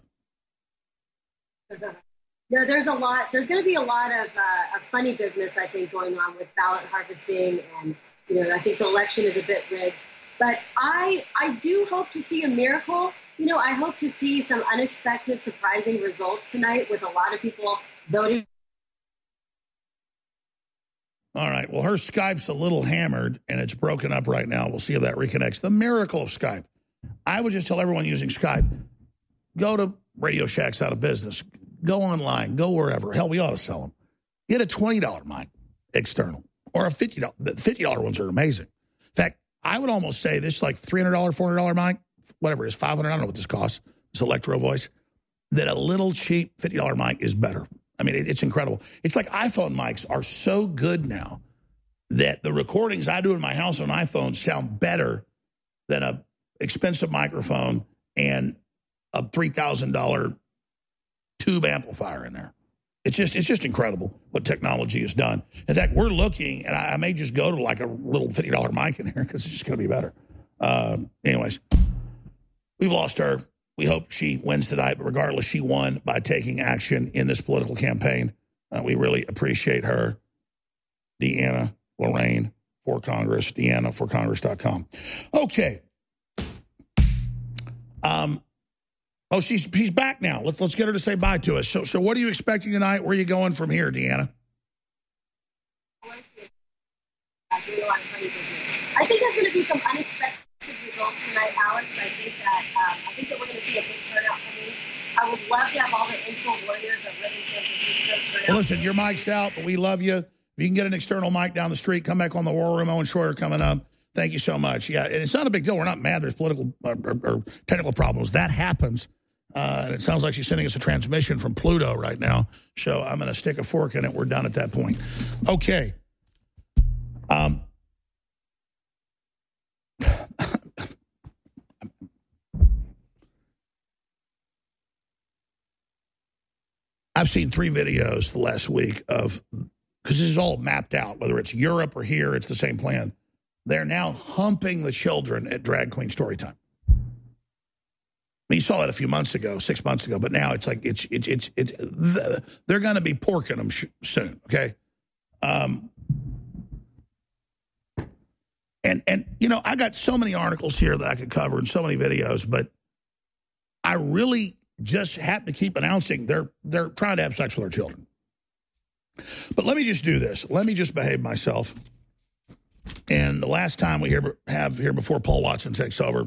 No, there's a lot. There's going to be a lot of, uh, of funny business, I think, going on with ballot harvesting, and you know, I think the election is a bit rigged. But I, I do hope to see a miracle. You know, I hope to see some unexpected, surprising results tonight with a lot of people voting. All right. Well, her Skype's a little hammered, and it's broken up right now. We'll see if that reconnects. The miracle of Skype. I would just tell everyone using Skype, go to Radio Shack's out of business. Go online. Go wherever. Hell, we ought to sell them. Get a twenty dollar mic external or a fifty dollar. The fifty dollar ones are amazing. In fact, I would almost say this like three hundred dollar, four hundred dollar mic, whatever it is, five hundred dollars, I don't know what this costs, this Electro Voice, that a little cheap fifty dollar mic is better. I mean, it, it's incredible. It's like iPhone mics are so good now that the recordings I do in my house on iPhone sound better than a expensive microphone and a three thousand dollar tube amplifier in there. It's just it's just incredible what technology has done. In fact, we're looking, and I, I may just go to like a little fifty dollar mic in here because it's just going to be better. Um, anyways, we've lost her. We hope she wins tonight, but regardless, she won by taking action in this political campaign. Uh, we really appreciate her. Deanna Lorraine for Congress, Deanna for Congress dot com. Okay. Um. Oh, she's she's back now. Let's let's get her to say bye to us. So so what are you expecting tonight? Where are you going from here, Deanna? I think there's going to be some unexpected results tonight, Alex. I think that um, I think that we're going to see a big turnout for me. I would love to have all the info warriors that live in San Francisco turn out. Well, listen, your mic's out, but we love you. If you can get an external mic down the street, come back on the War Room. Owen Schroyer coming up. Thank you so much. Yeah, and it's not a big deal. We're not mad. There's political or, or, or technical problems. That happens. Uh, and it sounds like she's sending us a transmission from Pluto right now. So I'm going to stick a fork in it. We're done at that point. Okay. Um. I've seen three videos the last week of, because this is all mapped out, whether it's Europe or here, it's the same plan. They're now humping the children at Drag Queen Storytime. You saw that a few months ago, six months ago, but now it's like it's it's it's it's the, they're going to be porking them sh- soon. Okay, um, and and you know I got so many articles here that I could cover and so many videos, but I really just have to keep announcing they're they're trying to have sex with our children. But let me just do this. Let me just behave myself. And the last time we hear, have here before Paul Watson takes over.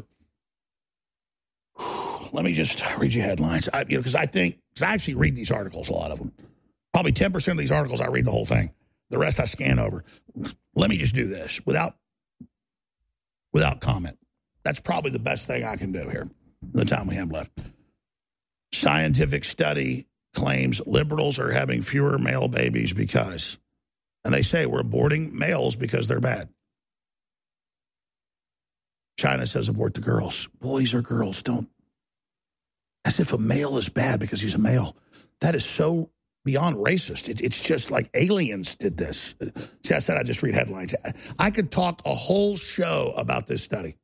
Let me just read you headlines, I, you know, because I think, because I actually read these articles, a lot of them. Probably ten percent of these articles, I read the whole thing. The rest I scan over. Let me just do this without, without comment. That's probably the best thing I can do here, the time we have left. Scientific study claims liberals are having fewer male babies because, and they say we're aborting males because they're bad. China says abort the girls. Boys or girls, don't. As if a male is bad because he's a male. That is so beyond racist. It, it's just like aliens did this. See, I said I just read headlines. I could talk a whole show about this study.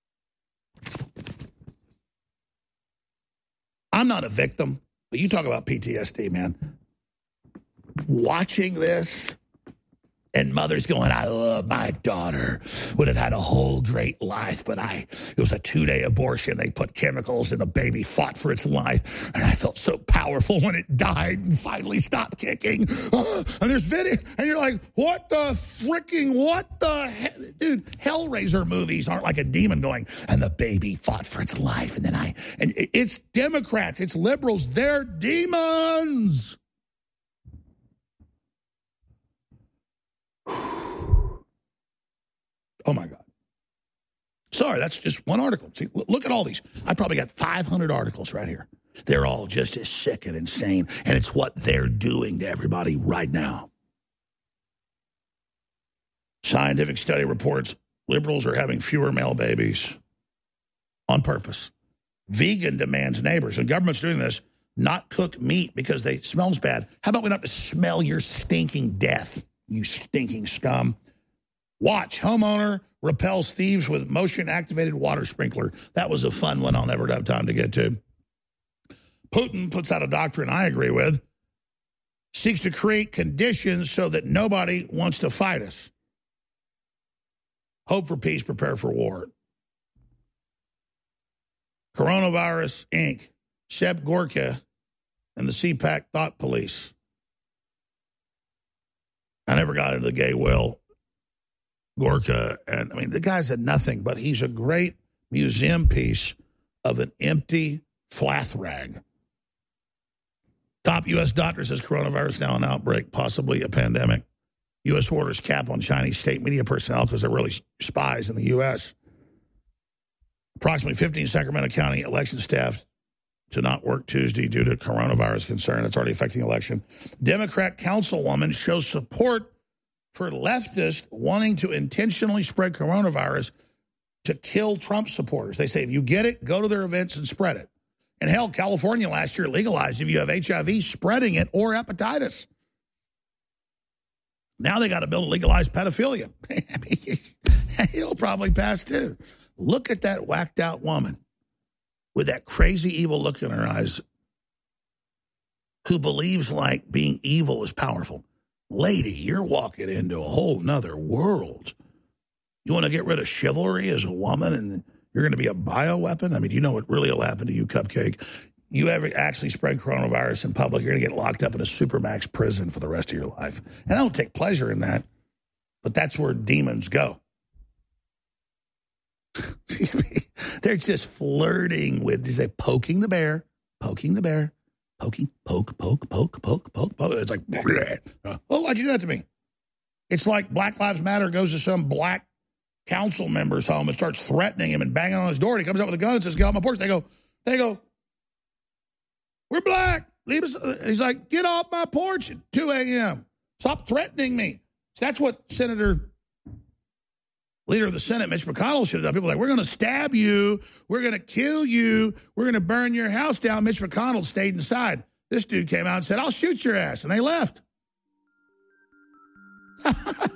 I'm not a victim, but you talk about P T S D, man. Watching this, and mothers going, I love my daughter, would have had a whole great life, but I, it was a two-day abortion. They put chemicals and the baby fought for its life. And I felt so powerful when it died and finally stopped kicking. Uh, and there's video, and you're like, what the freaking, what the hell? Dude, Hellraiser movies aren't like a demon going, and the baby fought for its life. And then I, and it's Democrats, it's liberals, they're demons. Oh, my God. Sorry, that's just one article. See, look at all these. I probably got five hundred articles right here. They're all just as sick and insane, and it's what they're doing to everybody right now. Scientific study reports liberals are having fewer male babies on purpose. Vegan demands neighbors, and government's doing this, not cook meat because they smells bad. How about we not have to smell your stinking death? you stinking scum. Watch, homeowner repels thieves with motion-activated water sprinkler. That was a fun one I'll never have time to get to. Putin puts out a doctrine I agree with, seeks to create conditions so that nobody wants to fight us. Hope for peace, prepare for war. Coronavirus, Incorporated. Seb Gorka and the C PAC Thought Police. I never got into the gay well, Gorka. And I mean, the guy's a nothing, but he's a great museum piece of an empty flath rag. Top U S doctor says coronavirus now an outbreak, possibly a pandemic. U S orders cap on Chinese state media personnel because they're really spies in the U S Approximately fifteen Sacramento County election staff to not work Tuesday due to coronavirus concern. That's already affecting the election. Democrat councilwoman shows support for leftists wanting to intentionally spread coronavirus to kill Trump supporters. They say, if you get it, go to their events and spread it. And hell, California last year legalized if you have H I V, spreading it, or hepatitis. Now they got to build a legalized pedophilia. He'll probably pass too. Look at that whacked out woman with that crazy evil look in her eyes who believes like being evil is powerful. Lady, you're walking into a whole nother world. You want to get rid of chivalry as a woman and you're going to be a bioweapon? I mean, you know what really will happen to you, Cupcake? You ever actually spread coronavirus in public, you're going to get locked up in a supermax prison for the rest of your life. And I don't take pleasure in that, but that's where demons go. They're just flirting with, is they poking the bear, poking the bear, poking, poke, poke, poke, poke, poke, poke. It's like, oh, why'd you do that to me? It's like Black Lives Matter goes to some black council member's home and starts threatening him and banging on his door. And he comes out with a gun and says, get off my porch. They go, they go, we're black. Leave us. He's like, get off my porch at two a.m. Stop threatening me. So that's what Senator... Leader of the Senate, Mitch McConnell, should have done. People are like, we're going to stab you. We're going to kill you. We're going to burn your house down. Mitch McConnell stayed inside. This dude came out and said, I'll shoot your ass. And they left. I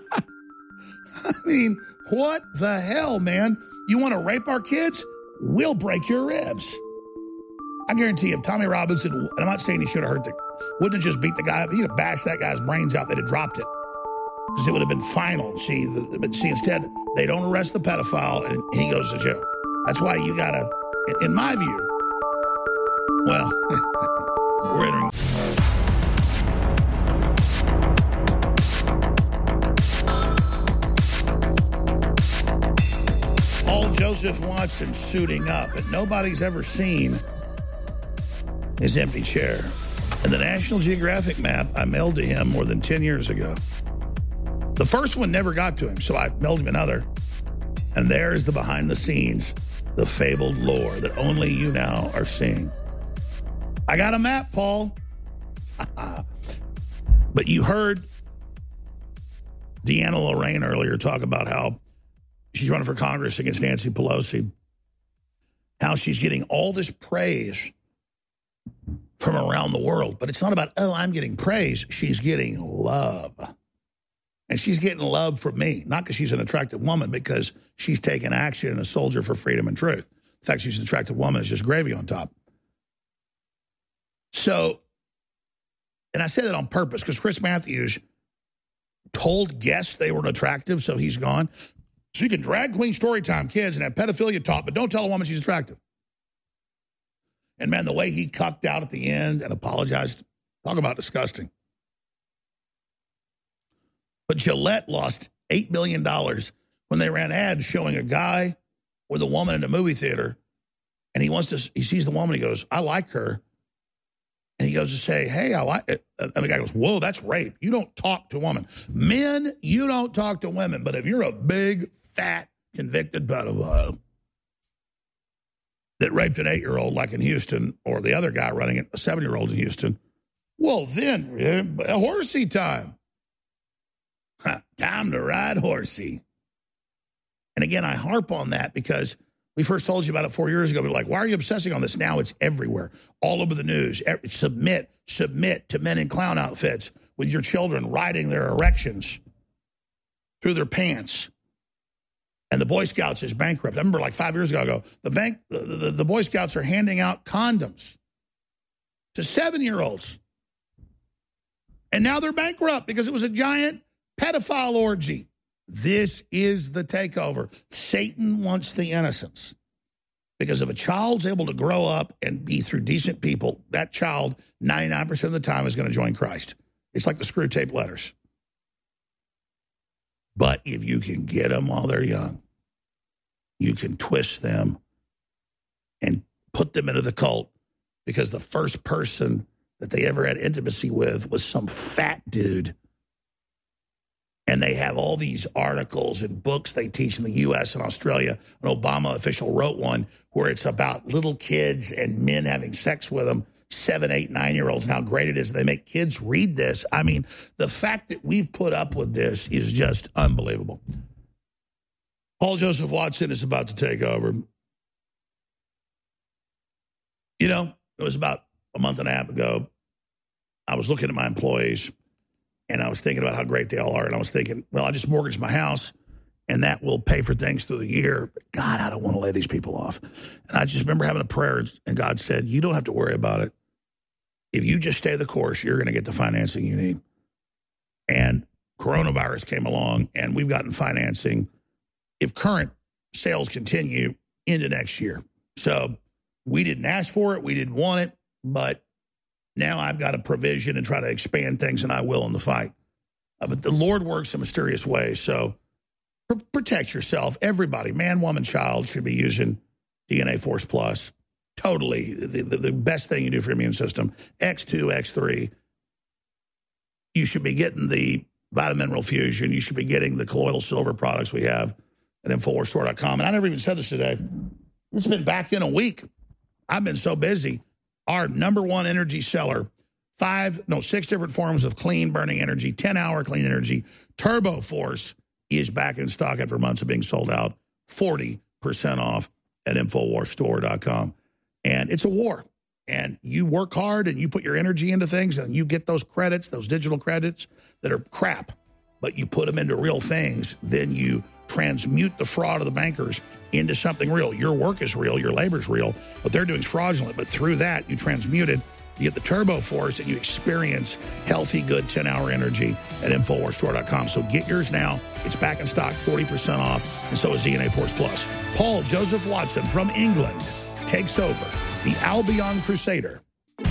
mean, what the hell, man? You want to rape our kids? We'll break your ribs. I guarantee you, if Tommy Robinson, and I'm not saying he should have hurt the, wouldn't have just beat the guy up. He'd have bashed that guy's brains out. They'd have dropped it. Because it would have been final. See, the, but see, instead, they don't arrest the pedophile and he goes to jail. That's why you got to, in, in my view, well, we're entering. All Joseph Watson suiting up, but nobody's ever seen his empty chair. And the National Geographic map I mailed to him more than ten years ago. The first one never got to him, so I mailed him another. And there's the behind the scenes, the fabled lore that only you now are seeing. I got a map, Paul. But you heard Deanna Lorraine earlier talk about how she's running for Congress against Nancy Pelosi, how she's getting all this praise from around the world. But it's not about, oh, I'm getting praise. She's getting love. And she's getting love from me, not because she's an attractive woman, because she's taken action and a soldier for freedom and truth. The fact she's an attractive woman is just gravy on top. So, and I say that on purpose because Chris Matthews told guests they were attractive, so he's gone. So you can drag Queen Storytime kids and have pedophilia talk, but don't tell a woman she's attractive. And man, the way he cucked out at the end and apologized, talk about disgusting. But Gillette lost eight million dollars when they ran ads showing a guy with a woman in a movie theater, and he wants to, he sees the woman, he goes, I like her. And he goes to say, hey, I like it. And the guy goes, whoa, that's rape. You don't talk to women. Men, you don't talk to women. But if you're a big, fat, convicted pedophile that raped an eight-year-old like in Houston, or the other guy running it, a seven-year-old in Houston, well, then, uh, horsey time. Time to ride horsey. And again, I harp on that because we first told you about it four years ago. We were like, why are you obsessing on this? Now it's everywhere, all over the news. Submit, submit to men in clown outfits with your children riding their erections through their pants. And the Boy Scouts is bankrupt. I remember like five years ago, ago the, bank, the, the, the Boy Scouts are handing out condoms to seven-year-olds. And now they're bankrupt because it was a giant pedophile orgy. This is the takeover. Satan wants the innocents. Because if a child's able to grow up and be through decent people, that child, ninety-nine percent of the time, is going to join Christ. It's like the screw tape letters. But if you can get them while they're young, you can twist them and put them into the cult, because the first person that they ever had intimacy with was some fat dude. And they have all these articles and books they teach in the U S and Australia. An Obama official wrote one where it's about little kids and men having sex with them, seven, eight, nine-year-olds, and how great it is. They make kids read this. I mean, the fact that we've put up with this is just unbelievable. Paul Joseph Watson is about to take over. You know, it was about a month and a half ago. I was looking at my employees, and I was thinking about how great they all are. And I was thinking, well, I just mortgaged my house, and that will pay for things through the year. But God, I don't want to lay these people off. And I just remember having a prayer, and God said, you don't have to worry about it. If you just stay the course, you're going to get the financing you need. And coronavirus came along, and we've gotten financing, if current sales continue, into next year. So we didn't ask for it. We didn't want it. But now I've got a provision and try to expand things, and I will in the fight. Uh, but the Lord works in mysterious ways. So pr- protect yourself. Everybody, man, woman, child, should be using D N A Force Plus. Totally the, the, the best thing you do for your immune system. X two, X three. You should be getting the Vitamin Mineral Fusion. You should be getting the colloidal silver products we have at Infowars Store dot com. And I never even said this today. It's been back in a week. I've been so busy. Our number one energy seller, five, no, six different forms of clean burning energy, ten-hour clean energy. Turbo Force is back in stock after months of being sold out, forty percent off at Infowars Store dot com. And it's a war. And you work hard and you put your energy into things and you get those credits, those digital credits that are crap, but you put them into real things, then you transmute the fraud of the bankers into something real. Your work is real, your labor is real, what they're doing is fraudulent, but through that, you transmute it, you get the Turbo Force, and you experience healthy, good ten-hour energy at Infowars Store dot com. So get yours now. It's back in stock, forty percent off, and so is D N A Force Plus. Paul Joseph Watson from England takes over, the Albion Crusader.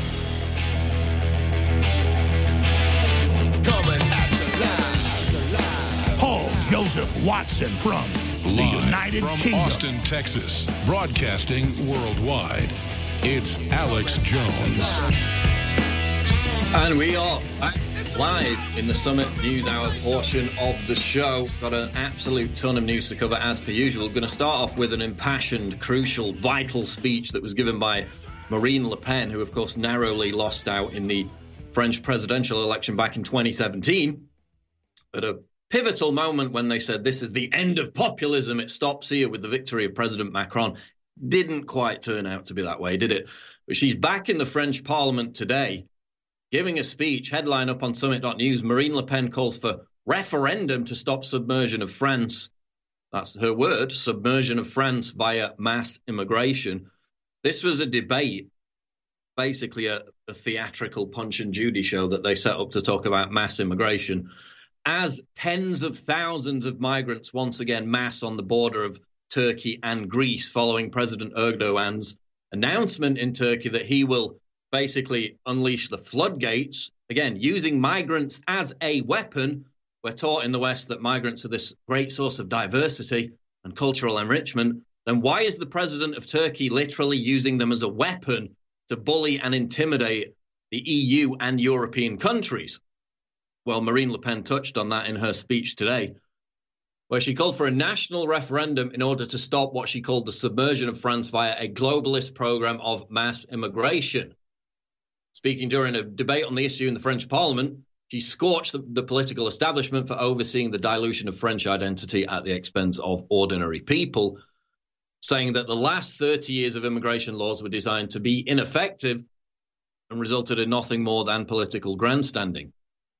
Coming at you live. Paul Joseph Watson from the Live United from Kingdom. Austin, Texas, broadcasting worldwide. It's Alex Jones. And we are back live in the Summit News Hour portion of the show. Got an absolute ton of news to cover as per usual. Going to start off with an impassioned, crucial, vital speech that was given by Marine Le Pen, who of course narrowly lost out in the French presidential election back in twenty seventeen. At a pivotal moment when they said this is the end of populism, it stops here with the victory of President Macron. Didn't quite turn out to be that way, did it? But she's back in the French Parliament today, giving a speech, headline up on Summit dot news. Marine Le Pen calls for referendum to stop submersion of France. That's her word, submersion of France via mass immigration. This was a debate, basically a, a theatrical Punch and Judy show that they set up to talk about mass immigration, as tens of thousands of migrants once again mass on the border of Turkey and Greece following President Erdogan's announcement in Turkey that he will basically unleash the floodgates, again, using migrants as a weapon. We're taught in the West that migrants are this great source of diversity and cultural enrichment. Then why is the president of Turkey literally using them as a weapon to bully and intimidate the E U and European countries? Well, Marine Le Pen touched on that in her speech today, where she called for a national referendum in order to stop what she called the submersion of France via a globalist program of mass immigration. Speaking during a debate on the issue in the French Parliament, she scorched the, the political establishment for overseeing the dilution of French identity at the expense of ordinary people, saying that the last thirty years of immigration laws were designed to be ineffective and resulted in nothing more than political grandstanding.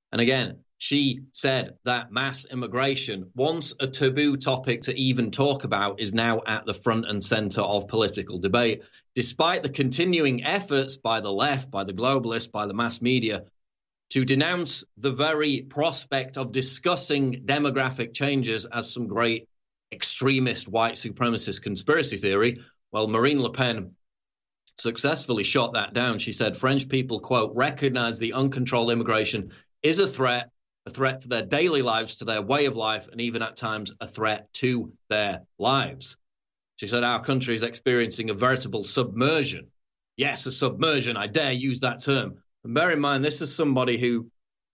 And again, she said that mass immigration, once a taboo topic to even talk about, is now at the front and center of political debate, despite the continuing efforts by the left, by the globalists, by the mass media, to denounce the very prospect of discussing demographic changes as some great extremist white supremacist conspiracy theory. Well, Marine Le Pen successfully shot that down. She said French people, quote, recognize the uncontrolled immigration is a threat, a threat to their daily lives, to their way of life, and even at times a threat to their lives. She said our country is experiencing a veritable submersion. Yes, a submersion. I dare use that term. And bear in mind, this is somebody who,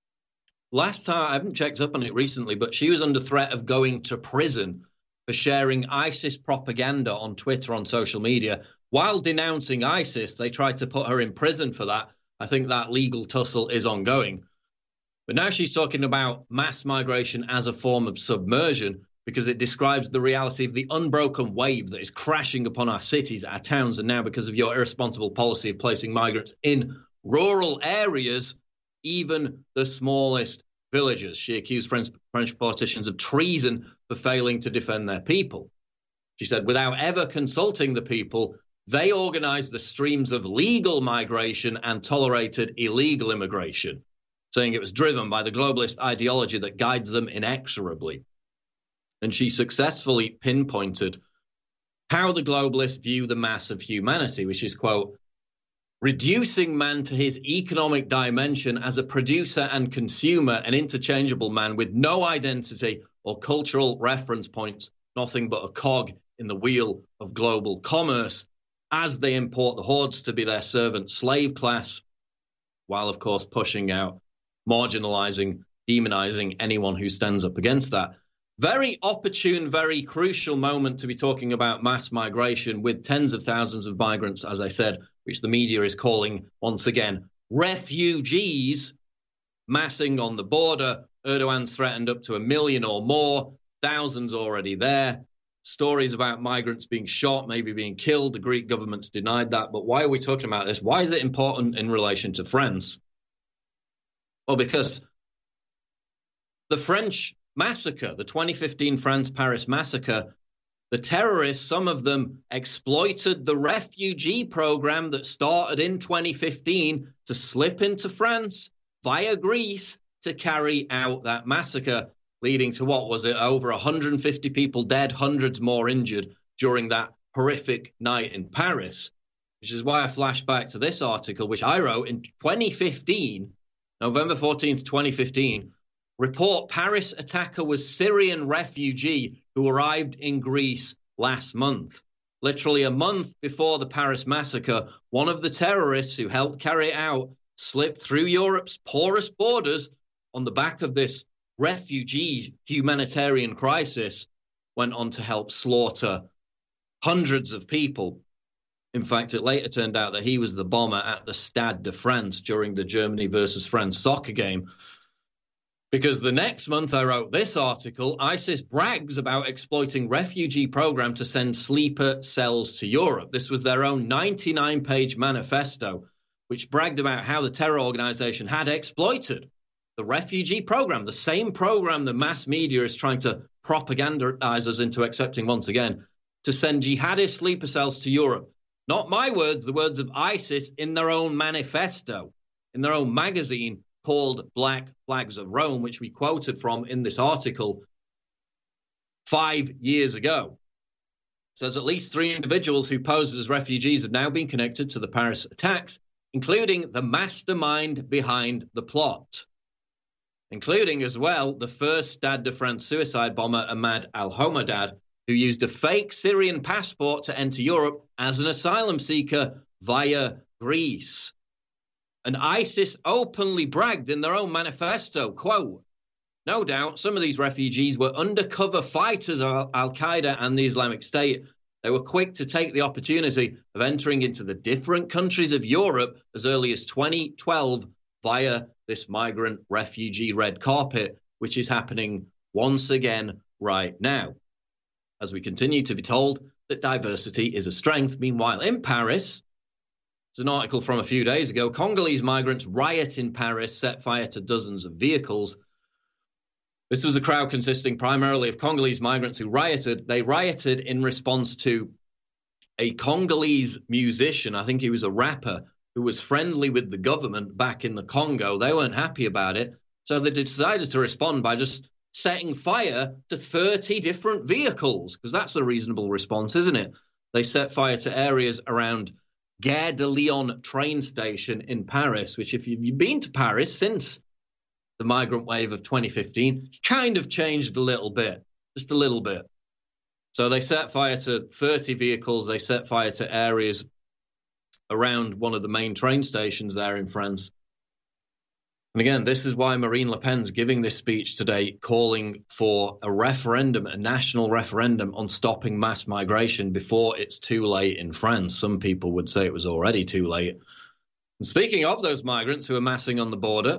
last time, I haven't checked up on it recently, but she was under threat of going to prison for sharing ISIS propaganda on Twitter, on social media. While denouncing ISIS, they tried to put her in prison for that. I think that legal tussle is ongoing. But now she's talking about mass migration as a form of submersion, because it describes the reality of the unbroken wave that is crashing upon our cities, our towns, and now because of your irresponsible policy of placing migrants in rural areas, even the smallest villages. She accused French, French politicians of treason for failing to defend their people. She said, without ever consulting the people, they organized the streams of legal migration and tolerated illegal immigration, saying it was driven by the globalist ideology that guides them inexorably. And she successfully pinpointed how the globalists view the mass of humanity, which is, quote, reducing man to his economic dimension as a producer and consumer, an interchangeable man with no identity or cultural reference points, nothing but a cog in the wheel of global commerce, as they import the hordes to be their servant slave class, while, of course, pushing out, marginalizing, demonizing anyone who stands up against that. Very opportune, very crucial moment to be talking about mass migration with tens of thousands of migrants, as I said, which the media is calling, once again, refugees massing on the border. Erdogan's threatened up to a million or more, thousands already there. Stories about migrants being shot, maybe being killed. The Greek government's denied that. But why are we talking about this? Why is it important in relation to France? Well, because the French massacre, the twenty fifteen France-Paris massacre, the terrorists, some of them exploited the refugee program that started in twenty fifteen to slip into France via Greece to carry out that massacre, leading to, what was it, over one hundred fifty people dead, hundreds more injured during that horrific night in Paris, which is why I flashed back to this article, which I wrote in twenty fifteen, November fourteenth, twenty fifteen. Report Paris attacker was Syrian refugee who arrived in Greece last month. Literally a month before the Paris massacre, one of the terrorists who helped carry it out slipped through Europe's porous borders on the back of this refugee humanitarian crisis, went on to help slaughter hundreds of people. In fact, it later turned out that he was the bomber at the Stade de France during the Germany versus France soccer game. Because the next month I wrote this article, ISIS brags about exploiting refugee program to send sleeper cells to Europe. This was their own ninety-nine page manifesto, which bragged about how the terror organization had exploited the refugee program, the same program the mass media is trying to propagandize us into accepting once again, to send jihadist sleeper cells to Europe. Not my words, the words of ISIS in their own manifesto, in their own magazine, called Black Flags of Rome, which we quoted from in this article five years ago. It says at least three individuals who posed as refugees have now been connected to the Paris attacks, including the mastermind behind the plot, including as well the first Stade de France suicide bomber, Ahmad al-Homadad, who used a fake Syrian passport to enter Europe as an asylum seeker via Greece. And ISIS openly bragged in their own manifesto, quote, no doubt some of these refugees were undercover fighters of Al-Qaeda and the Islamic State. They were quick to take the opportunity of entering into the different countries of Europe as early as twenty twelve via this migrant refugee red carpet, which is happening once again right now, as we continue to be told that diversity is a strength. Meanwhile, in Paris, It's an article from a few days ago. Congolese migrants riot in Paris, set fire to dozens of vehicles. This was a crowd consisting primarily of Congolese migrants who rioted. They rioted in response to a Congolese musician, I think he was a rapper, who was friendly with the government back in the Congo. They weren't happy about it, so they decided to respond by just setting fire to thirty different vehicles, because that's a reasonable response, isn't it? They set fire to areas around Gare de Lyon train station in Paris, which if you've been to Paris since the migrant wave of twenty fifteen, it's kind of changed a little bit, just a little bit. So they set fire to thirty vehicles. They set fire to areas around one of the main train stations there in France. And again, this is why Marine Le Pen's giving this speech today, calling for a referendum, a national referendum on stopping mass migration before it's too late in France. Some people would say it was already too late. And speaking of those migrants who are massing on the border,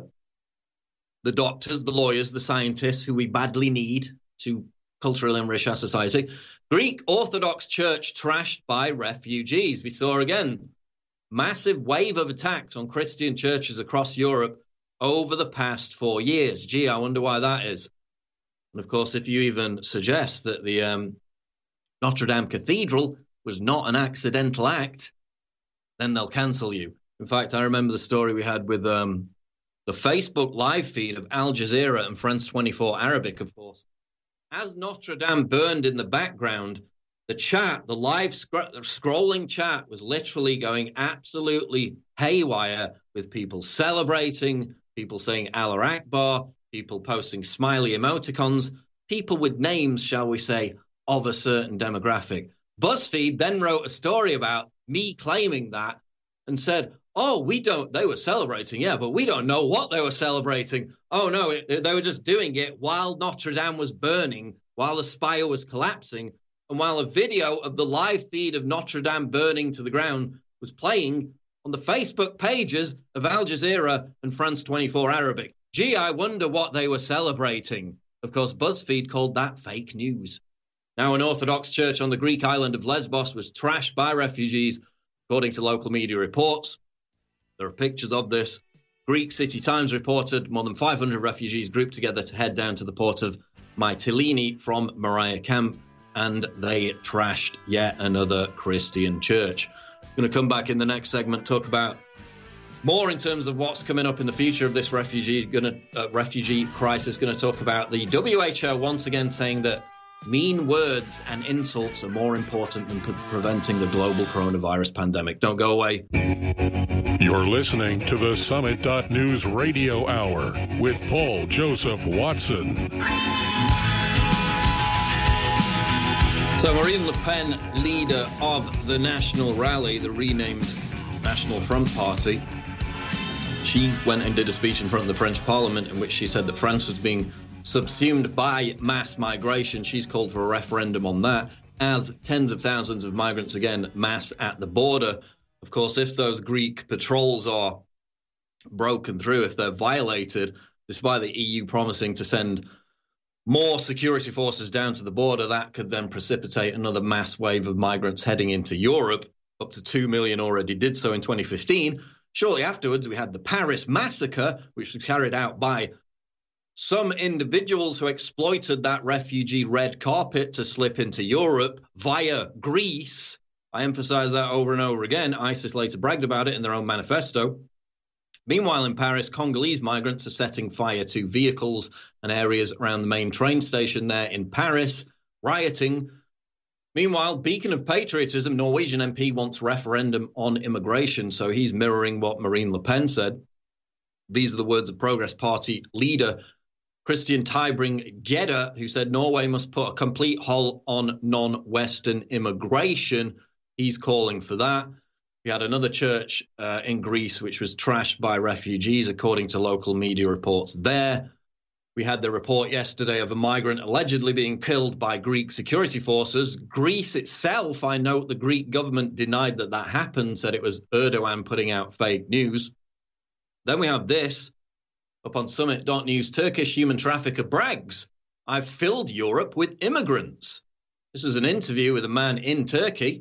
the doctors, the lawyers, the scientists who we badly need to culturally enrich our society, Greek Orthodox Church trashed by refugees. We saw again massive wave of attacks on Christian churches across Europe over the past four years. Gee, I wonder why that is. And of course, if you even suggest that the um, Notre Dame Cathedral was not an accidental act, then they'll cancel you. In fact, I remember the story we had with um, the Facebook live feed of Al Jazeera and France twenty-four Arabic, of course. As Notre Dame burned in the background, the chat, the live sc- scrolling chat was literally going absolutely haywire, with people celebrating, people saying Allah Akbar, people posting smiley emoticons, people with names, shall we say, of a certain demographic. BuzzFeed then wrote a story about me claiming that and said, oh, we don't, they were celebrating, yeah, but we don't know what they were celebrating. Oh, no, it, they were just doing it while Notre Dame was burning, while the spire was collapsing, and while a video of the live feed of Notre Dame burning to the ground was playing on the Facebook pages of Al Jazeera and France twenty-four Arabic. Gee, I wonder what they were celebrating. Of course, BuzzFeed called that fake news. Now, an Orthodox church on the Greek island of Lesbos was trashed by refugees, according to local media reports. There are pictures of this. Greek City Times reported more than five hundred refugees grouped together to head down to the port of Mytilene from Moria camp, and they trashed yet another Christian church. I'm going to come back in the next segment, talk about more in terms of what's coming up in the future of this refugee gonna, uh, refugee crisis. Going to talk about the W H O once again saying that mean words and insults are more important than pre- preventing the global coronavirus pandemic. Don't go away. You're listening to the Summit dot News Radio Hour with Paul Joseph Watson. So Marine Le Pen, leader of the National Rally, the renamed National Front Party, she went and did a speech in front of the French Parliament in which she said that France was being subsumed by mass migration. She's called for a referendum on that, as tens of thousands of migrants again mass at the border. Of course, if those Greek patrols are broken through, if they're violated, despite the E U promising to send more security forces down to the border, that could then precipitate another mass wave of migrants heading into Europe. Up to two million already did so in twenty fifteen. Shortly afterwards, we had the Paris massacre, which was carried out by some individuals who exploited that refugee red carpet to slip into Europe via Greece. I emphasize that over and over again. ISIS later bragged about it in their own manifesto. Meanwhile, in Paris, Congolese migrants are setting fire to vehicles and areas around the main train station there in Paris, rioting. Meanwhile, beacon of patriotism, Norwegian M P wants referendum on immigration, so he's mirroring what Marine Le Pen said. These are the words of Progress Party leader Christian Tybring-Gjedde, who said Norway must put a complete halt on non-Western immigration. He's calling for that. We had another church uh, in Greece which was trashed by refugees, according to local media reports there. We had the report yesterday of a migrant allegedly being killed by Greek security forces. Greece itself, I note the Greek government denied that that happened, said it was Erdogan putting out fake news. Then we have this. Up on Summit dot News, Turkish human trafficker brags, I've filled Europe with immigrants. This is an interview with a man in Turkey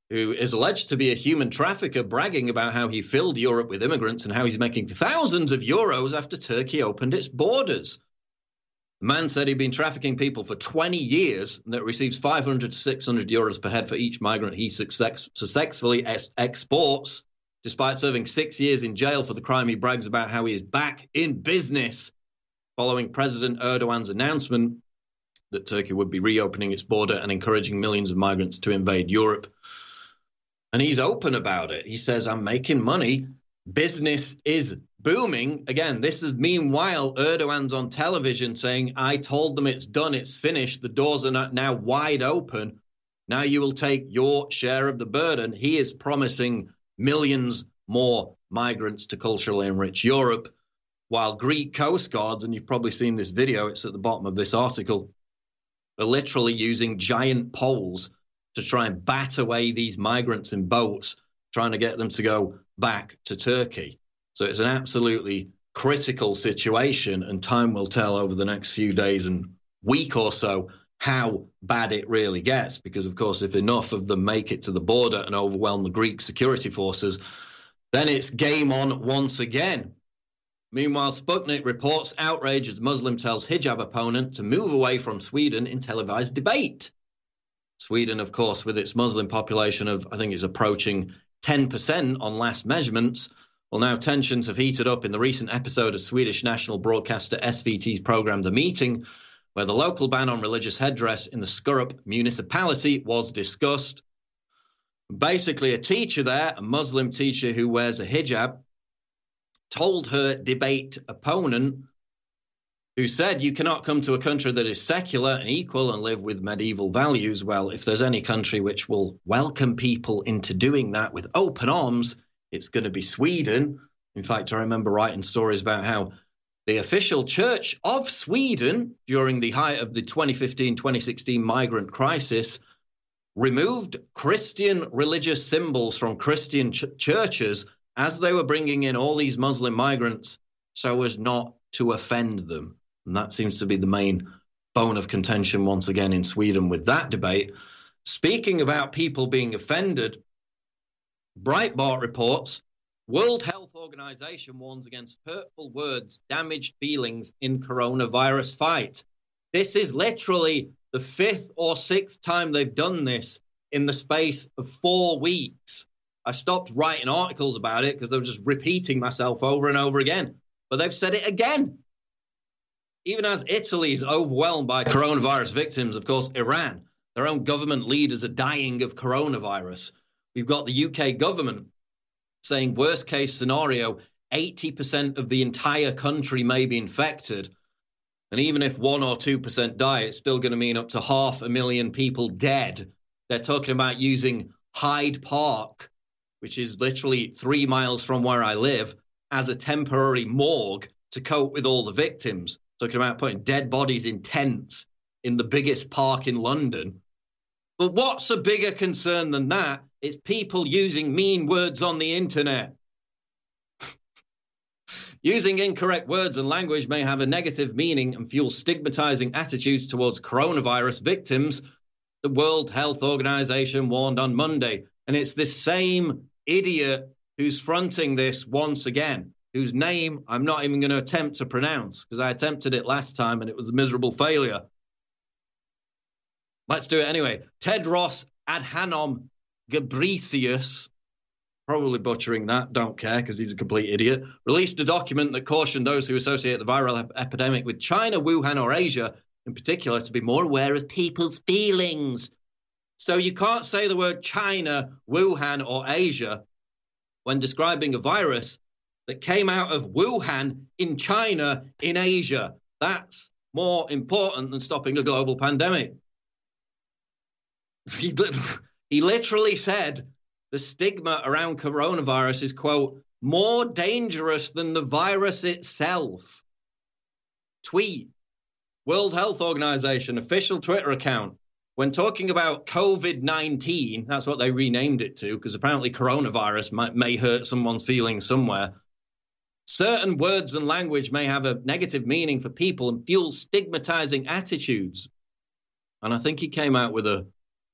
who is alleged to be a human trafficker, bragging about how he filled Europe with immigrants and how he's making thousands of euros after Turkey opened its borders. The man said he'd been trafficking people for twenty years and that receives five hundred to six hundred euros per head for each migrant he success- successfully ex- exports, despite serving six years in jail for the crime. He brags about how he is back in business following President Erdogan's announcement that Turkey would be reopening its border and encouraging millions of migrants to invade Europe. And he's open about it. He says, I'm making money. Business is booming. Again, this is meanwhile Erdogan's on television saying, I told them it's done, it's finished. The doors are not now wide open. Now you will take your share of the burden. He is promising millions more migrants to culturally enrich Europe, while Greek coast guards, and you've probably seen this video, it's at the bottom of this article, are literally using giant poles to try and bat away these migrants in boats, trying to get them to go back to Turkey. So it's an absolutely critical situation, and time will tell over the next few days and week or so how bad it really gets. Because, of course, if enough of them make it to the border and overwhelm the Greek security forces, then it's game on once again. Meanwhile, Sputnik reports outrage as Muslim tells hijab opponent to move away from Sweden in televised debate. Sweden, of course, with its Muslim population of, I think it's approaching ten percent on last measurements. Well, now tensions have heated up in the recent episode of Swedish national broadcaster S V T's programme The Meeting, where the local ban on religious headdress in the Skurup municipality was discussed. Basically, a teacher there, a Muslim teacher who wears a hijab, told her debate opponent, who said you cannot come to a country that is secular and equal and live with medieval values. Well, if there's any country which will welcome people into doing that with open arms, it's going to be Sweden. In fact, I remember writing stories about how the official church of Sweden during the height of the twenty fifteen twenty sixteen migrant crisis removed Christian religious symbols from Christian ch- churches as they were bringing in all these Muslim migrants so as not to offend them. And that seems to be the main bone of contention once again in Sweden with that debate. Speaking about people being offended, Breitbart reports World Health Organization warns against hurtful words, damaged feelings in coronavirus fight. This is literally the fifth or sixth time they've done this in the space of four weeks. I stopped writing articles about it because I was just repeating myself over and over again. But they've said it again. Even as Italy is overwhelmed by coronavirus victims, of course, Iran, their own government leaders are dying of coronavirus. We've got the U K government saying worst case scenario, eighty percent of the entire country may be infected. And even if one or two percent die, it's still going to mean up to half a million people dead. They're talking about using Hyde Park, which is literally three miles from where I live, as a temporary morgue to cope with all the victims. Talking about putting dead bodies in tents in the biggest park in London. But what's a bigger concern than that? It's people using mean words on the internet. Using incorrect words and language may have a negative meaning and fuel stigmatizing attitudes towards coronavirus victims, the World Health Organization warned on Monday. And it's this same idiot who's fronting this once again, whose name I'm not even going to attempt to pronounce because I attempted it last time and it was a miserable failure. Let's do it anyway. Tedros Adhanom Ghebreyesus, probably butchering that, don't care because he's a complete idiot, released a document that cautioned those who associate the viral ep- epidemic with China, Wuhan, or Asia in particular to be more aware of people's feelings. So you can't say the word China, Wuhan, or Asia when describing a virus that came out of Wuhan in China in Asia. That's more important than stopping a global pandemic. He, he literally said the stigma around coronavirus is, quote, more dangerous than the virus itself. Tweet, World Health Organization, official Twitter account. When talking about COVID nineteen, that's what they renamed it to, because apparently coronavirus might, may hurt someone's feelings somewhere. Certain words and language may have a negative meaning for people and fuel stigmatizing attitudes. And I think he came out with a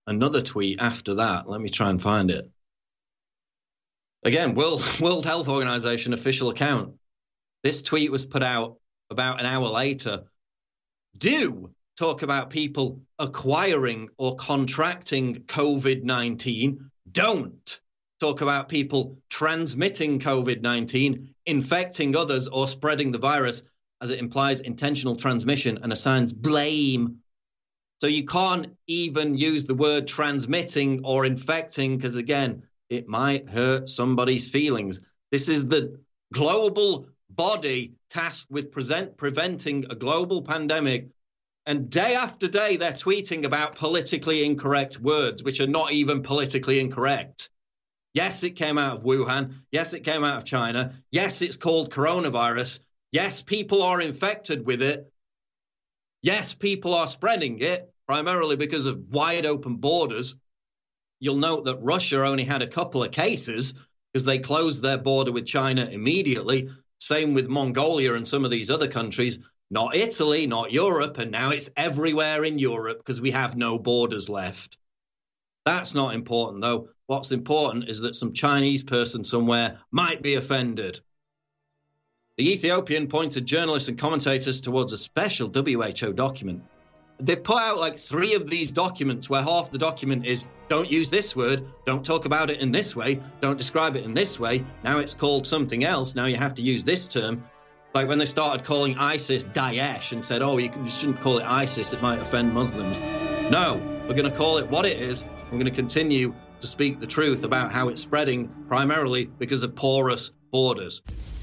another tweet after that. Let me try and find it. Again, World, World Health Organization official account. This tweet was put out about an hour later. Do talk about people acquiring or contracting COVID nineteen. Don't talk about people transmitting COVID nineteen, infecting others, or spreading the virus, as it implies intentional transmission and assigns blame. So you can't even use the word transmitting or infecting because, again, it might hurt somebody's feelings. This is the global body tasked with present, preventing a global pandemic. And day after day, they're tweeting about politically incorrect words, which are not even politically incorrect. Yes, it came out of Wuhan. Yes, it came out of China. Yes, it's called coronavirus. Yes, people are infected with it. Yes, people are spreading it, primarily because of wide open borders. You'll note that Russia only had a couple of cases because they closed their border with China immediately. Same with Mongolia and some of these other countries. Not Italy, not Europe, and now it's everywhere in Europe because we have no borders left. That's not important, though. What's important is that some Chinese person somewhere might be offended. The Ethiopian pointed journalists and commentators towards a special W H O document. They've put out like three of these documents where half the document is don't use this word, don't talk about it in this way, don't describe it in this way. Now it's called something else. Now you have to use this term. Like when they started calling ISIS Daesh and said, oh, you shouldn't call it ISIS, it might offend Muslims. No, we're going to call it what it is. We're going to continue to speak the truth about how it's spreading primarily because of porous borders.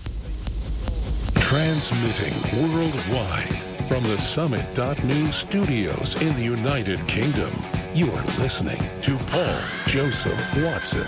Transmitting worldwide from the Summit dot News studios in the United Kingdom, you are listening to Paul Joseph Watson.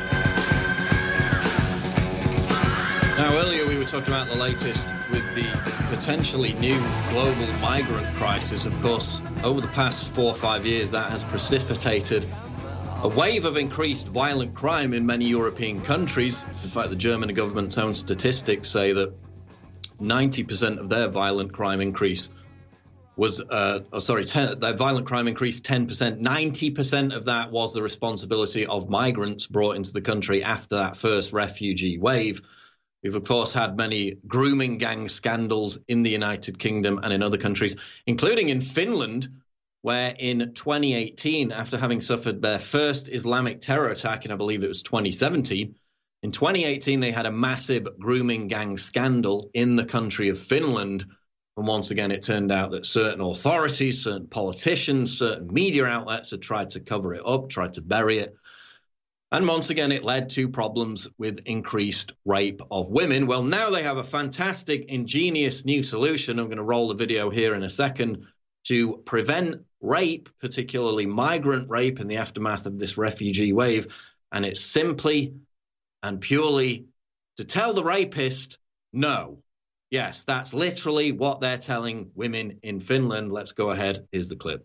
Now, earlier we were talking about the latest with the potentially new global migrant crisis. Of course, over the past four or five years, that has precipitated a wave of increased violent crime in many European countries. In fact, the German government's own statistics say that ninety percent of their violent crime increase was, uh, oh, sorry, ten, their violent crime increased ten percent. ninety percent of that was the responsibility of migrants brought into the country after that first refugee wave. We've, of course, had many grooming gang scandals in the United Kingdom and in other countries, including in Finland, where in twenty eighteen, after having suffered their first Islamic terror attack in, I believe it was twenty seventeen, in twenty eighteen, they had a massive grooming gang scandal in the country of Finland. And once again, it turned out that certain authorities, certain politicians, certain media outlets had tried to cover it up, tried to bury it. And once again, it led to problems with increased rape of women. Well, now they have a fantastic, ingenious new solution. I'm going to roll the video here in a second to prevent rape, particularly migrant rape in the aftermath of this refugee wave. And it's simply and purely to tell the rapist no. Yes, that's literally what they're telling women in Finland. Let's go ahead. Here's the clip.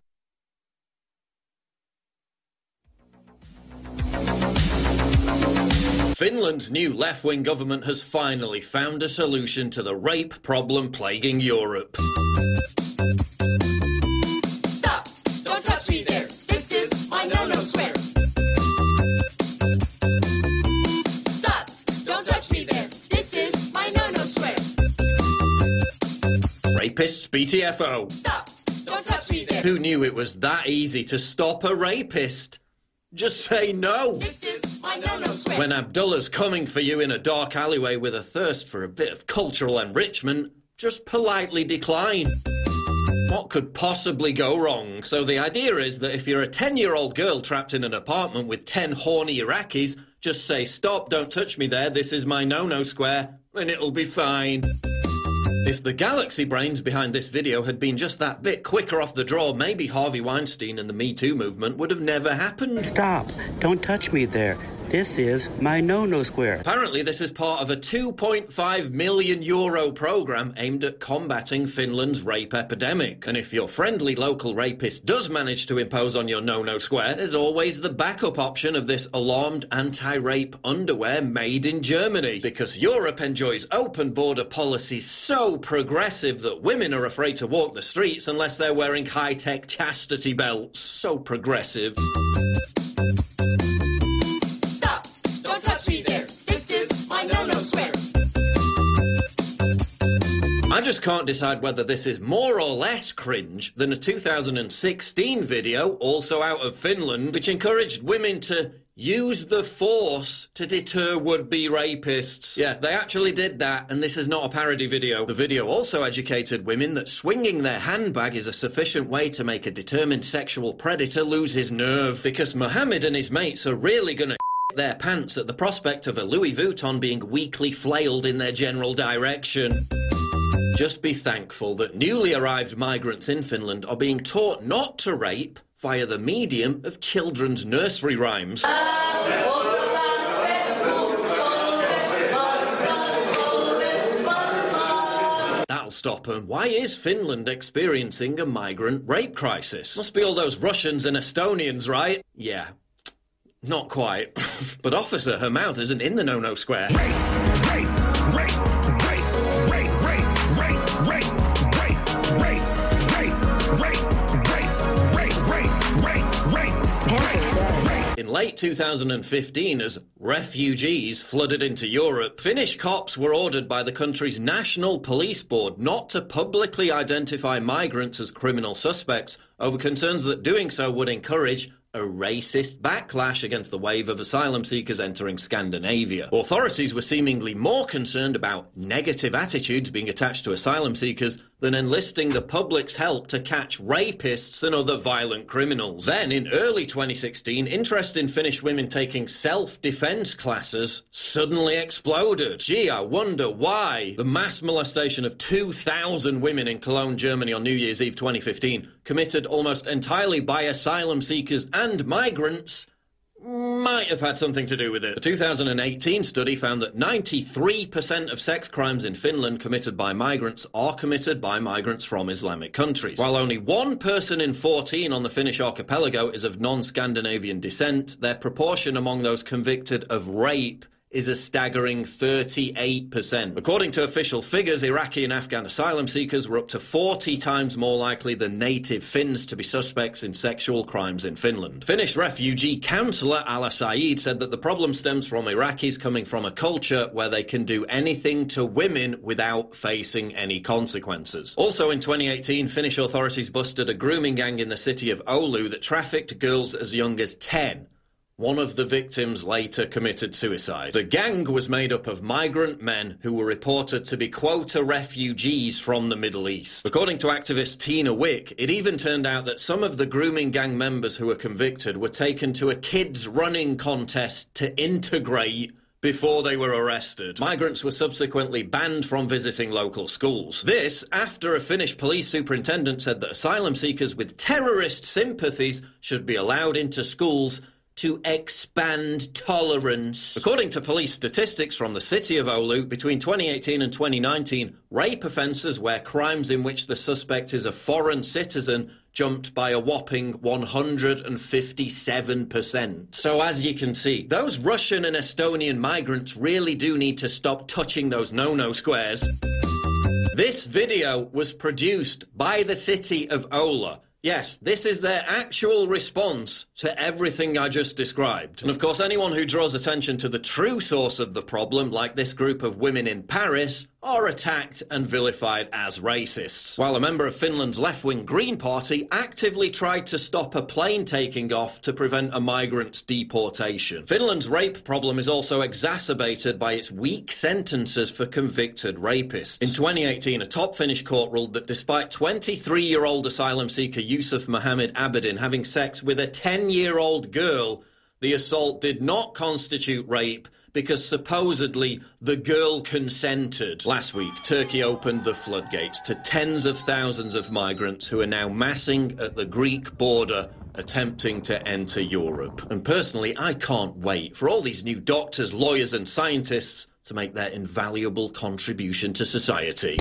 Finland's new left-wing government has finally found a solution to the rape problem plaguing Europe. Stop! Don't touch me there! This is my no-no square! Stop! Don't touch me there! This is my no-no square! Rapists B T F O. Stop! Don't touch me there! Who knew it was that easy to stop a rapist? Just say no. This is my no-no square. When Abdullah's coming for you in a dark alleyway with a thirst for a bit of cultural enrichment, just politely decline. What could possibly go wrong? So the idea is that if you're a ten-year-old girl trapped in an apartment with ten horny Iraqis, just say, stop, don't touch me there, this is my no-no square, and it'll be fine. If the galaxy brains behind this video had been just that bit quicker off the draw, maybe Harvey Weinstein and the Me Too movement would have never happened. Stop. Don't touch me there. This is my no-no square. Apparently, this is part of a two point five million euro programme aimed at combating Finland's rape epidemic. And if your friendly local rapist does manage to impose on your no-no square, there's always the backup option of this alarmed anti-rape underwear made in Germany. Because Europe enjoys open border policies so progressive that women are afraid to walk the streets unless they're wearing high-tech chastity belts. So progressive. I just can't decide whether this is more or less cringe than a two thousand sixteen video, also out of Finland, which encouraged women to use the force to deter would-be rapists. Yeah, they actually did that, and this is not a parody video. The video also educated women that swinging their handbag is a sufficient way to make a determined sexual predator lose his nerve, because Mohammed and his mates are really gonna their pants at the prospect of a Louis Vuitton being weakly flailed in their general direction. Just be thankful that newly arrived migrants in Finland are being taught not to rape via the medium of children's nursery rhymes. That'll stop them. Why is Finland experiencing a migrant rape crisis? Must be all those Russians and Estonians, right? Yeah. Not quite. But officer, her mouth isn't in the no-no square. In late two thousand fifteen, as refugees flooded into Europe, Finnish cops were ordered by the country's National Police Board not to publicly identify migrants as criminal suspects over concerns that doing so would encourage a racist backlash against the wave of asylum seekers entering Scandinavia. Authorities were seemingly more concerned about negative attitudes being attached to asylum seekers than enlisting the public's help to catch rapists and other violent criminals. Then, in early twenty sixteen, interest in Finnish women taking self-defense classes suddenly exploded. Gee, I wonder why. The mass molestation of two thousand women in Cologne, Germany on New Year's Eve twenty fifteen, committed almost entirely by asylum seekers and migrants, might have had something to do with it. A two thousand eighteen study found that ninety-three percent of sex crimes in Finland committed by migrants are committed by migrants from Islamic countries. While only one person in fourteen on the Finnish archipelago is of non-Scandinavian descent, their proportion among those convicted of rape is a staggering thirty-eight percent. According to official figures, Iraqi and Afghan asylum seekers were up to forty times more likely than native Finns to be suspects in sexual crimes in Finland. Finnish refugee counsellor Ala Saeed said that the problem stems from Iraqis coming from a culture where they can do anything to women without facing any consequences. Also in twenty eighteen, Finnish authorities busted a grooming gang in the city of Oulu that trafficked girls as young as ten. One of the victims later committed suicide. The gang was made up of migrant men who were reported to be quota refugees from the Middle East. According to activist Tina Wick, it even turned out that some of the grooming gang members who were convicted were taken to a kids' running contest to integrate before they were arrested. Migrants were subsequently banned from visiting local schools. This, after a Finnish police superintendent said that asylum seekers with terrorist sympathies should be allowed into schools to expand tolerance. According to police statistics from the city of Oulu, between twenty eighteen and twenty nineteen, rape offences where crimes in which the suspect is a foreign citizen jumped by a whopping one hundred fifty-seven percent. So as you can see, those Russian and Estonian migrants really do need to stop touching those no-no squares. This video was produced by the city of Oulu. Yes, this is their actual response to everything I just described. And of course, anyone who draws attention to the true source of the problem, like this group of women in Paris, are attacked and vilified as racists. While a member of Finland's left-wing Green Party actively tried to stop a plane taking off to prevent a migrant's deportation. Finland's rape problem is also exacerbated by its weak sentences for convicted rapists. In twenty eighteen, a top Finnish court ruled that despite twenty-three-year-old asylum seeker Yusuf Mohammed Abedin having sex with a ten-year-old girl, the assault did not constitute rape because supposedly the girl consented. Last week, Turkey opened the floodgates to tens of thousands of migrants who are now massing at the Greek border, attempting to enter Europe. And personally, I can't wait for all these new doctors, lawyers and scientists to make their invaluable contribution to society.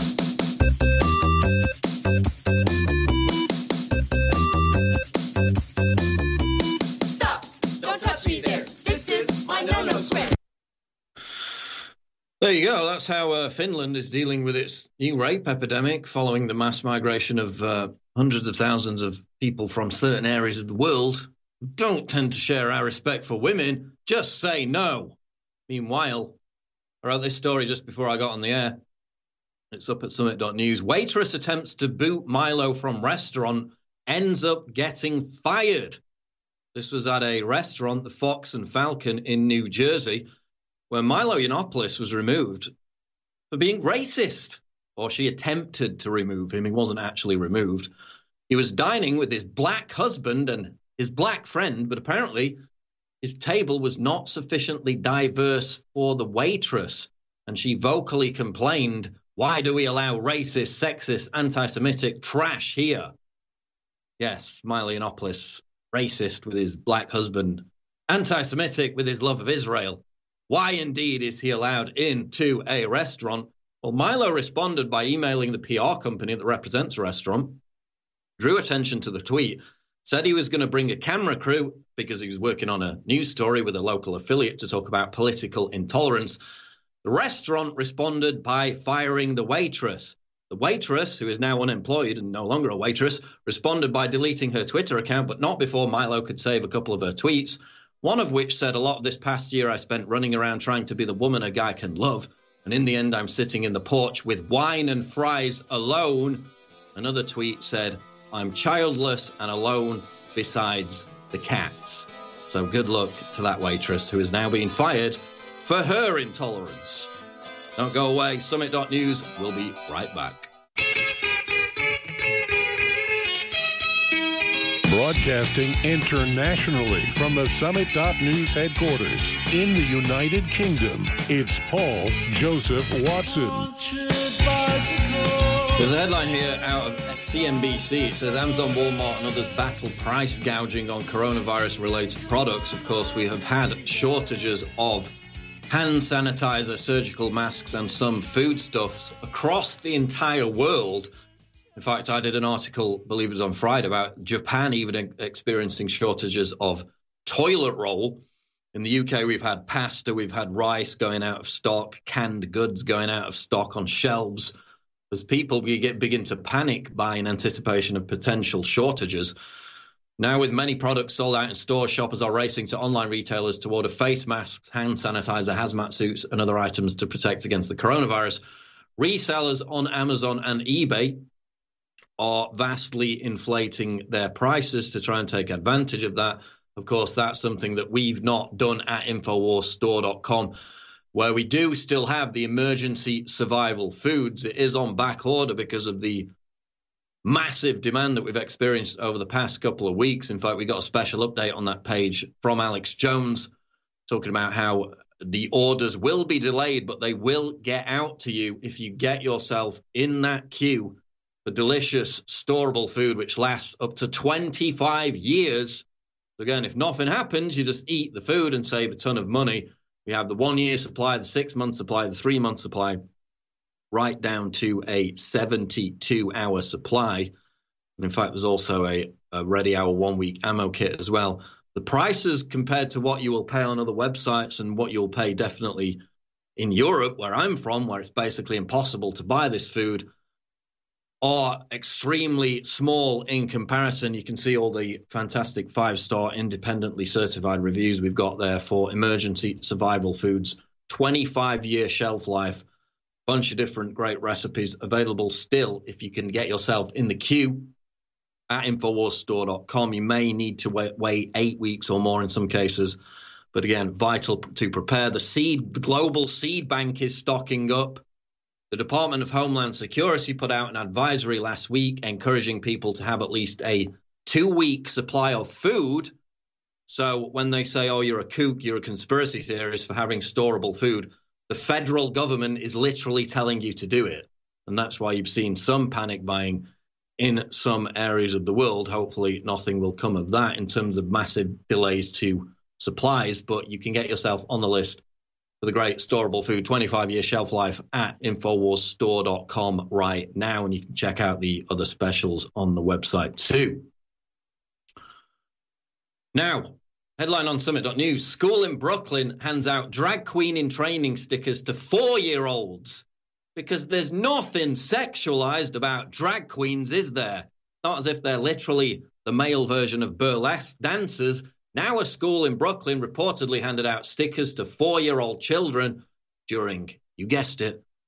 Stop! Don't touch me there. This is my no-no square. There you go. That's how uh, Finland is dealing with its new rape epidemic following the mass migration of uh, hundreds of thousands of people from certain areas of the world who don't tend to share our respect for women. Just say no. Meanwhile, I wrote this story just before I got on the air. It's up at summit dot news. Waitress attempts to boot Milo from restaurant, ends up getting fired. This was at a restaurant, the Fox and Falcon in New Jersey, where Milo Yiannopoulos was removed for being racist. Or she attempted to remove him. He wasn't actually removed. He was dining with his black husband and his black friend, but apparently his table was not sufficiently diverse for the waitress. And she vocally complained, "Why do we allow racist, sexist, anti-Semitic trash here?" Yes, Milo Yiannopoulos, racist with his black husband, anti-Semitic with his love of Israel. Why indeed is he allowed into a restaurant? Well, Milo responded by emailing the P R company that represents the restaurant, drew attention to the tweet, said he was going to bring a camera crew because he was working on a news story with a local affiliate to talk about political intolerance. The restaurant responded by firing the waitress. The waitress, who is now unemployed and no longer a waitress, responded by deleting her Twitter account, but not before Milo could save a couple of her tweets, one of which said, "A lot of this past year I spent running around trying to be the woman a guy can love. And in the end, I'm sitting in the porch with wine and fries alone." Another tweet said, "I'm childless and alone besides the cats." So good luck to that waitress who is now being fired for her intolerance. Don't go away. summit dot news. We'll be right back. Broadcasting internationally from the summit dot news headquarters in the United Kingdom, it's Paul Joseph Watson. There's a headline here out of C N B C. It says Amazon, Walmart and others battle price gouging on coronavirus-related products. Of course, we have had shortages of hand sanitizer, surgical masks and some foodstuffs across the entire world. In fact, I did an article, I believe it was on Friday, about Japan even experiencing shortages of toilet roll. In the U K, we've had pasta, we've had rice going out of stock, canned goods going out of stock on shelves. As people get, begin to panic by in anticipation of potential shortages. Now, with many products sold out in stores, shoppers are racing to online retailers to order face masks, hand sanitizer, hazmat suits, and other items to protect against the coronavirus. Resellers on Amazon and eBay are vastly inflating their prices to try and take advantage of that. Of course, that's something that we've not done at Infowars Store dot com, where we do still have the emergency survival foods. It is on back order because of the massive demand that we've experienced over the past couple of weeks. In fact, we got a special update on that page from Alex Jones talking about how the orders will be delayed, but they will get out to you if you get yourself in that queue for delicious, storable food, which lasts up to twenty-five years. So again, if nothing happens, you just eat the food and save a ton of money. We have the one-year supply, the six-month supply, the three-month supply, right down to a seventy-two hour supply. And in fact, there's also a, a ready hour one-week ammo kit as well. The prices compared to what you will pay on other websites and what you'll pay definitely in Europe, where I'm from, where it's basically impossible to buy this food, are extremely small in comparison. You can see all the fantastic five-star independently certified reviews we've got there for emergency survival foods. twenty-five year shelf life, bunch of different great recipes available still. If you can get yourself in the queue at Infowars Store dot com, you may need to wait, wait eight weeks or more in some cases. But again, vital to prepare. The seed, the global seed bank is stocking up. The Department of Homeland Security put out an advisory last week encouraging people to have at least a two-week supply of food. So when they say, oh, you're a kook, you're a conspiracy theorist for having storable food, the federal government is literally telling you to do it. And that's why you've seen some panic buying in some areas of the world. Hopefully nothing will come of that in terms of massive delays to supplies, but you can get yourself on the list for the great storable food, twenty-five year shelf life at Infowars Store dot com right now. And you can check out the other specials on the website too. Now, headline on summit dot news. School in Brooklyn hands out drag queen in training stickers to four-year-olds because there's nothing sexualized about drag queens, is there? Not as if they're literally the male version of burlesque dancers. Now a school in Brooklyn reportedly handed out stickers to four-year-old children during, you guessed it,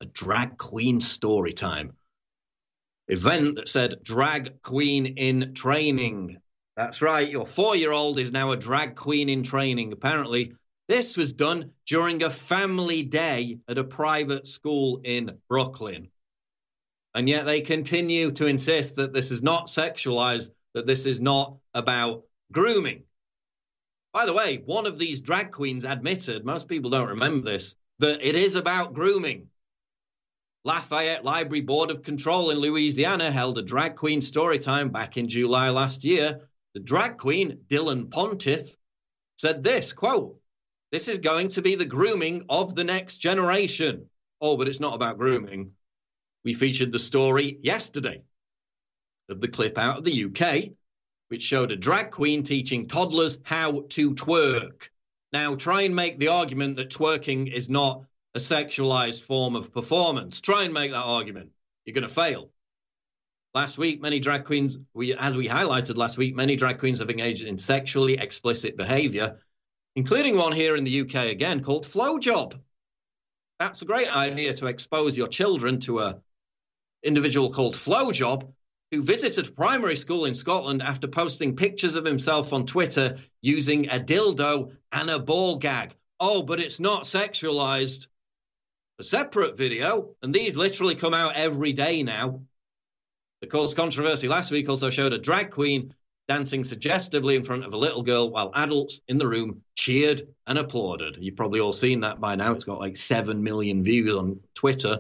a drag queen story time event that said drag queen in training. That's right, your four-year-old is now a drag queen in training. Apparently, this was done during a family day at a private school in Brooklyn. And yet they continue to insist that this is not sexualized, that this is not about grooming. By the way, one of these drag queens admitted, most people don't remember this, that it is about grooming. Lafayette Library Board of Control in Louisiana held a drag queen story time back in July last year. The drag queen, Dylan Pontiff, said this, quote, "This is going to be the grooming of the next generation." Oh, but it's not about grooming. We featured the story yesterday of the clip out of the U K, which showed a drag queen teaching toddlers how to twerk. Now, try and make the argument that twerking is not a sexualized form of performance. Try and make that argument. You're going to fail. Last week, many drag queens, we, as we highlighted last week, many drag queens have engaged in sexually explicit behavior, including one here in the U K again called Flowjob. That's a great idea to expose your children to a individual called Flowjob who visited a primary school in Scotland after posting pictures of himself on Twitter using a dildo and a ball gag. Oh, but it's not sexualized. A separate video, and these literally come out every day now, that caused controversy last week, also showed a drag queen dancing suggestively in front of a little girl while adults in the room cheered and applauded. You've probably all seen that by now. It's got like seven million views on Twitter.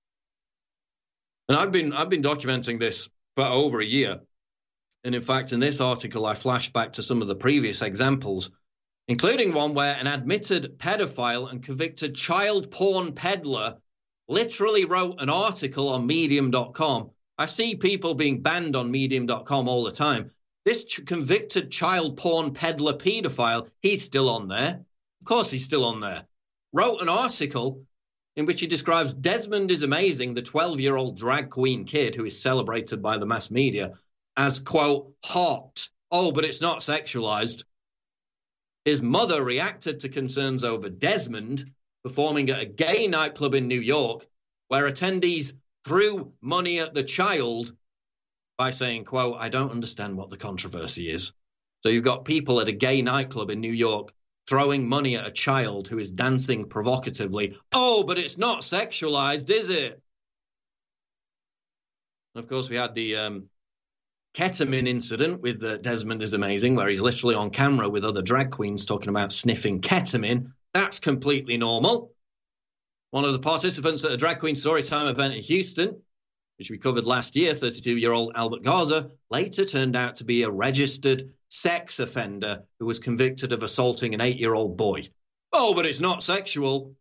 And I've been I've been documenting this for over a year. And in fact, in this article, I flashed back to some of the previous examples, including one where an admitted pedophile and convicted child porn peddler literally wrote an article on medium dot com. I see people being banned on medium dot com all the time. This ch- convicted child porn peddler pedophile, he's still on there. Of course he's still on there. Wrote an article in which he describes Desmond is Amazing, the twelve-year-old drag queen kid who is celebrated by the mass media, as, quote, hot. Oh, but it's not sexualized. His mother reacted to concerns over Desmond performing at a gay nightclub in New York where attendees threw money at the child by saying, quote, I don't understand what the controversy is. So you've got people at a gay nightclub in New York throwing money at a child who is dancing provocatively. Oh, but it's not sexualized, is it? And of course, we had the um, ketamine incident with uh, Desmond is Amazing, where he's literally on camera with other drag queens talking about sniffing ketamine. That's completely normal. One of the participants at a drag queen storytime event in Houston, which we covered last year, thirty-two-year-old Albert Garza, later turned out to be a registered sex offender who was convicted of assaulting an eight-year-old boy. Oh, but it's not sexual.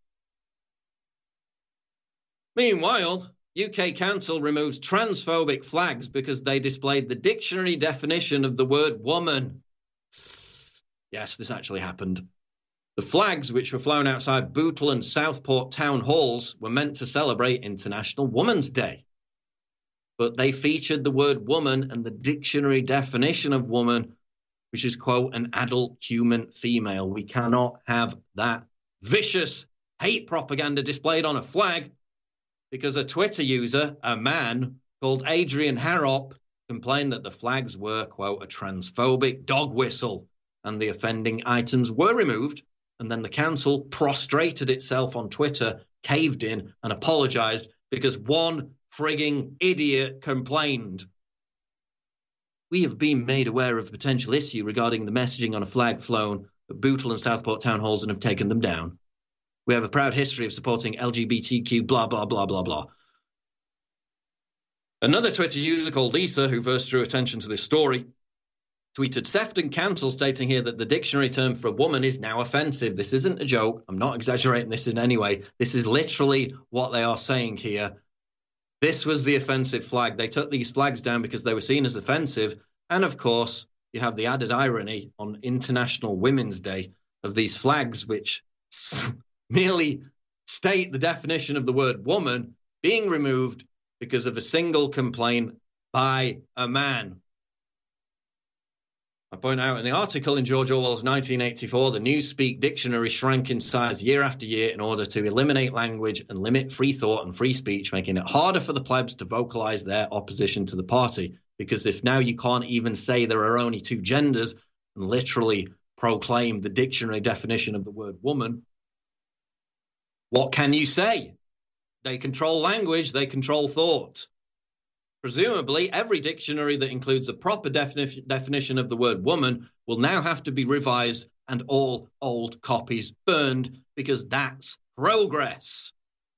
Meanwhile, U K Council removes transphobic flags because they displayed the dictionary definition of the word woman. Yes, this actually happened. The flags, which were flown outside Bootle and Southport town halls, were meant to celebrate International Women's Day. But they featured the word woman and the dictionary definition of woman, which is, quote, an adult human female. We cannot have that vicious hate propaganda displayed on a flag because a Twitter user, a man called Adrian Harrop, complained that the flags were, quote, a transphobic dog whistle, and the offending items were removed. And then the council prostrated itself on Twitter, caved in, and apologized because one frigging idiot complained. We have been made aware of a potential issue regarding the messaging on a flag flown at Bootle and Southport town halls and have taken them down. We have a proud history of supporting L G B T Q, blah, blah, blah, blah, blah. Another Twitter user called Lisa, who first drew attention to this story, tweeted Sefton Council stating here that the dictionary term for woman is now offensive. This isn't a joke. I'm not exaggerating this in any way. This is literally what they are saying here. This was the offensive flag. They took these flags down because they were seen as offensive. And of course, you have the added irony on International Women's Day of these flags, which merely state the definition of the word woman being removed because of a single complaint by a man. I point out in the article in George Orwell's nineteen eighty-four, the Newspeak dictionary shrank in size year after year in order to eliminate language and limit free thought and free speech, making it harder for the plebs to vocalize their opposition to the party. Because if now you can't even say there are only two genders and literally proclaim the dictionary definition of the word woman, what can you say? They control language, they control thought. Presumably, every dictionary that includes a proper defini- definition of the word woman will now have to be revised and all old copies burned, because that's progress.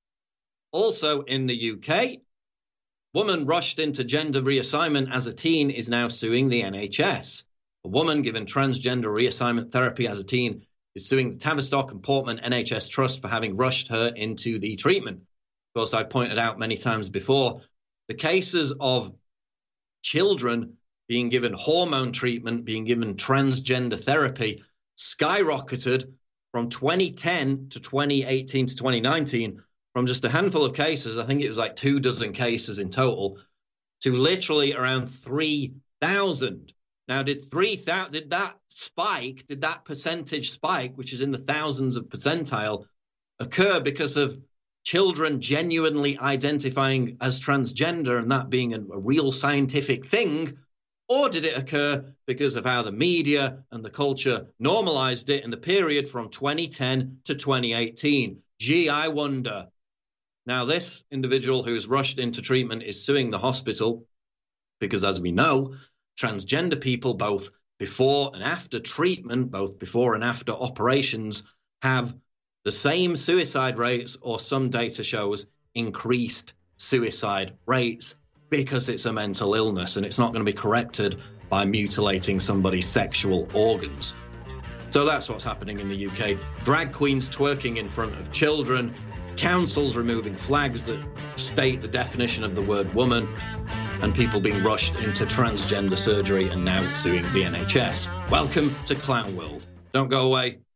Also in the U K, woman rushed into gender reassignment as a teen is now suing the N H S. A woman given transgender reassignment therapy as a teen is suing the Tavistock and Portman N H S Trust for having rushed her into the treatment. Of course, I pointed out many times before, the cases of children being given hormone treatment, being given transgender therapy, skyrocketed from twenty ten to twenty eighteen to twenty nineteen, from just a handful of cases, I think it was like two dozen cases in total, to literally around three thousand. Now, did three thousand, did that spike, did that percentage spike, which is in the thousands of percentile, occur because of children genuinely identifying as transgender and that being a, a real scientific thing? Or did it occur because of how the media and the culture normalized it in the period from twenty ten to twenty eighteen? Gee, I wonder. Now, this individual who's rushed into treatment is suing the hospital because, as we know, transgender people, both before and after treatment, both before and after operations, have the same suicide rates, or some data shows increased suicide rates, because it's a mental illness and it's not going to be corrected by mutilating somebody's sexual organs. So that's what's happening in the U K. Drag queens twerking in front of children, councils removing flags that state the definition of the word woman, and people being rushed into transgender surgery and now suing the N H S. Welcome to Clown World. Don't go away.